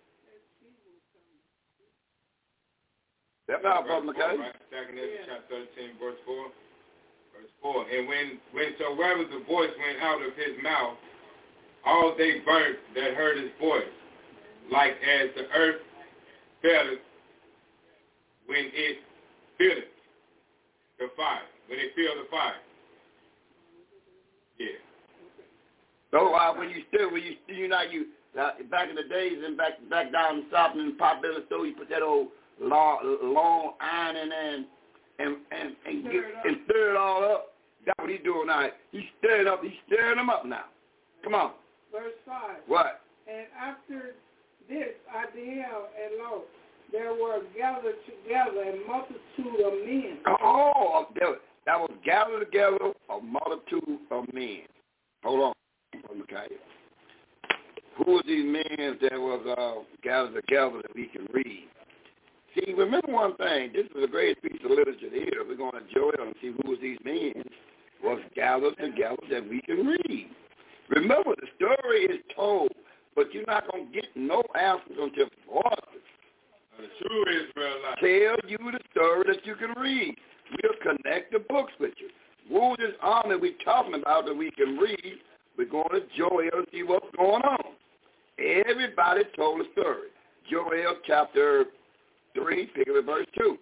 That's out, Brother Micaiah. Right. Second Ezra chapter thirteen, verse four. Verse four. And when whensoever the voice went out of his mouth, all they burnt that heard his voice, like as the earth fell when it filled the fire. When it filled the fire. Yeah. So uh, when you still, when you you know you uh, back in the days and back back down south in the pot belly store, you put that old long, long iron in there and and and, and, get, and stir it all up. That's what he's doing now. He's stirring up. He's stirring them up now. Come on. Verse five. What? And after this I beheld, and lo, there were gathered together a multitude of men. Oh, that was gathered together a multitude of men. Hold on, Micaiah. Who are these men that was uh, gathered together that we can read? See, remember one thing. This is a great piece of literature here. We're going to enjoy it and see who these men was gathered together that we can read. Remember, the story is told, but you're not going to get no answers until voices. The true Israelite. Tell you the story that you can read. We'll connect the books with you. Who this army we're talking about that we can read, we're going to Joel and see what's going on. Everybody told a story. Joel chapter three, pick up at verse two.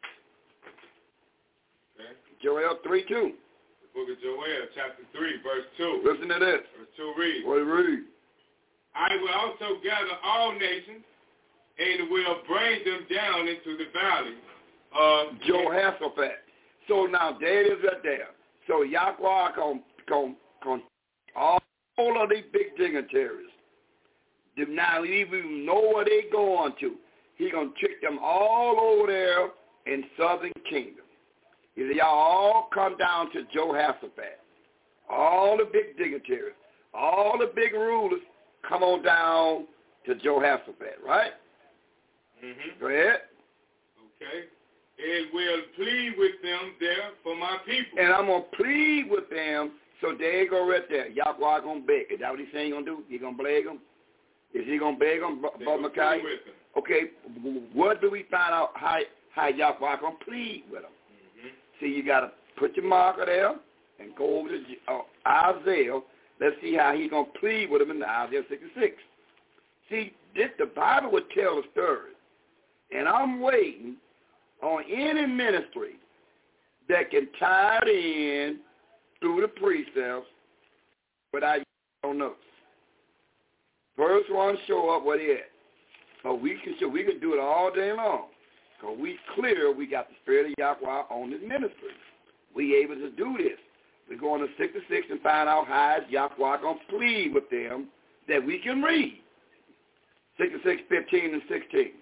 Okay. Joel three two. The book of Joel chapter three, verse two. Listen to this. Verse two reads. What do you read? I will also gather all nations and will bring them down into the valley of Jehoshaphat. So now there it is right there. So Yahweh con, con, con, all of these big dignitaries. Now you even know where they going to. He gonna trick them all over there in southern kingdom. He said, y'all all come down to Jehoshaphat. All the big dignitaries, all the big rulers, come on down to Jehoshaphat, right? Mm-hmm. Go ahead. Okay. And will plead with them there for my people. And I'm going to plead with them, so there you go right there. Yahweh going to beg. Is that what he's saying he's going to do? He going to beg them? Is he going to beg them, Brother Micaiah? Okay, what do we find out how, how Yahweh going to plead with them? Mm-hmm. See, you got to put your marker there and go over to uh, Isaiah. Let's see how he's going to plead with them in Isaiah sixty-six. See, this, the Bible would tell a story. And I'm waiting on any ministry that can tie it in through the precepts without no notes. First one show up what it is. But we can so we can do it all day long. Because we clear we got the Spirit of Yahweh on this ministry. We able to do this. We're going to six to six and find out how is Yahweh going to plead with them that we can read. six to six, fifteen and sixteen.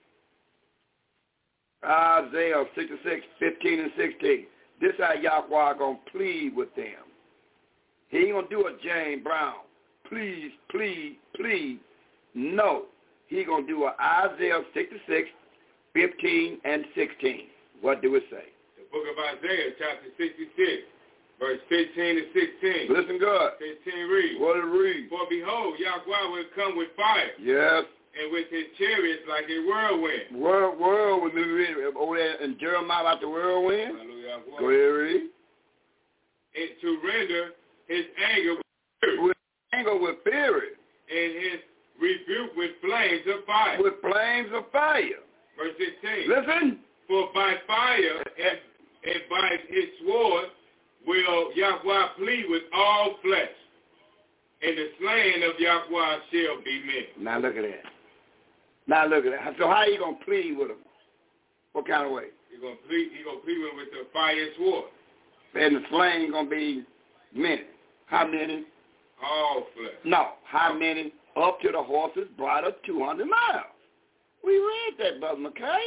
Isaiah six to six, fifteen and sixteen. This how Yahweh going to plead with them. He ain't going to do a James Brown. Please, please, please. No. He going to do a Isaiah six to six, fifteen and sixteen. What do it say? The book of Isaiah, chapter sixty-six, verse fifteen and sixteen. Listen good. fifteen reads. What it read? For behold, Yahweh will come with fire. Yes. And with his chariots like a whirlwind. World, world, when we read over there in Jeremiah about the whirlwind. Hallelujah. Go ahead, read. And to render his anger with fury. With anger with fury. And his rebuke with flames of fire. With flames of fire. Verse sixteen. Listen. For by fire and, and by his sword will Yahweh plead with all flesh. And the slain of Yahweh shall be many. Now look at that. Now look at that. So how are you going to plead with them? What kind of way? He's going to plead, he's going to plead with, with the fire and sword. And the slain going to be many. How many? All flesh. No. How many? Up to the horse's bridle, two hundred miles. We read that, Brother Micaiah.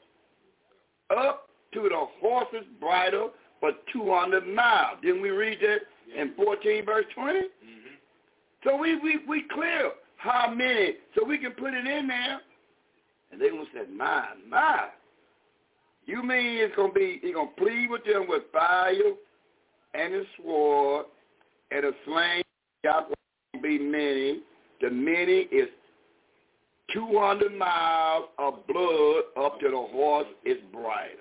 Up to the horse's bridle for two hundred miles. Didn't we read that yeah. in fourteen verse twenty? Mm-hmm. So we, we, we clear how many, so we can put it in there. And they going to say, my, my. You mean it's going to be, he's going to plead with them with fire and a sword and a slain. Yahweh will be many. The many is two hundred miles of blood up to the horse is bridle.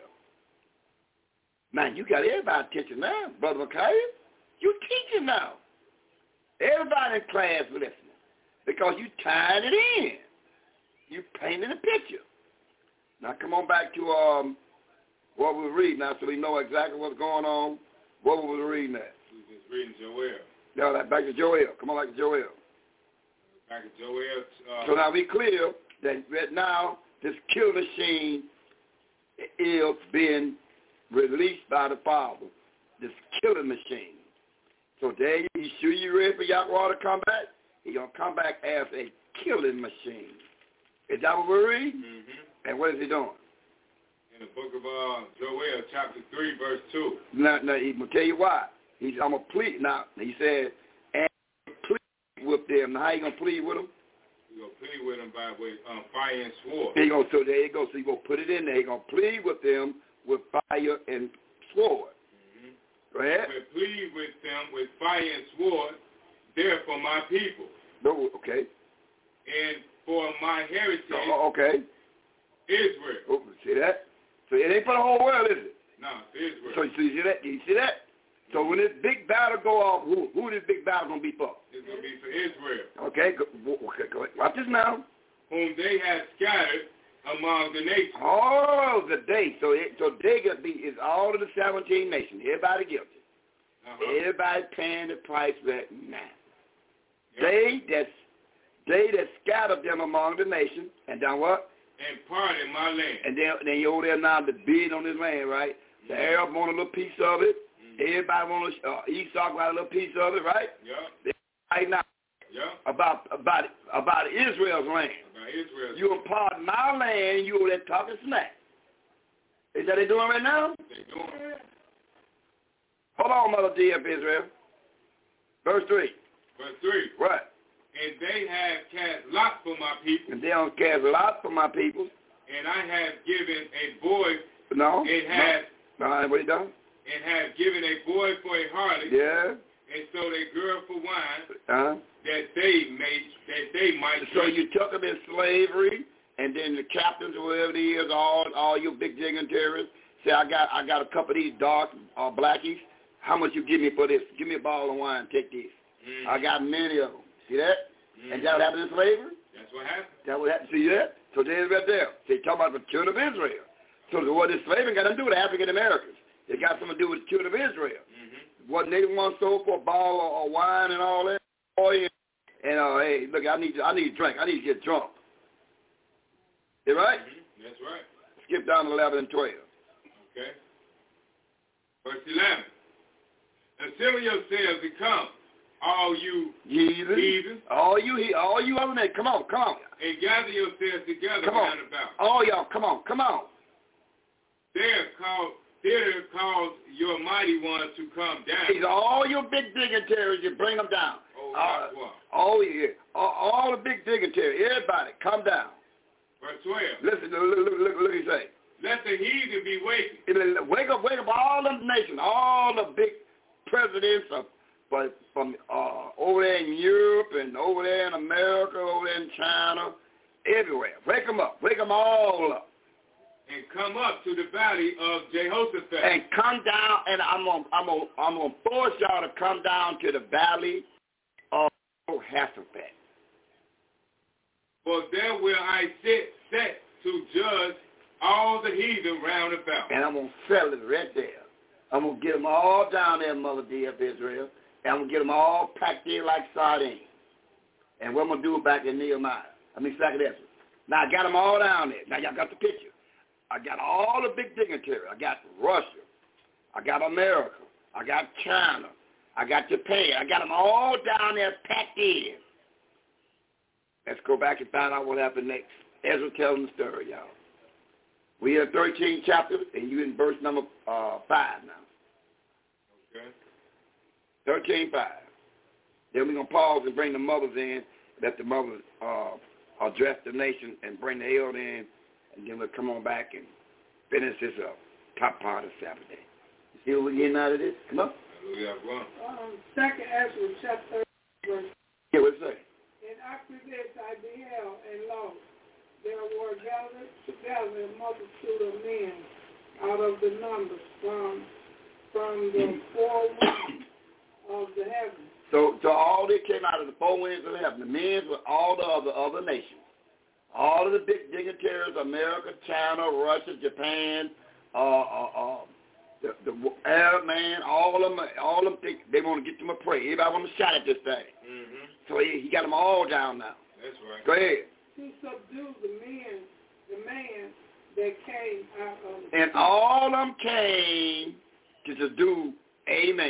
Man, you got everybody attention now, Brother Micaiah. You teaching now. Everybody in class listening because you tying it in. You painting a picture. Now come on back to um what we read now so we know exactly what's going on. What were we reading at? We were just reading Joel. No, that back to Joel. Come on back to Joel. Back to Joel. Uh, so now we clear that now this kill machine is being released by the Father. This killing machine. So there you, you sure you ready for Yahweh to come back? He's going to come back as a killing machine. Is that what we're reading? Mm-hmm. And what is he doing? In the book of uh, Joel, chapter three, verse two. Now, now he's going to tell you why. He's, I'm going to plead. Now, he said, and plead with them. Now, how you going to plead with them? He's going to plead with them by with um, fire and sword. He gonna, so there you go. So you're going to put it in there. He's going to plead with them with fire and sword. Go ahead. Will plead with them with fire and sword, there for my people. No, okay. And for my heritage, oh, okay. Israel. Oh, see that? So it ain't for the whole world, is it? No, it's Israel. So, so you see that? You see that? So when this big battle go off, who who this big battle gonna be for? It's gonna be for Israel. Okay, go, okay, go ahead. Watch this now. Whom they have scattered among the nations. Oh, the day. So it, so they gonna be is all of the seventeen nations. Everybody guilty. Uh-huh. Everybody paying the price right now. Yep. They that they that scattered them among the nations and done what? And parted my land. And then then you over there now to bid on this land, right? The mm-hmm. Arab want a little piece of it. Mm-hmm. Everybody want a, uh, Esau got a little piece of it, right? Yeah. Right now. Yeah. About about about Israel's land. About Israel's you impart my land, you over there talking smack. Is that they doing right now? They doing it. Hold on, Mother D of Israel. Verse three. Verse three. What? And they have cast lot for my people. And they don't cast lot for my people. And I have given a boy. No. And have. No. no what he done? And have given a boy for a harlot. Yeah. And so they girl for wine. Uh-huh. That they may that they might. So you took them in slavery, and then the captains or whoever it is, all all you big dignitaries, say I got I got a couple of these dark uh, blackies. How much you give me for this? Give me a bottle of wine. Take this. Mm-hmm. I got many of them. See that? Mm-hmm. And that what happened in slavery? That's what happened. That what happened. See that? So there's right there. See, talking about the children of Israel. So what this slavery got to do with African Americans? It got something to do with the children of Israel. Mm-hmm. What they want sold for a bottle of wine and all that. Oil. And uh, hey, look, I need I need to drink. I need to get drunk. You right? Mm-hmm. That's right. Skip down to eleven and twelve. Okay. Verse eleven. Assemble yourselves and come, all you heathens, heathens, all you he, all you other men, come on, come on. And gather yourselves together come round on. about. All y'all, come on, come on. There cause, there cause your mighty ones to come down. These are all your big dignitaries, you bring them down. Oh, uh, what? Oh, yeah. All, all the big dignitaries, everybody, come down. Verse twelve. Listen, look, look, look, look, he say. Let the heathen be wakened. Wake up, wake up all the nations, all the big presidents of, but from uh, over there in Europe and over there in America, over there in China, everywhere. Wake them up. Wake them all up. And come up to the valley of Jehoshaphat. And come down, and I'm gonna, I'm gonna, I'm gonna force y'all to come down to the valley of Jehoshaphat. For there will I sit, set to judge all the heathen round about. And I'm gonna settle it right there. I'm going to get them all down there, Mother D of Israel, and I'm going to get them all packed in like sardines. And what I'm going to do back in Nehemiah, I mean, second Ezra. Now, I got them all down there. Now, y'all got the picture. I got all the big dignitaries. I got Russia. I got America. I got China. I got Japan. I got them all down there packed in. Let's go back and find out what happened next. Ezra telling the story, y'all. We in the thirteenth chapter, and you in verse number uh, five now. Okay. thirteen five. Then we're going to pause and bring the mothers in, let the mothers uh, address the nation and bring the elder in, and then we'll come on back and finish this up, top part of Saturday. You see what we're getting out of this? Come on. Hallelujah. Um, second Ezra, chapter verse. Yeah, what's that? And after this I beheld, and lo, there were gathered together a multitude of men out of the numbers from from the four winds of the heavens. So, so all they came out of the four winds of heaven. The men were all the other other nations. All of the big dignitaries, America, China, Russia, Japan, uh, uh, uh, the, the Arab man, all of them, all of them think they want to get them a pray. Everybody want to shout at this thing. Mm-hmm. So he, he got them all down now. That's right. Go ahead. To subdue the men, the man that came out of the And all of them came to subdue a man.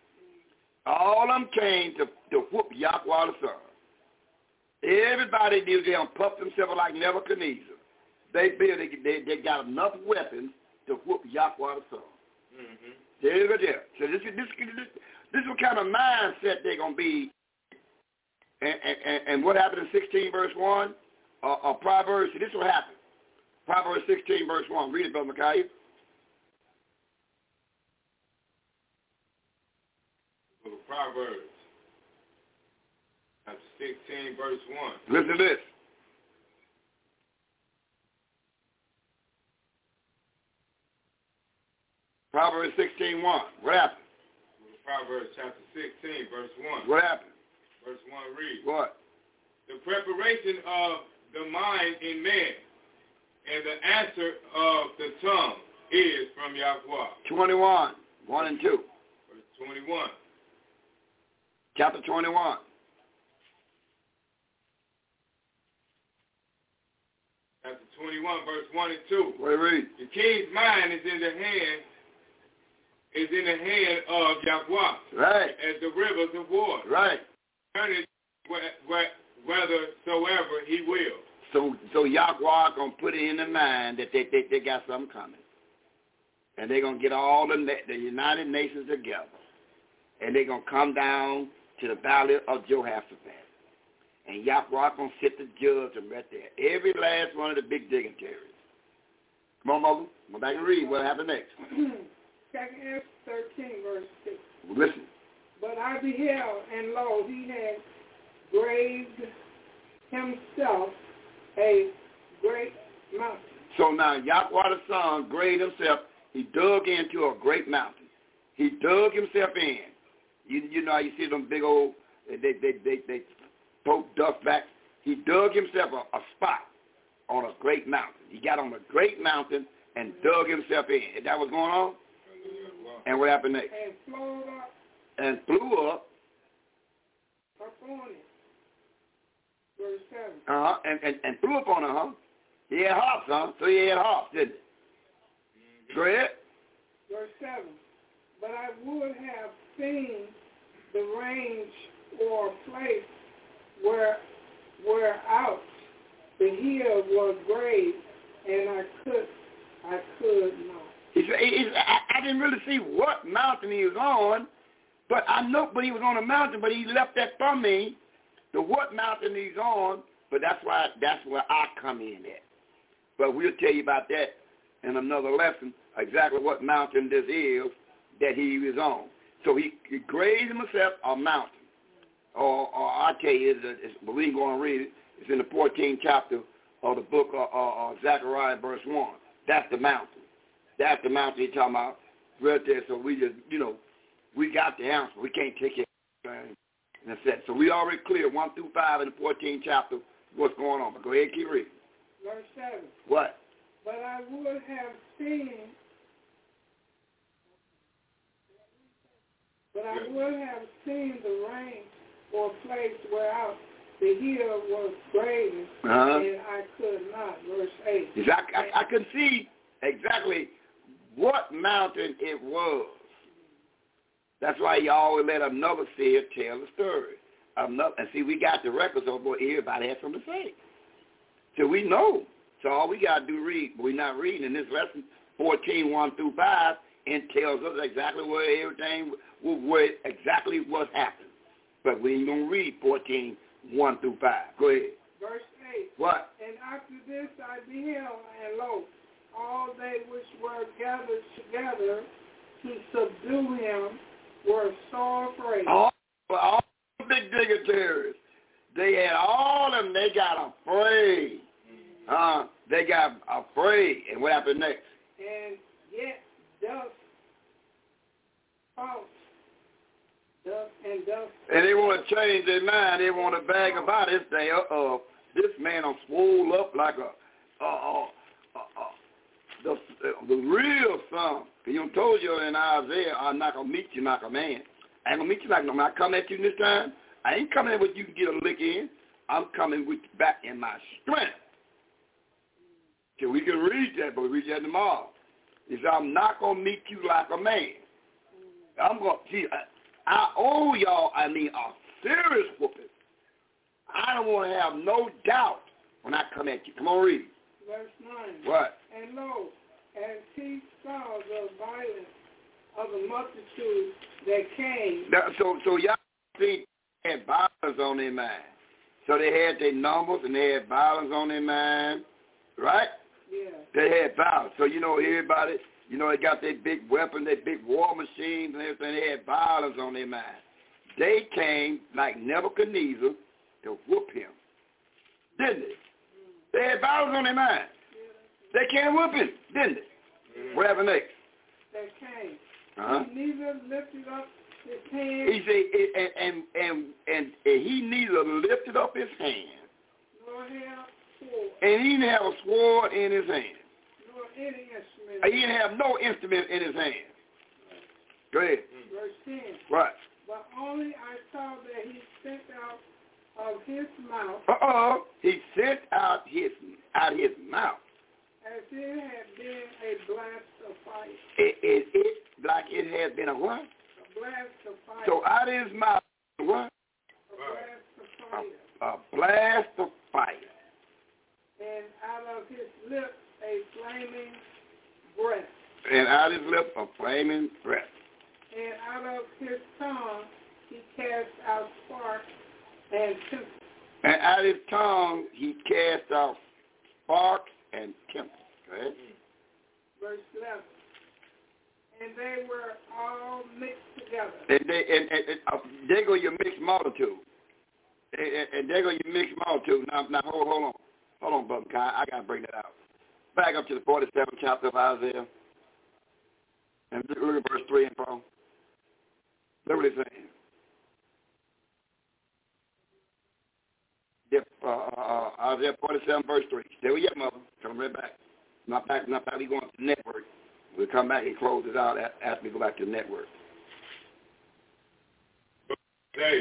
All of them came to, to whoop Yahweh the Son. Everybody knew they done puffed themselves like Nebuchadnezzar. They feel they, they, they got enough weapons to whoop Yahweh the Son. Mm-hmm. There you go there. So this, this, this, this is what kind of mindset they're going to be. And, and, and what happened in sixteen verse one? Uh, uh, Proverbs, this will happen. Proverbs sixteen, verse one. Read it, Brother Micaiah. Book of Proverbs, chapter sixteen, verse one. Listen to this. Proverbs sixteen, one. What happened? Book of Proverbs, chapter sixteen, verse one. What happened? Verse one reads. What? The preparation of the mind in man, and the answer of the tongue is from Yahweh. twenty-one, one and two. Verse twenty-one. Chapter twenty-one. Chapter twenty-one, verse one and two. What do you read? The king's mind is in the hand, is in the hand of Yahweh. Right. As the rivers of water. Right. Turn it whithersoever he will. So, so Yahweh gonna put it in the mind that they, they, they got something coming, and they're gonna get all the the United Nations together, and they're gonna come down to the valley of Jehoshaphat, and Yahweh gonna sit the judge them right there. Every last one of the big dignitaries. Come on, Mother. Go back and read what happened next. Second Ezra thirteen, verse six. Listen. But I beheld, and lo, he had graved himself a great mountain. So now Yahweh the Son graved himself. He dug into a great mountain. He dug himself in. You, you know how you see them big old, they they they they poke dust back. He dug himself a, a spot on a great mountain. He got on a great mountain and dug himself in. And that was going on? And what happened next? And flowed up. And flew up. Up on it. Verse seven. Uh-huh. And, and, and flew up on it, huh? He had harps, huh? So he had harps, didn't he? Go ahead. Verse seven. But I would have seen the range or place where where out the hill was grave, and I could I could not. He said, he, he, I, I didn't really see what mountain he was on, but I know, but he was on a mountain, but he left that from me, the what mountain he's on, but that's why, that's where I come in at. But we'll tell you about that in another lesson, exactly what mountain this is that he was on. So he, he grazed himself a mountain. Or, or I tell you, it's, it's, but we ain't going to read it. It's in the fourteenth chapter of the book of uh, uh, Zechariah, verse one. That's the mountain. That's the mountain he's talking about right there. So we just, you know, we got the answer. We can't take it. And that's it. So we already clear one through five in the fourteenth chapter what's going on. But go ahead and keep reading. Verse seven. What? But I would have seen, but I would have seen the range or place where out the hill was graven, uh-huh. and I could not. Verse eight. Exactly. I, I could see exactly what mountain it was. That's why you always let another seer tell the story. Another, and see, we got the records over here. Everybody has something to say. So we know. So all we got to do read, but we're not reading in this lesson, fourteen, one through five, and tells us exactly where everything, where exactly what happened. But we ain't going to read fourteen, one through five. Go ahead. Verse eight. What? And after this I beheld, and lo, all they which were gathered together to subdue him were sore afraid. All, all the big dignitaries, they had all of them, they got afraid. Uh, they got afraid. And what happened next? And yet thus false. Thus and thus. And they want to change their mind. They want to bag about it. Say, uh-oh, this man will swole up like a, uh-oh, uh-oh. The, the real son. You know, told you in Isaiah, I'm not going to meet you like a man. I ain't going to meet you like no man. I come at you this time, I ain't coming in with you to get a lick in. I'm coming with you back in my strength. So we can read that, but we read that tomorrow. He said, I'm not going to meet you like a man. I'm going to, see, I, I owe y'all, I mean, a serious whooping. I don't want to have no doubt when I come at you. Come on, read. Verse nine. What? And lo, as he saw the violence of the multitude that came. Now, so, so y'all see they had violence on their mind. So they had their numbers and they had violence on their mind, right? Yeah. They had violence. So, you know, everybody, you know, they got their big weapons, their big war machines and everything. They had violence on their mind. They came like Nebuchadnezzar to whoop him, didn't they? They had violence on their mind. They can't whoop him, didn't they? Mm. What happened next? That came. Uh-huh. He neither lifted up his hand. He said, and, and, and, and, and he neither lifted up his hand. Nor held sword. And he didn't have a sword in his hand. Nor any instrument. He didn't have no instrument in his hand. Go ahead. Verse ten. Right. But only I saw that he sent out of his mouth. Uh-oh. He sent out his out his mouth. As it had been a blast of fire. It, it, it like it has been a what? A blast of fire. So out of his mouth, what? A blast of fire. A, a blast of fire. And out of his lips a flaming breath. And out of his lips a flaming breath. And out of his tongue he cast out sparks and tempest. And out of his tongue he cast out sparks and tempest. Right? Verse eleven. And they were all mixed together. And they and, and, and uh, there go your mixed multitude. And, and, and there go your mixed multitude. Now, now hold, hold on. Hold on, Brother Kai. I got to bring that out. Back up to the forty-seventh chapter of Isaiah. And look at verse three and four. Look what it's saying. Yep, uh, uh, Isaiah forty-seven, verse three. Stay with your mother. Come right back. Not back, not back. We going to the network. We'll come back and close it out after we go back to the network. Isaiah,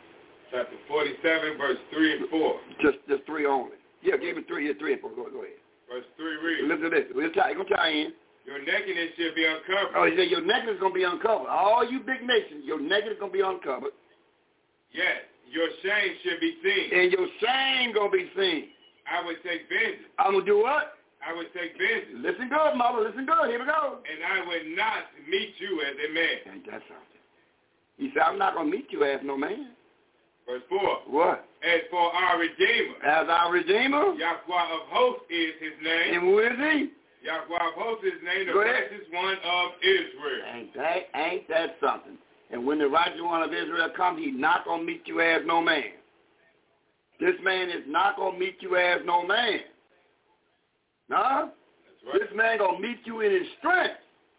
chapter forty-seven, verse three and four. Just, just three only. Yeah, give me three. Yeah, three and four. Go, go ahead. Verse three reads. Listen to this. We'll try. We're going to try in. Your nakedness shall be uncovered. Oh, he said your nakedness is going to be uncovered. All you big nations, your nakedness is going to be uncovered. Yes, your shame shall be seen. And your shame going to be seen. I will take vengeance. I'm going to do what? I will take vengeance. Listen good, mother. Listen good. Here we go. And I will not meet you as a man. Ain't that something? He said, I'm not going to meet you as no man. Verse four. What? As for our Redeemer. As our Redeemer. Yahweh of hosts is his name. And who is he? Yahweh of hosts is his name, the Go ahead. righteous one of Israel. Ain't that, ain't that something? And when the righteous one of Israel comes, he's not going to meet you as no man. This man is not going to meet you as no man. No? That's right. This man going to meet you in his strength.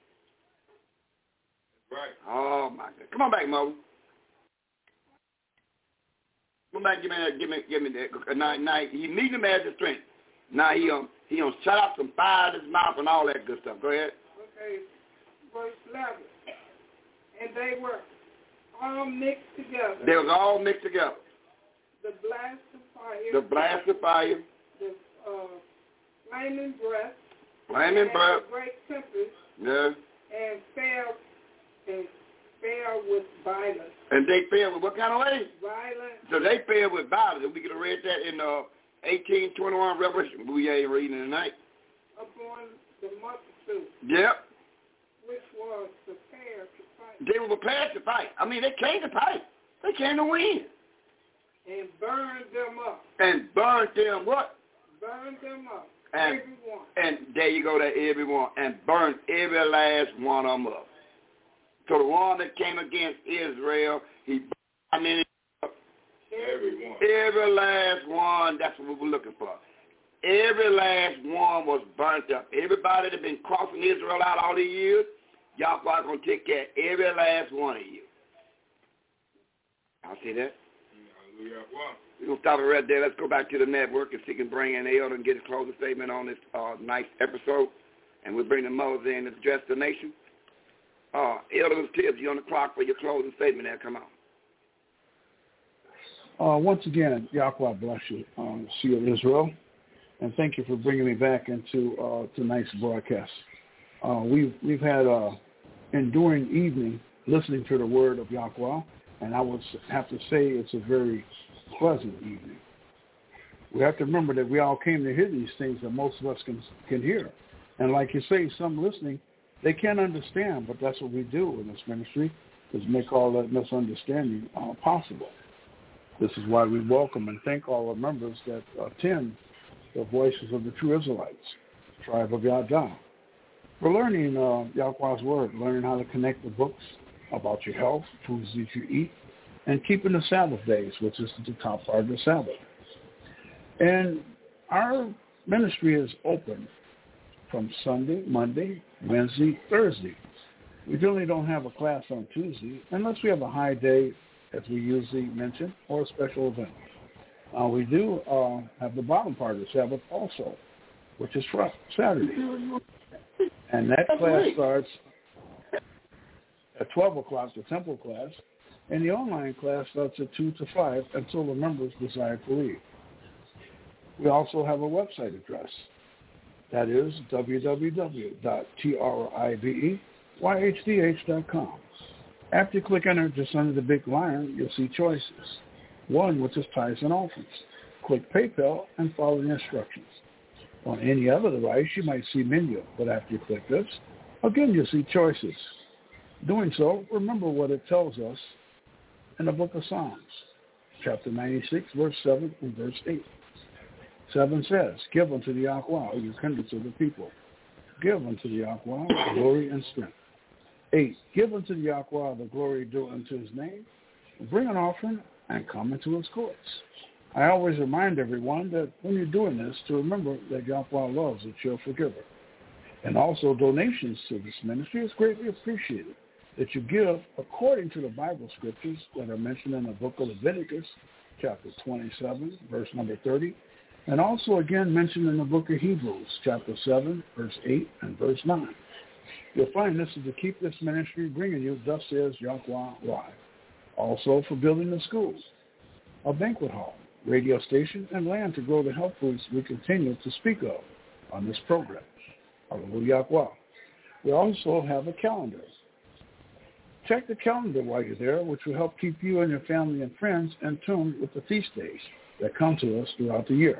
That's right. Oh, my God. Come on back, Mo. Come back, give me that, give me, give me that. Now, now, he meet him as his strength. Now he um he um shut out some fire in his mouth and all that good stuff. Go ahead. Okay, verse eleven. And they were all mixed together. They was all mixed together. The blast of fire. The blast of fire. The uh, flaming breath. Flaming breath. The great tempest. Yeah. And fell and fell with violence. And they fell with what kind of way? Violence. So they fell with violence. We could have read that in uh eighteen twenty-one Revelation. We ain't reading tonight. Upon the multitude. Yep. Which was prepared to fight. They were prepared to fight. I mean, they came to fight. They came to win. And burned them up. And burned them what? Burned them up. And, everyone. And there you go, that everyone. And burned every last one of them up. So the one that came against Israel, he burned them up. Everyone. Every last one, that's what we were looking for. Every last one was burnt up. Everybody that been crossing Israel out all these years, Yahweh going to take care of every last one of you. I'll see that. Hallelujah. We're going to stop it right there. Let's go back to the network and see if we can bring in Elder and get a closing statement on this uh, nice episode. And we'll bring the mothers in to address the nation. Uh, Elder Tibbs, you on the clock for your closing statement there. Come on. Uh, once again, Yahweh bless you, um, Seer of Israel, and thank you for bringing me back into uh, tonight's broadcast. Uh, we've we've had an enduring evening listening to the word of Yahweh, and I would have to say it's a very pleasant evening. We have to remember that we all came to hear these things that most of us can can hear, and like you say, some listening they can't understand, but that's what we do in this ministry, is make all that misunderstanding uh, possible. This is why we welcome and thank all our members that attend the Voices of the True Israelites, Tribe of Yahweh. We're learning uh, Yahweh's Word, learning how to connect the books about your health, foods that you eat, and keeping the Sabbath days, which is the top part of the Sabbath. And our ministry is open from Sunday, Monday, Wednesday, Thursday. We generally don't have a class on Tuesday unless we have a high day, as we usually mention, or a special event. Uh, we do uh, have the bottom part of the Sabbath also, which is Saturday. And that class starts at twelve o'clock, the temple class, and the online class starts at two to five until the members decide to leave. We also have a website address. That is w w w dot tribe y h d h dot com. After you click enter, just under the big lion, you'll see choices. One, which is tithes and offerings. Click PayPal and follow the instructions. On any other device, you might see menu, but after you click this, again, you'll see choices. Doing so, remember what it tells us in the book of Psalms, chapter ninety-six, verse seven and verse eight. seven says, give unto the Yahweh, your kindreds of the people. Give unto the Yahweh glory and strength. Eight, give unto the Yahweh the glory due unto his name. Bring an offering and come into his courts. I always remind everyone that when you're doing this, to remember that Yahweh loves a cheerful forgiver. And also donations to this ministry is greatly appreciated, that you give according to the Bible scriptures that are mentioned in the book of Leviticus, chapter twenty-seven, verse number thirty, and also again mentioned in the book of Hebrews, chapter seven, verse eight and verse nine. You'll find this is to keep this ministry bringing you, thus says Yahweh live. Also for building the schools, a banquet hall, radio station, and land to grow the health foods we continue to speak of. on this program. Hallelujah. We also have a calendar. Check the calendar while you're there, which will help keep you and your family and friends in tune with the feast days that come to us throughout the year.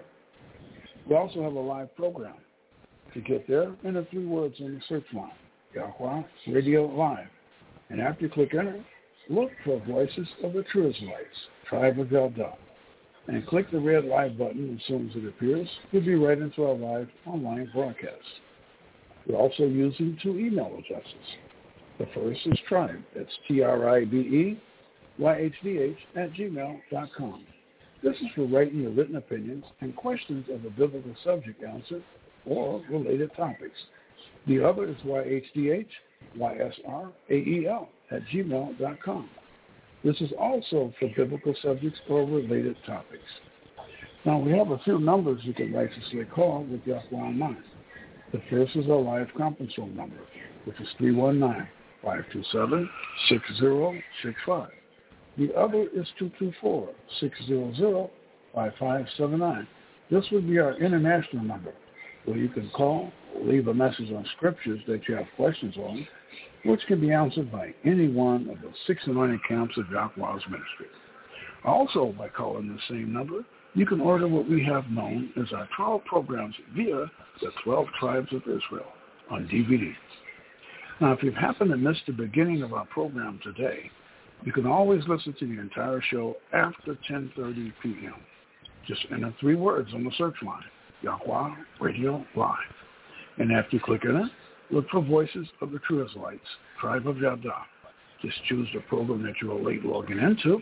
We also have a live program. To get there, enter three words in the search line, Yahweh Radio Live. And after you click enter, look for Voices of the True Israelites, Tribe of Yaldah, and click the red live button as soon as it appears. You'll be right into our live online broadcast. We're also using two email addresses. The first is Tribe. That's T R I B E Y H D H at gmail dot com. This is for writing your written opinions and questions of a biblical subject answer or related topics. The other is Y H D H Y S R A E L at gmail dot com. This is also for biblical subjects or related topics. Now, we have a few numbers you can righteously call with Yahweh in mind. The first is our live conference room number, which is three one nine, five two seven, six zero six five. The other is two two four, six zero zero, five five seven nine. This would be our international number, where you can call or leave a message on scriptures that you have questions on, which can be answered by any one of the six anointed camps of Yahweh's ministry. Also, by calling the same number, you can order what we have known as our twelve programs via the twelve Tribes of Israel on D V D. Now, if you've happened to miss the beginning of our program today, you can always listen to the entire show after ten thirty p.m. Just enter three words on the search line, Yahweh Radio Live. And after you click on it, look for Voices of the True Israelites, Tribe of Yaldah. Just choose the program that you were late logging into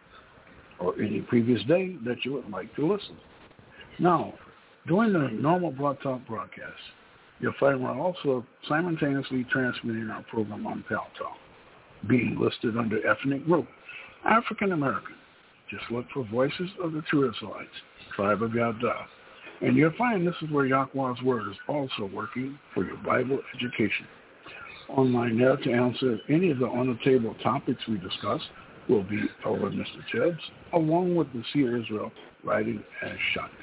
or any previous day that you would like to listen. Now, during the normal Blog Talk broadcast, you'll find we're also simultaneously transmitting our program on Pal Talk, being listed under ethnic group, African American. Just look for Voices of the True Israelites, Tribe of Yaldah. And you'll find this is where Yahweh's Word is also working for your Bible education. Online there to answer any of the on-the-table topics we discussed will be over Mister Tibbs, along with the Seer Israel riding as shotgun.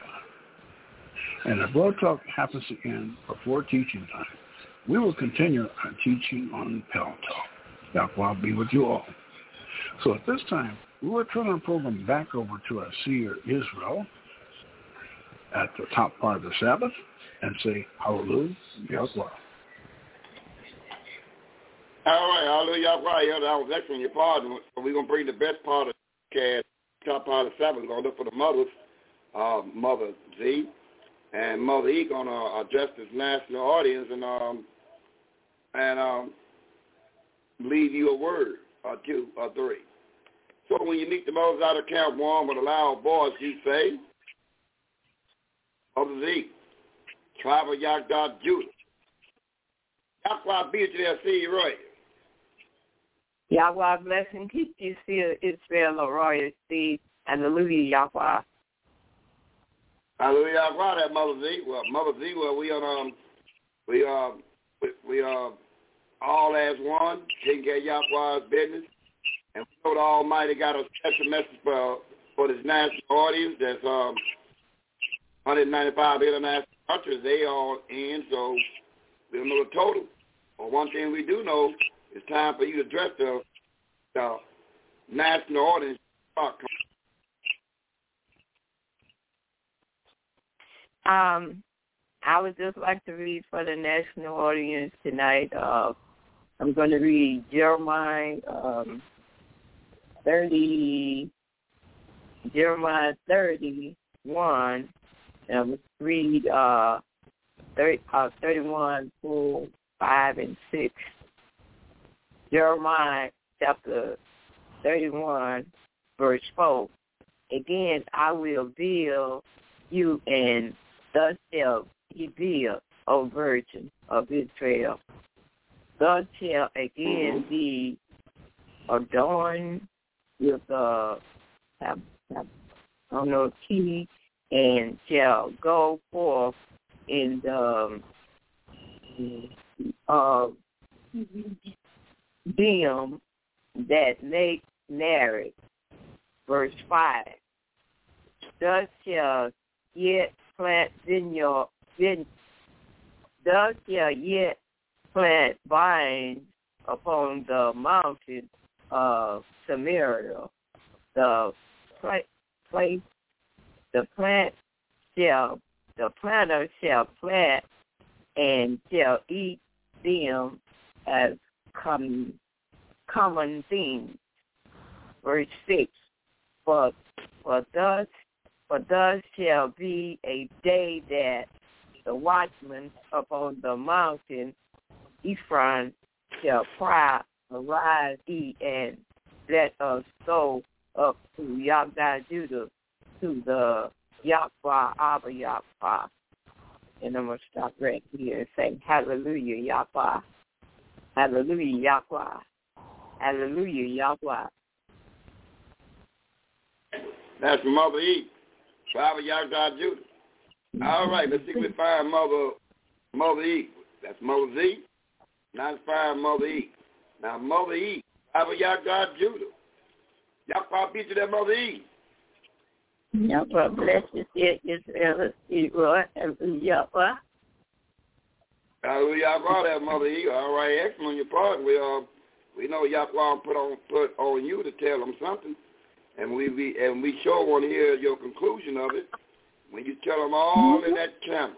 And if Broad Talk happens to end before teaching time, we will continue our teaching on Pal Talk. Yahweh be with you all. So at this time, we will turn our program back over to our Seer Israel at the top part of the Sabbath and say, Hallelujah, Yahweh. All right, hallelujah, Yahweh. That was excellent, your pardon. So we're going to bring the best part of the cast, top part of the Sabbath. We're going to look for the mothers, uh, Mother Z, and Mother E going to address this national audience and um and um leave you a word or two or three. So when you meet the mothers out of Camp One with a loud voice, you say, Mother Z, Tribe of Yaldah, Judah. Yahweh be with you there, see you right. Yahweh bless and keep you, see Israel, a royal seed. Hallelujah, Yahweh. Hallelujah, Yahweh, that Mother Z. Well, Mother Z, well, we are, um, we are, we, we are all as one, taking care of Yahweh's business. And we know the Almighty got a special message for, for this national audience. That's um, one hundred ninety-five international countries. They all in, so we don't know the total. But one thing we do know, it's time for you to address the, the national audience. Um, I would just like to read for the national audience tonight. Uh, I'm going to read Jeremiah um, thirty, Jeremiah thirty-one, and I'm going to read uh, thirty, uh, thirty-one, four, five, and six. Jeremiah chapter thirty-one, verse four. Again, I will build you, and thus shall he build, O Virgin of Israel. Thus shall again be adorned with a, I don't know, key, and shall go forth in the uh, them that make married. Verse five. Thus shall yet plant vineyard, vine, thou shalt yet plant vines upon the mountain of Samaria. The place, the plant shall, the planter shall plant and shall eat them as common, common things. Verse six. For for thus for thus shall be a day that the watchman upon the mountain Ephraim shall cry, arise, eat, and let us go up to Yahweh Judah, to the Yahweh Abba Yahweh. And I'm going to stop right here and say, hallelujah, Yahweh. Hallelujah, Yahweh. Hallelujah, Yahweh. That's Mother E. Father Yahweh Judah. All right, let's see if we find Mother, Mother E. That's Mother Z. Now let's find Mother E. Now, Mother E. Father Yahweh Judah. Yahweh beat you that Mother E. Yahweh bless you, dear Israel, Leroy, and Yahweh. Hallelujah, Yahweh, that Mother E. All right, excellent on your part. We uh, we know Yahweh put on put on you to tell them something, and we, we and we sure want to hear your conclusion of it when you tell them all mm-hmm. in that camera.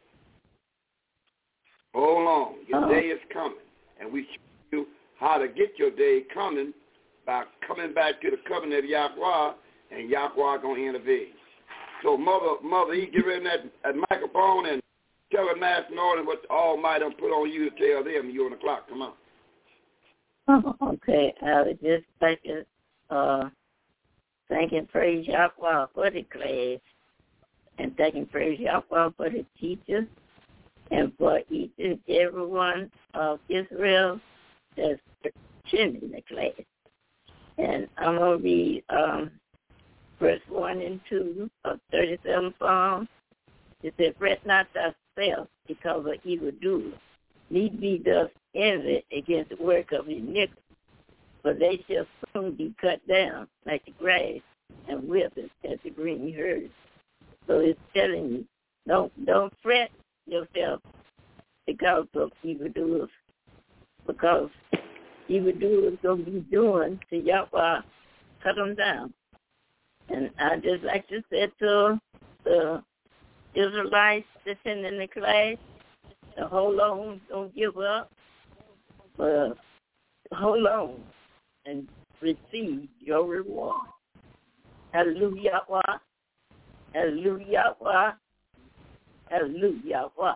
Hold on, your uh-huh. day is coming, and we show you how to get your day coming by coming back to the covenant of Yahweh, and Yahweh gonna intervene. So, Mother, Mother, you get rid of that, that microphone and tell the National Order what the Almighty put on you to tell them. You're on the clock. Come on. Oh, okay, I was just thinking, uh, thanking praise Yahweh for the class, and thanking praise Yahweh for the teachers, and for each and every one of Israel that's attending the class. And I'm going to read um, verse one and two of thirty-seven Psalms. It said, fret not thyself because of evildoers. Need be thus envied against the work of iniquity, for they shall soon be cut down like the grass and withered as the green herb. So it's telling you, don't don't fret yourself because of evildoers, because evildoers going to be doing to Yahweh, cut them down. And I just like to say to the Israelites that's in the class, to hold on, don't give up, but hold on and receive your reward. Hallelujah, Yahweh. Hallelujah, Yahweh. Hallelujah, Yahweh.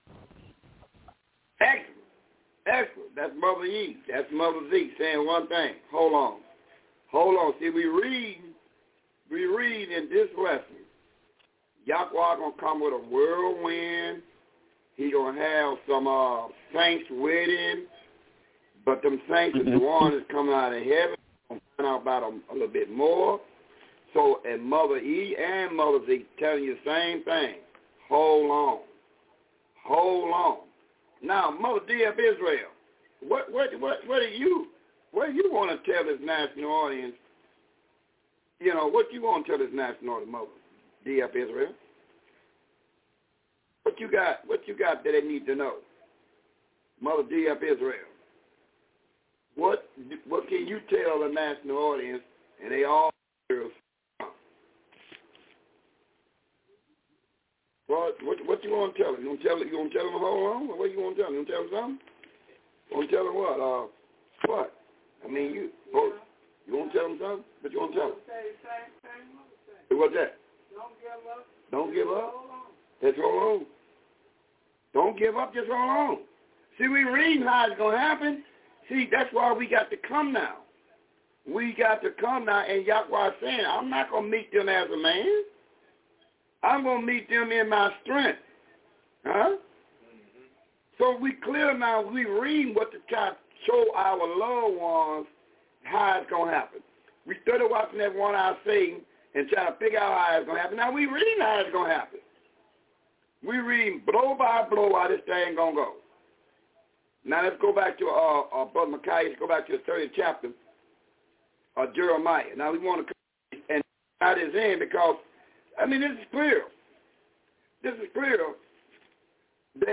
Excellent. Excellent. That's Mother E. That's Mother Z saying one thing. Hold on. Hold on. See, we read, we read in this lesson, Yahweh going to come with a whirlwind. He going to have some uh, saints with him. But them saints mm-hmm. is the one that's coming out of heaven. We're going to find out about them a little bit more. So, and Mother E and Mother Z telling you the same thing. Hold on. Hold on. Now, Mother D of Israel, what what what what do you what do you want to tell this national audience? You know, what you want to tell this national audience, Mother D of Israel? What you got? What you got that they need to know, Mother D of Israel? What what can you tell the national audience? And they all hear us. What, what what you want to tell them? You want to tell them? You want to tell them hold on? What you want to tell them? You want to tell them something? You want to tell them what? Uh, what? I mean, you both, you want to tell them something? What you want to tell them? What's that? Don't give up. Don't give up. Just hold on. Don't give up. Just hold on. See, we reading how it's gonna happen. See, that's why we got to come now. We got to come now, and Yahweh saying, I'm not gonna meet them as a man. I'm going to meet them in my strength. Huh? Mm-hmm. So we clear now, we read what to try to show our loved ones how it's going to happen. We started watching that one hour Satan and trying to figure out how it's going to happen. Now we read how it's going to happen. We read blow by blow how this thing going to go. Now let's go back to uh, uh, Brother Micaiah. Let's go back to the thirtieth chapter of Jeremiah. Now we want to come and tie this in because I mean, this is clear. This is clear that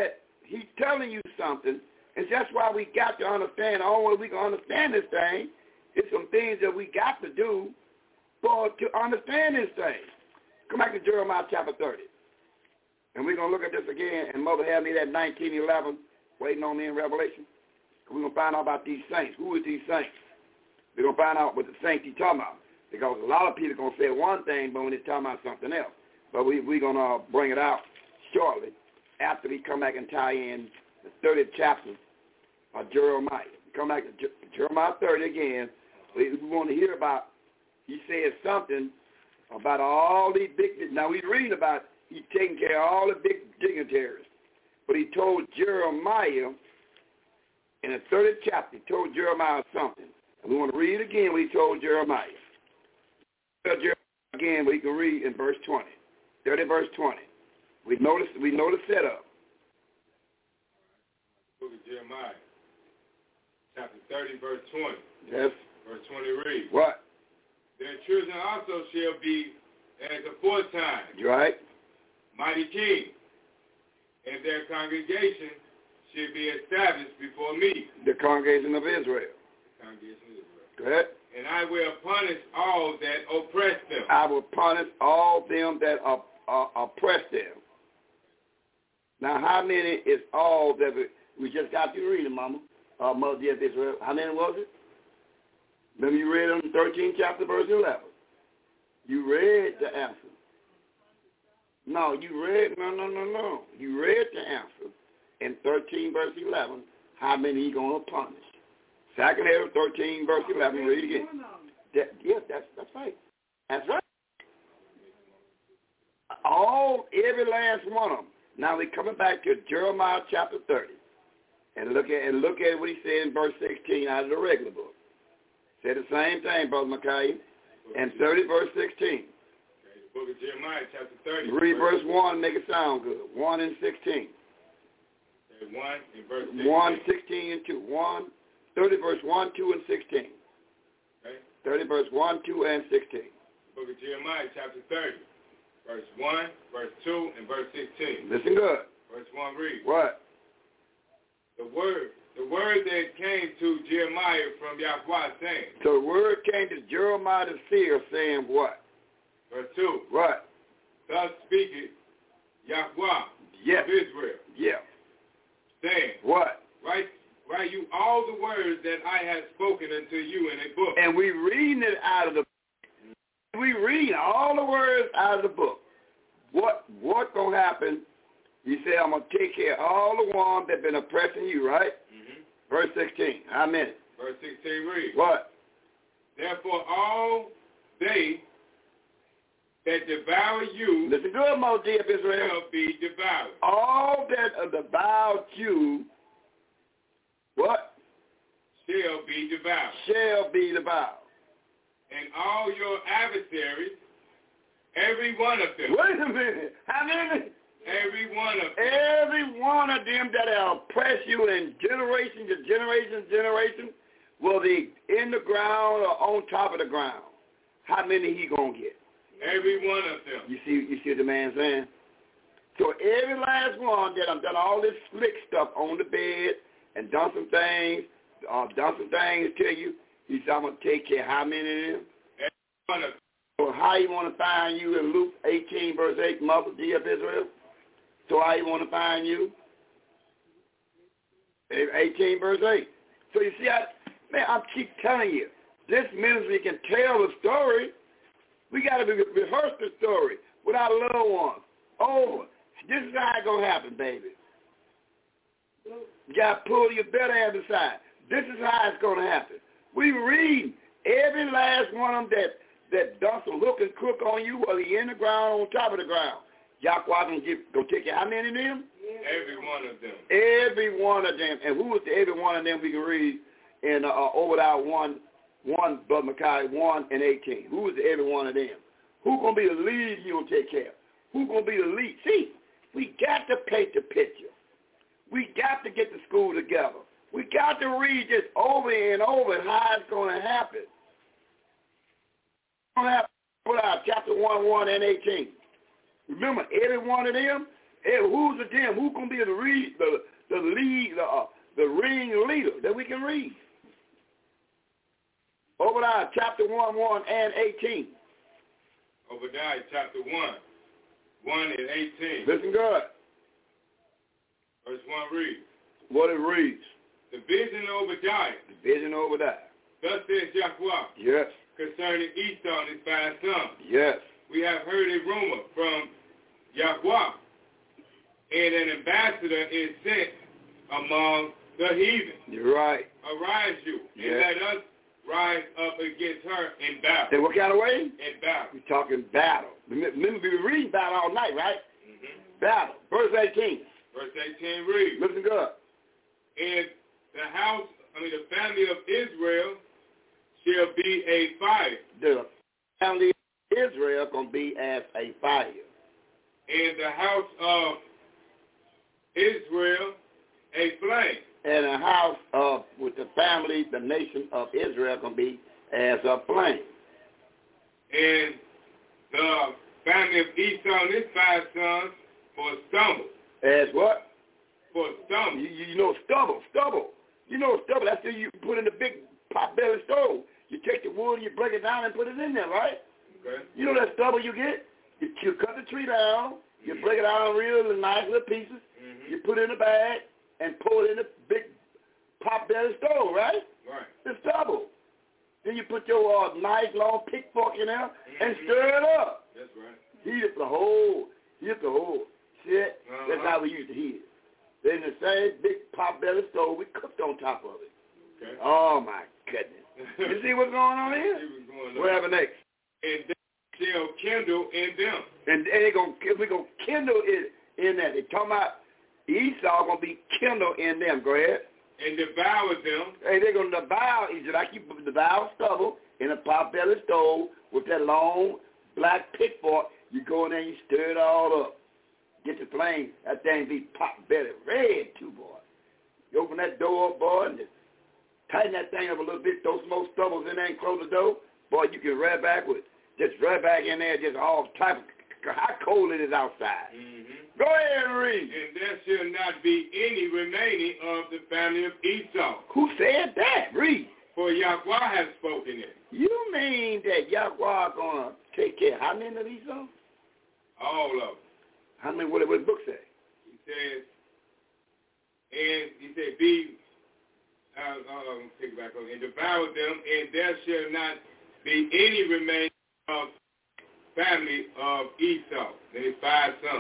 he's telling you something, and that's why we got to understand. The only way we can understand this thing is some things that we got to do for to understand this thing. Come back to Jeremiah chapter thirty. And we're going to look at this again, and Mother had me that nineteen eleven waiting on me in Revelation. We're going to find out about these saints. Who are these saints? We're going to find out what the saints he's talking about. Because a lot of people are going to say one thing, but when they're talking about something else. But we, we're going to bring it out shortly after we come back and tie in the thirtieth chapter of Jeremiah. Come back to Jer- Jeremiah thirty again. We, we want to hear about, he says something about all these big, now we're reading about he's taking care of all the big dignitaries. But he told Jeremiah in the thirtieth chapter, he told Jeremiah something. And we want to read again what he told Jeremiah. Tell Jeremiah again what he can read in verse twenty. thirty verse twenty. We notice we know the setup. Book of Jeremiah, chapter thirty, verse twenty. Yes. Verse twenty reads. What? Their children also shall be as aforetime. You right? Mighty king, and their congregation should be established before me. The congregation of Israel. The congregation of Israel. Go ahead. And I will punish all that oppress them. I will punish all them that uh, uh, oppress them. Now, how many is all that we, we just got to read, Mama? Uh, Mother of Israel. How many was it? Remember you read in the thirteenth chapter, verse eleven. You read the answer. No, you read, no, no, no, no. You read the answer in thirteen, verse eleven, how many he going to punish. Second Ezra thirteen, verse eleven, read again. That, yeah, that's, that's right. That's right. All, every last one of them. Now we're coming back to Jeremiah chapter thirty. And look at and look at what he said in verse sixteen out of the regular book. Said the same thing, Brother Micaiah. And thirty, verse sixteen. Okay, the book of Jeremiah, chapter thirty. Read verse one, make it sound good. one and sixteen. Okay, one and verse sixteen. one, sixteen, and two. one, thirty, verse one, two, and sixteen. Okay. thirty, verse one, two, and sixteen. The book of Jeremiah, chapter thirty. Verse one, verse two, and verse sixteen. Listen good. Verse one reads. What? The word, the word that came to Jeremiah from Yahweh saying. So the word came to Jeremiah the seer saying what? Verse two. What? Thus speaketh Yahweh Yes. of Israel. Yeah. Saying. What? Write, write you all the words that I have spoken unto you in a book. And we reading it out of the we read all the words out of the book. What what gonna happen? He said, I'm gonna take care of all the ones that been oppressing you, right? Mm-hmm. Verse sixteen. How many? Verse sixteen reads. What? Therefore all they that devour you Listen good, Moses of Israel. shall be devoured. All that are devoured you, what? Shall be devoured. Shall be devoured. And all your adversaries, every one of them. Wait a minute. How many? Every one of them. Every one of them that oppress you in generation to generation to generation will be in the ground or on top of the ground. How many he gonna get? Every one of them. You see, you see what the man saying? So every last one that I've done all this slick stuff on the bed and done some things, uh, done some things to you, he said, I'm going to take care of how many of them? Every one of them. So how you want to find you in Luke eighteen, verse eight, Mother D of Israel? So how you want to find you? eighteen, verse eight. So you see, I, man, I keep telling you, this ministry can tell the story. We got to re- rehearse the story with our loved ones. Over. This is how it's going to happen, baby. You got to pull your better hand aside. This is how it's going to happen. We read every last one of them that, that does a hook and crook on you, whether you're in the ground or on top of the ground. Yahweh going to take you how many of them? Every one of them. Every one of them. And who is the every one of them we can read in uh, Obadiah one, one, Brother Micaiah, one and eighteen. Who is the every one of them? Who going to be the lead you going to take care of? Who going to be the lead? See, we got to paint the picture. We got to get the school together. We got to read this over and over and how it's going to happen. It's going to happen. Put out chapter one, one and eighteen. Remember, every one of them, every, who's the them? Who's going to be the read, the, the lead, uh, the ring leader that we can read. Obadiah chapter one, one and eighteen. Obadiah chapter one, one and eighteen. Listen good. Verse one reads. What it reads. The vision of Obadiah. The vision of Obadiah. Thus says Yahweh. Yes. Concerning Esau and his five sons. Yes. We have heard a rumor from Yahweh, and an ambassador is sent among the heathen. You're right. Arise you, and yes. let us rise up against her in battle. In what kind of way? In battle. We're talking battle. Remember, we were reading battle all night, right? Mm-hmm. Battle. Verse eighteen. Verse eighteen reads. Listen good. And the house, I mean the family of Israel shall be a fire. The family of Israel going to be as a fire. And the house of Israel a flame. And the house of, with the family, the nation of Israel going to be as a flame. And the family of Esau and his five sons for stubble. As what? For stubble. You, you know stubble, stubble. You know stubble, that's what you put in the big pot-belly stove. You take the wood, you break it down and put it in there, right? Okay. You know that stubble you get? You, you cut the tree down, you mm-hmm. break it down in real nice little pieces, mm-hmm. you put it in a bag, and pour it in a big pot-belly stove, right? Right. The stubble. Then you put your uh, nice long pitchfork in there mm-hmm. and stir it up. That's right. Heat it the whole, heat it the whole. See it? Uh-huh. That's how we used to heat it. Then the same big pot-belly stove, we cooked on top of it. Okay. Oh, my goodness. You see what's going on here? What happened next? And they shall kindle in them. And, and they're going we're going to kindle it in that. They're talking about Esau going to be kindled in them. Go ahead. And devour them. Hey, they're going to devour Esau. Like you devour stubble in a pot-belly stove with that long black pitchfork. You go in there and you stir it all up. Get the flame. That thing be pot-belly red too, boy. You open that door up, boy, and just tighten that thing up a little bit, throw some more stubbles in there and close the door. Boy, you can run back with, just run back in there, just all type of, how cold it is outside. Mm-hmm. Go ahead and read. And there shall not be any remaining of the family of Esau. Who said that? Read. For Yahweh has spoken it. You mean that Yahweh going to take care of how many of Esau? All of them. How many, what did the book say? He says, and he said, be, uh, um, take it back on, and devour them, and there shall not be any remaining of family of Esau, and his five sons.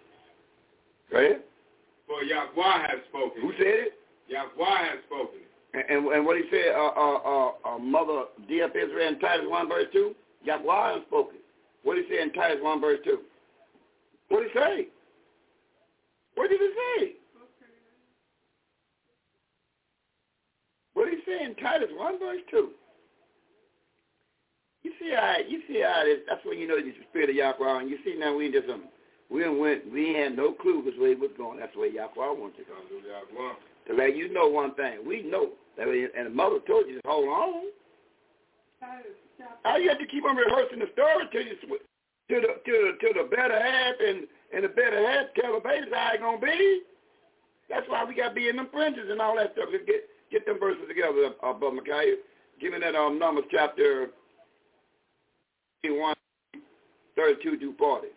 Go ahead. For Yahweh has spoken. Who said it? Yahweh has spoken it. And, and, and what he said, uh, uh, uh, uh, Mother D F Israel in Titus one verse two, Yahweh has spoken. What did he say in Titus one verse two? What did he say? What did he say? What did he say in Titus one verse two? You see how you see how it is. That's when you know the spirit of Yahweh. And you see now we just um, we went we had no clue which way it was going. That's the way Yahweh wanted to go. To let you know one thing, we know that. We, and the mother told you to hold on. All you have to keep on rehearsing the story till you to the to the to the better half, and and the better half tell the baby how it's gonna be. That's why we got to be in them fringes and all that stuff. Let's get get them verses together, uh, Brother Micaiah. Give me that um Numbers chapter one, thirty-two through forty.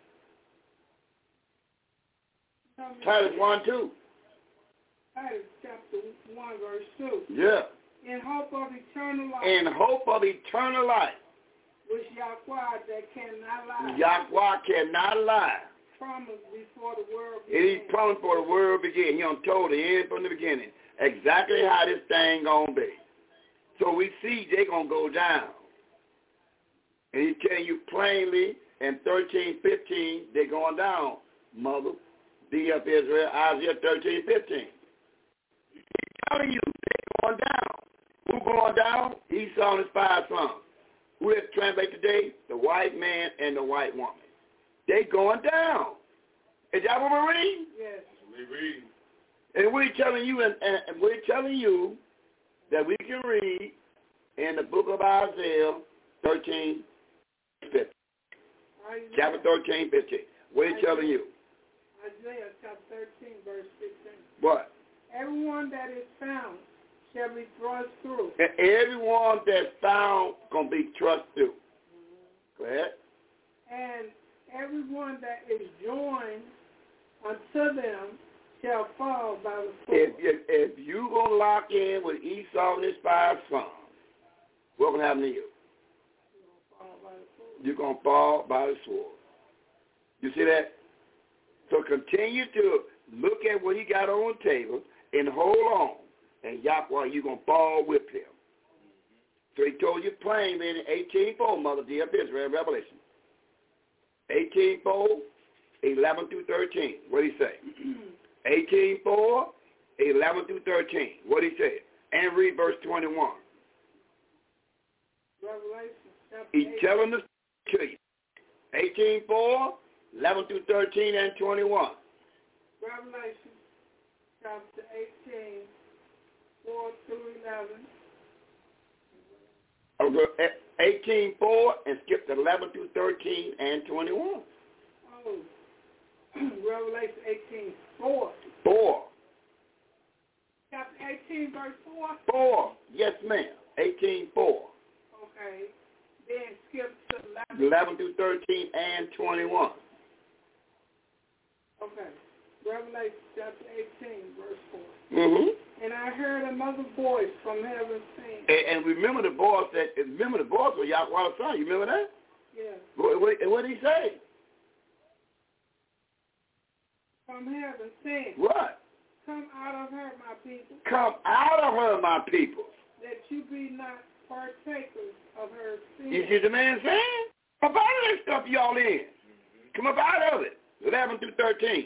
Titus one, two. Titus chapter one, verse two. Yeah. In hope of eternal life. In hope of eternal life. Which Yahweh that cannot lie. Yahweh cannot lie. Promised before the world began. And he promised for the world began. He done told the end from the beginning exactly how this thing gonna be. So we see they gonna go down. And he's telling you plainly in thirteen fifteen, they're going down, mother. D F Israel, Isaiah thirteen fifteen. He's telling you they're going down. Who going down? Esau and his five sons. Who let's translate today? The white man and the white woman. They going down. Is that what we're reading? Yes. We read. And we're telling you, and, and we're telling you that we can read in the book of Isaiah thirteen fifteen. Chapter thirteen fifteen. We're telling you. Isaiah chapter thirteen, verse fifteen. What? everyone that is found shall be thrust through. And everyone that's found going to be thrust through. Go ahead. And everyone that is joined unto them shall fall by the sword. If, if, if you going to lock in with Esau and his five sons, what's going to happen to you? You're going to fall by the sword. You see that? So continue to look at what he got on the table and hold on. And Yahweh, you're going to fall with him. So he told you plainly in eighteen four, Mother dear of Israel, Revelation. eighteen four, eleven through thirteen. What did he say? eighteen four, eleven through thirteen. What did he say? And read verse twenty-one. Revelation chapter He's eight. telling us to you. eighteen four, eleven through thirteen, and twenty-one. Revelation chapter eighteen, four through eleven. I'll go eighteen four and skip to eleven through thirteen and twenty-one. Oh, Revelation eighteen, four. Four. Chapter eighteen, verse four. Four. Yes, ma'am. eighteen four. Okay. Then skip to eleven. eleven through thirteen and twenty-one. Okay. Revelation chapter eighteen, verse four. Mm-hmm. And I heard another voice from heaven saying. And, and remember the voice that remember the voice of Yahweh's son. You remember that? Yes. What, what, what did he say? From heaven saying. What? Come out of her, my people. Come out of her, my people. That you be not partakers of her sin. You see the man saying? Come up out of that stuff y'all in. Come up out of it. eleven through thirteen.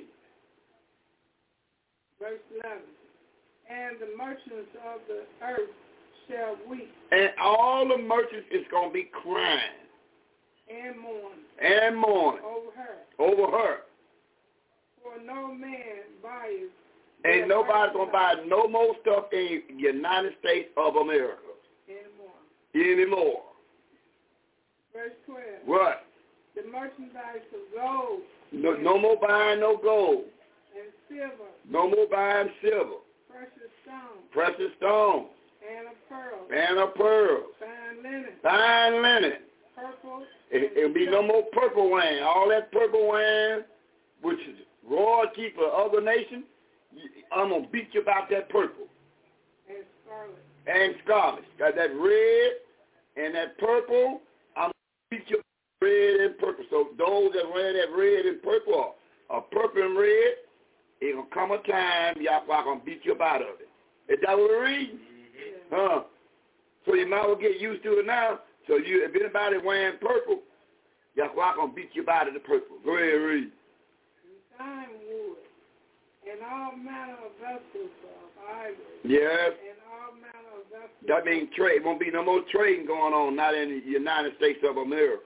Verse eleven. And the merchants of the earth shall weep. And all the merchants is going to be crying. And mourn. And mourn. Over her. Over her. For no man buys. Ain't nobody going to buy no more stuff in the United States of America. Anymore. Anymore. Verse twelve. What? The merchandise of gold. No, no more buying no gold. And silver. No more buying silver. Precious stone. Precious stone. And a pearl. And a pearl. Fine linen. Fine linen. Purple. It, it'll be no more purple wine. All that purple wine, which is royalty for other nations, I'm going to beat you about that purple. And scarlet. And scarlet. Got that red and that purple, I'm going to beat you red and purple. So those that wear that red and purple are purple and red, it's going to come a time Yahweh going to beat you up out of it. Is that what we're reading? Mm-hmm. Huh? So you might well get used to it now. So you, if anybody wearing purple, Yahweh going to beat you up out of the purple. Go ahead, read. Fine wood, and all manner of vessels of ivory. Yes. And all manner of vessels. That means trade. Won't be no more trading going on, not in the United States of America.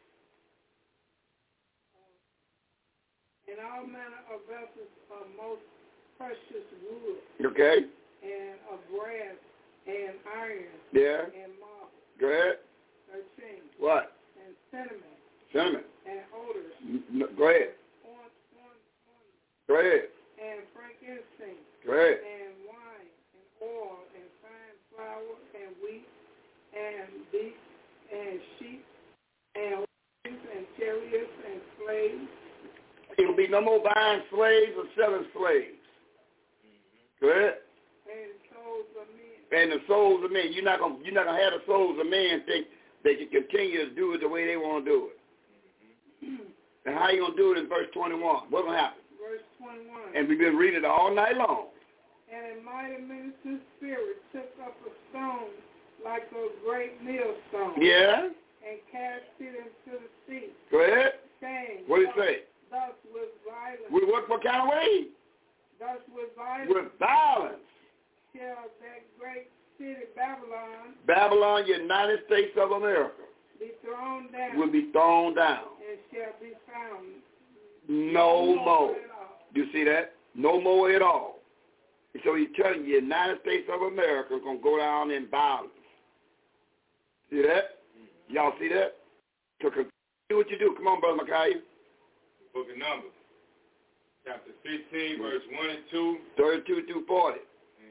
And all manner of vessels of most precious wood. Okay. And of brass and iron. Yeah. And marble. Go ahead. Thirteen. What? And cinnamon. Cinnamon. And odors. N- go ahead. On, on, on. Go ahead. And frankincense. Go ahead. And wine and oil and fine flour and wheat and beef and sheep and horses and chariots and slaves. It'll be no more buying slaves or selling slaves. Go ahead. And souls of men. And the souls of men. You're not gonna you're not gonna have the souls of men think they can continue to do it the way they want to do it. Mm-hmm. And how you gonna do it in verse twenty-one? What's gonna happen? Verse twenty-one. And we've been reading it all night long. And a mighty ministering spirit took up a stone like a great millstone. Yeah. And cast it into the sea. Go ahead. Saying, what did it say? Thus with violence. With what, what kind of way? Thus with violence. With violence. Shall that great city Babylon. Babylon, United States of America. Be thrown down. Will be thrown down. And shall be found. No, no more. more. You see that? No more at all. So he's telling you, United States of America is going to go down in violence. See that? Y'all see that? So continue what you do. Come on, Brother Micaiah. Book of Numbers, chapter fifteen, verse one and two. thirty-two through forty.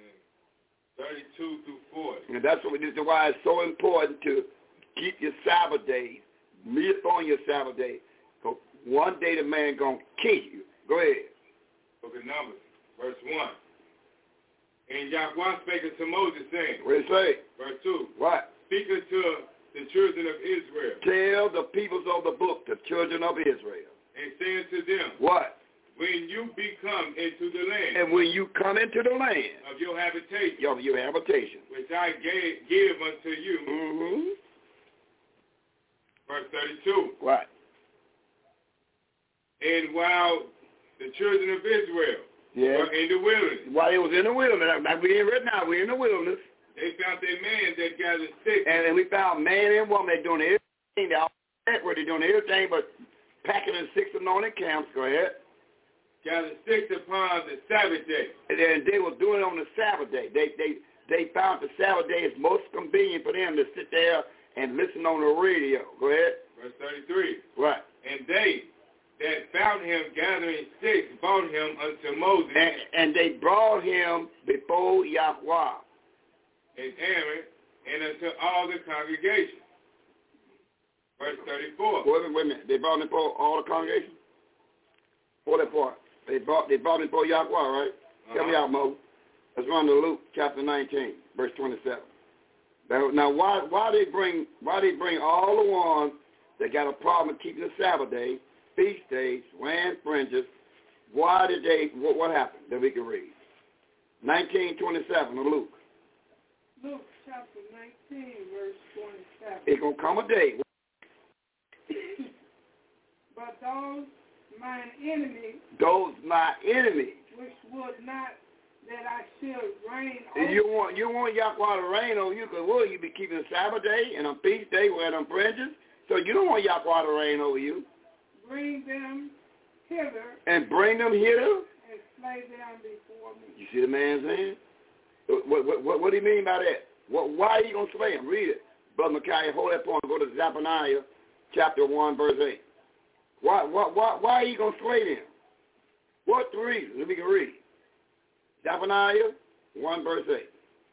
thirty-two through forty. And that's what, this is why it's so important to keep your Sabbath days. Meet on your Sabbath day. Because one day the man going to kill you. Go ahead. Book of Numbers, verse one. And Yahweh spake unto Moses, saying, What did it say? Verse two. What? Speak unto the children of Israel. Tell the peoples of the book, the children of Israel. And say unto them, what? When you become into the land. And when you come into the land. Of your habitation. Of your habitation. Which I gave, give unto you. Mm-hmm. Verse thirty-two. What? And while the children of Israel yeah. were in the wilderness. While they was in the wilderness. Like we in right now, we're in the wilderness. They found a man that gathered sticks. And, and we found man and woman. They're doing everything. They're all where they're doing everything but packing in six anointed camps. Go ahead. Gathered sticks upon the Sabbath day. And, and they were doing it on the Sabbath day. They they they found the Sabbath day is most convenient for them to sit there and listen on the radio. Go ahead. Verse thirty-three. What? And they that found him gathering sticks brought him unto Moses. And, and they brought him before Yahweh. And Aaron, and unto all the congregation. Verse thirty-four. Wait a minute, wait a minute. They brought him before all the congregation? For that part. They brought they brought him before Yahweh, right? Uh-huh. Help me out, Moses. Let's run to Luke chapter nineteen, verse twenty-seven. Now, now why why they bring why they bring all the ones that got a problem keeping the Sabbath day, feast days, wearing fringes? Why did they? What, what happened that we can read? Nineteen twenty-seven of Luke. Luke chapter nineteen, verse twenty-seven. It's gonna come a day. But those mine enemies, those my enemies, which would not that I should reign over. You want you want Yahweh to reign over you, because will you be keeping the Sabbath day and on feast day wearing them fringes? So you don't want Yahweh to reign over you. Bring them hither. And bring them hither. And slay them before me. You see the man saying? What what what, what do you mean by that? What, why are you gonna slay him? Read it, Brother Micaiah. Hold that point. Go to Zephaniah chapter one, verse eight. Why, why, why, why are you going to slay them? What's the reason? Let me can read. Zephaniah one, verse eight.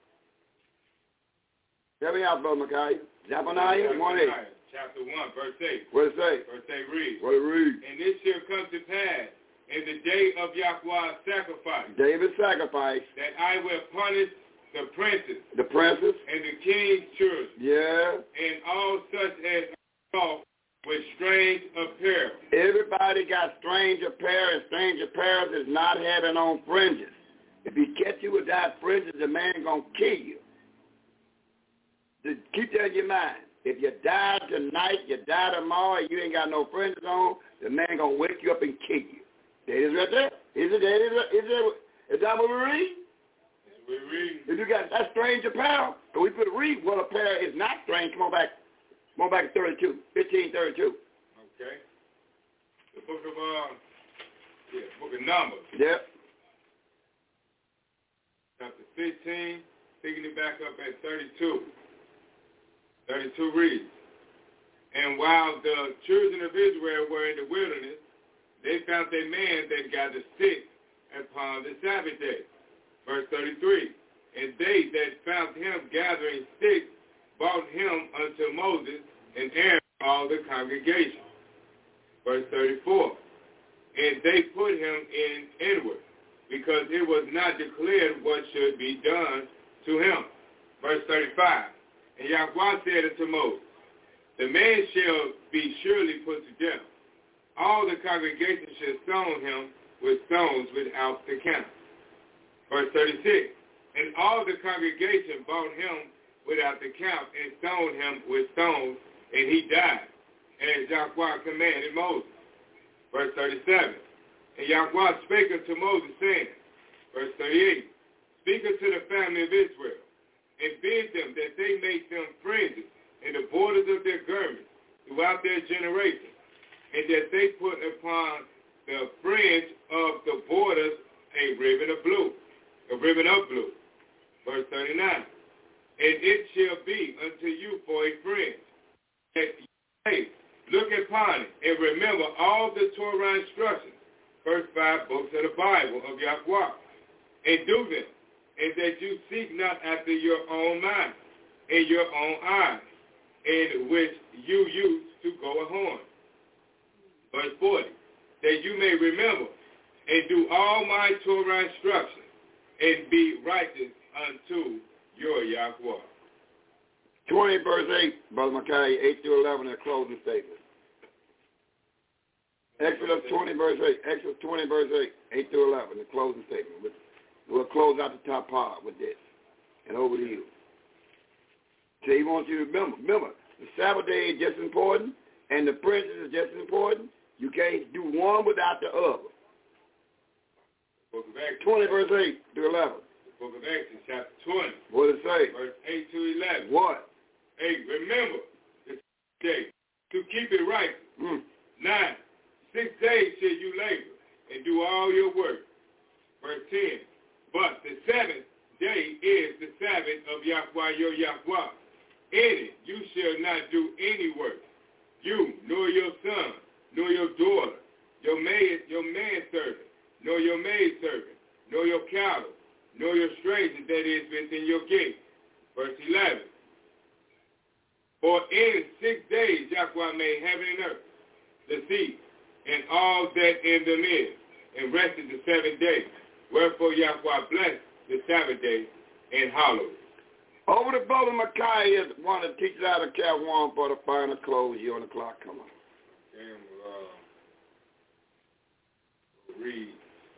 Tell me out, Brother Micaiah. Zephaniah one, eight. Chapter one, verse eight. What it say? Verse eight reads. What it read? And it shall come to pass in the day of Yahweh's sacrifice. David's sacrifice. That I will punish the princes. The princes. And the king's children. Yeah. And all such as are with strange apparel. Everybody got strange apparel, and strange apparel is not having on fringes. If he catch you without fringes, the man gonna kill you. Just keep that in your mind. If you die tonight, you die tomorrow, you ain't got no fringes on, the man gonna wake you up and kill you. That is right there. Is it? Is it? Is it? Is that what we read? We read. If you got that strange apparel, and we could read what apparel is not strange. Come on back. Come on back to thirty-two, fifteen thirty-two. Okay. The book of, uh, yeah, book of Numbers. Yep. Chapter fifteen, picking it back up at thirty-two. thirty-two reads, and while the children of Israel were in the wilderness, they found a man that gathered sticks upon the Sabbath day. Verse thirty-three, and they that found him gathering sticks brought him unto Moses and Aaron, all the congregation. Verse thirty-four, and they put him in inward, because it was not declared what should be done to him. Verse thirty-five, and Yahweh said unto Moses, the man shall be surely put to death. All the congregation shall stone him with stones without the camp. Verse thirty-six, and all the congregation brought him without the camp and stoned him with stones, and he died, as Yahweh commanded Moses. Verse thirty-seven, and Yahweh spake unto Moses, saying, verse thirty-eight, speak unto the family of Israel, and bid them that they make them fringes in the borders of their garments throughout their generations, and that they put upon the fringe of the borders a ribbon of blue, a ribbon of blue. Verse thirty-nine, and it shall be unto you for a fringe, that you may look upon it and remember all the Torah instructions, first five books of the Bible of Yahweh, and do them, and that you seek not after your own mind, and your own eyes, in which you used to go a horn. Verse forty, that you may remember and do all my Torah instructions, and be righteous unto your Yahweh. twenty, verse eight, Brother Micaiah, eight through eleven, a closing statement. Exodus twenty, verse eight. Exodus twenty, verse eight, eight through eleven, the closing statement. We'll close out the top part with this. And over to you. So he wants you to remember. Remember, the Sabbath day is just as important, and the princess is just as important. You can't do one without the other. Book of Exodus, twenty, verse eight through eleven. Book of Exodus, chapter twenty. What does it say? Verse eight to eleven. What? Hey, remember the day to keep it right. Mm. Nine, six days shall you labor and do all your work. Verse ten, but the seventh day is the Sabbath of Yahweh your Yahweh. In it you shall not do any work, you, nor your son, nor your daughter, your maid, your manservant, nor your maidservant, nor your cattle, nor your stranger that is within your gate. Verse eleven, for in six days Yahweh made heaven and earth, the sea, and all that in them is, and rested the seventh day. Wherefore Yahweh blessed the Sabbath day and hallowed it. Over to Brother Micaiah, one that teaches out of Cal one for the final close. You on the clock, come on. And we'll, uh, we'll read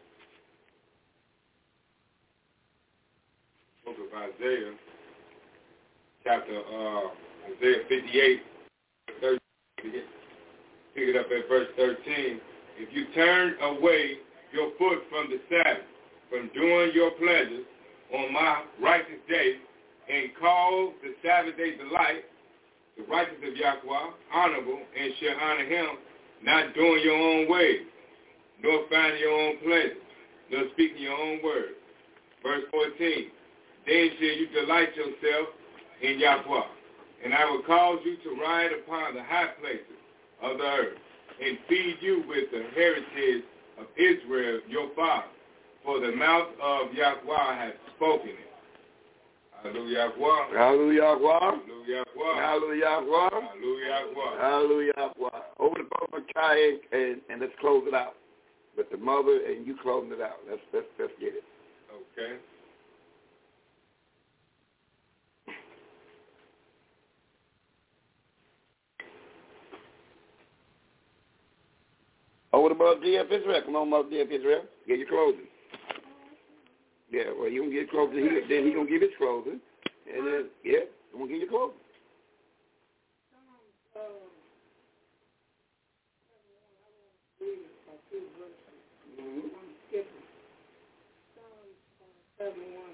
book of Isaiah, chapter uh, Isaiah fifty-eight, thirteen, pick it up at verse thirteen. If you turn away your foot from the Sabbath, from doing your pleasures on my righteous day, and call the Sabbath day delight, the righteous of Yahweh, honorable, and shall honor him, not doing your own ways, nor finding your own pleasure, nor speaking your own words. Verse fourteen, then shall you delight yourself in Yahweh, and I will cause you to ride upon the high places of the earth, and feed you with the heritage of Israel your father, for the mouth of Yahweh hath spoken it. Hallelujah. Hallelujah. Hallelujah. Hallelujah. Hallelujah. Hallelujah. Over to Brother Micaiah, and, and let's close it out. With the mother and you closing it out. Let's, let's, let's get it. Okay. Over to Brother D F Israel. Come on, Mother D F Israel. Get your closing. Yeah, well, you gonna get closing. He, then he gonna give his closing, and then yeah, I'm gonna give you closing. Mm-hmm. I'm skipping. Psalms seventy-one,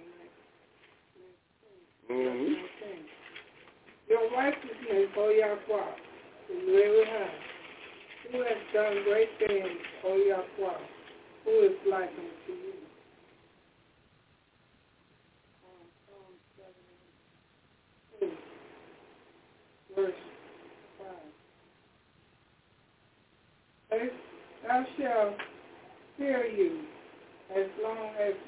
mm-hmm. Your righteousness, O Yahweh, is very high. Who has done great things, O Yahweh? Who is like unto you? Verse five. Thou shalt fear you as long as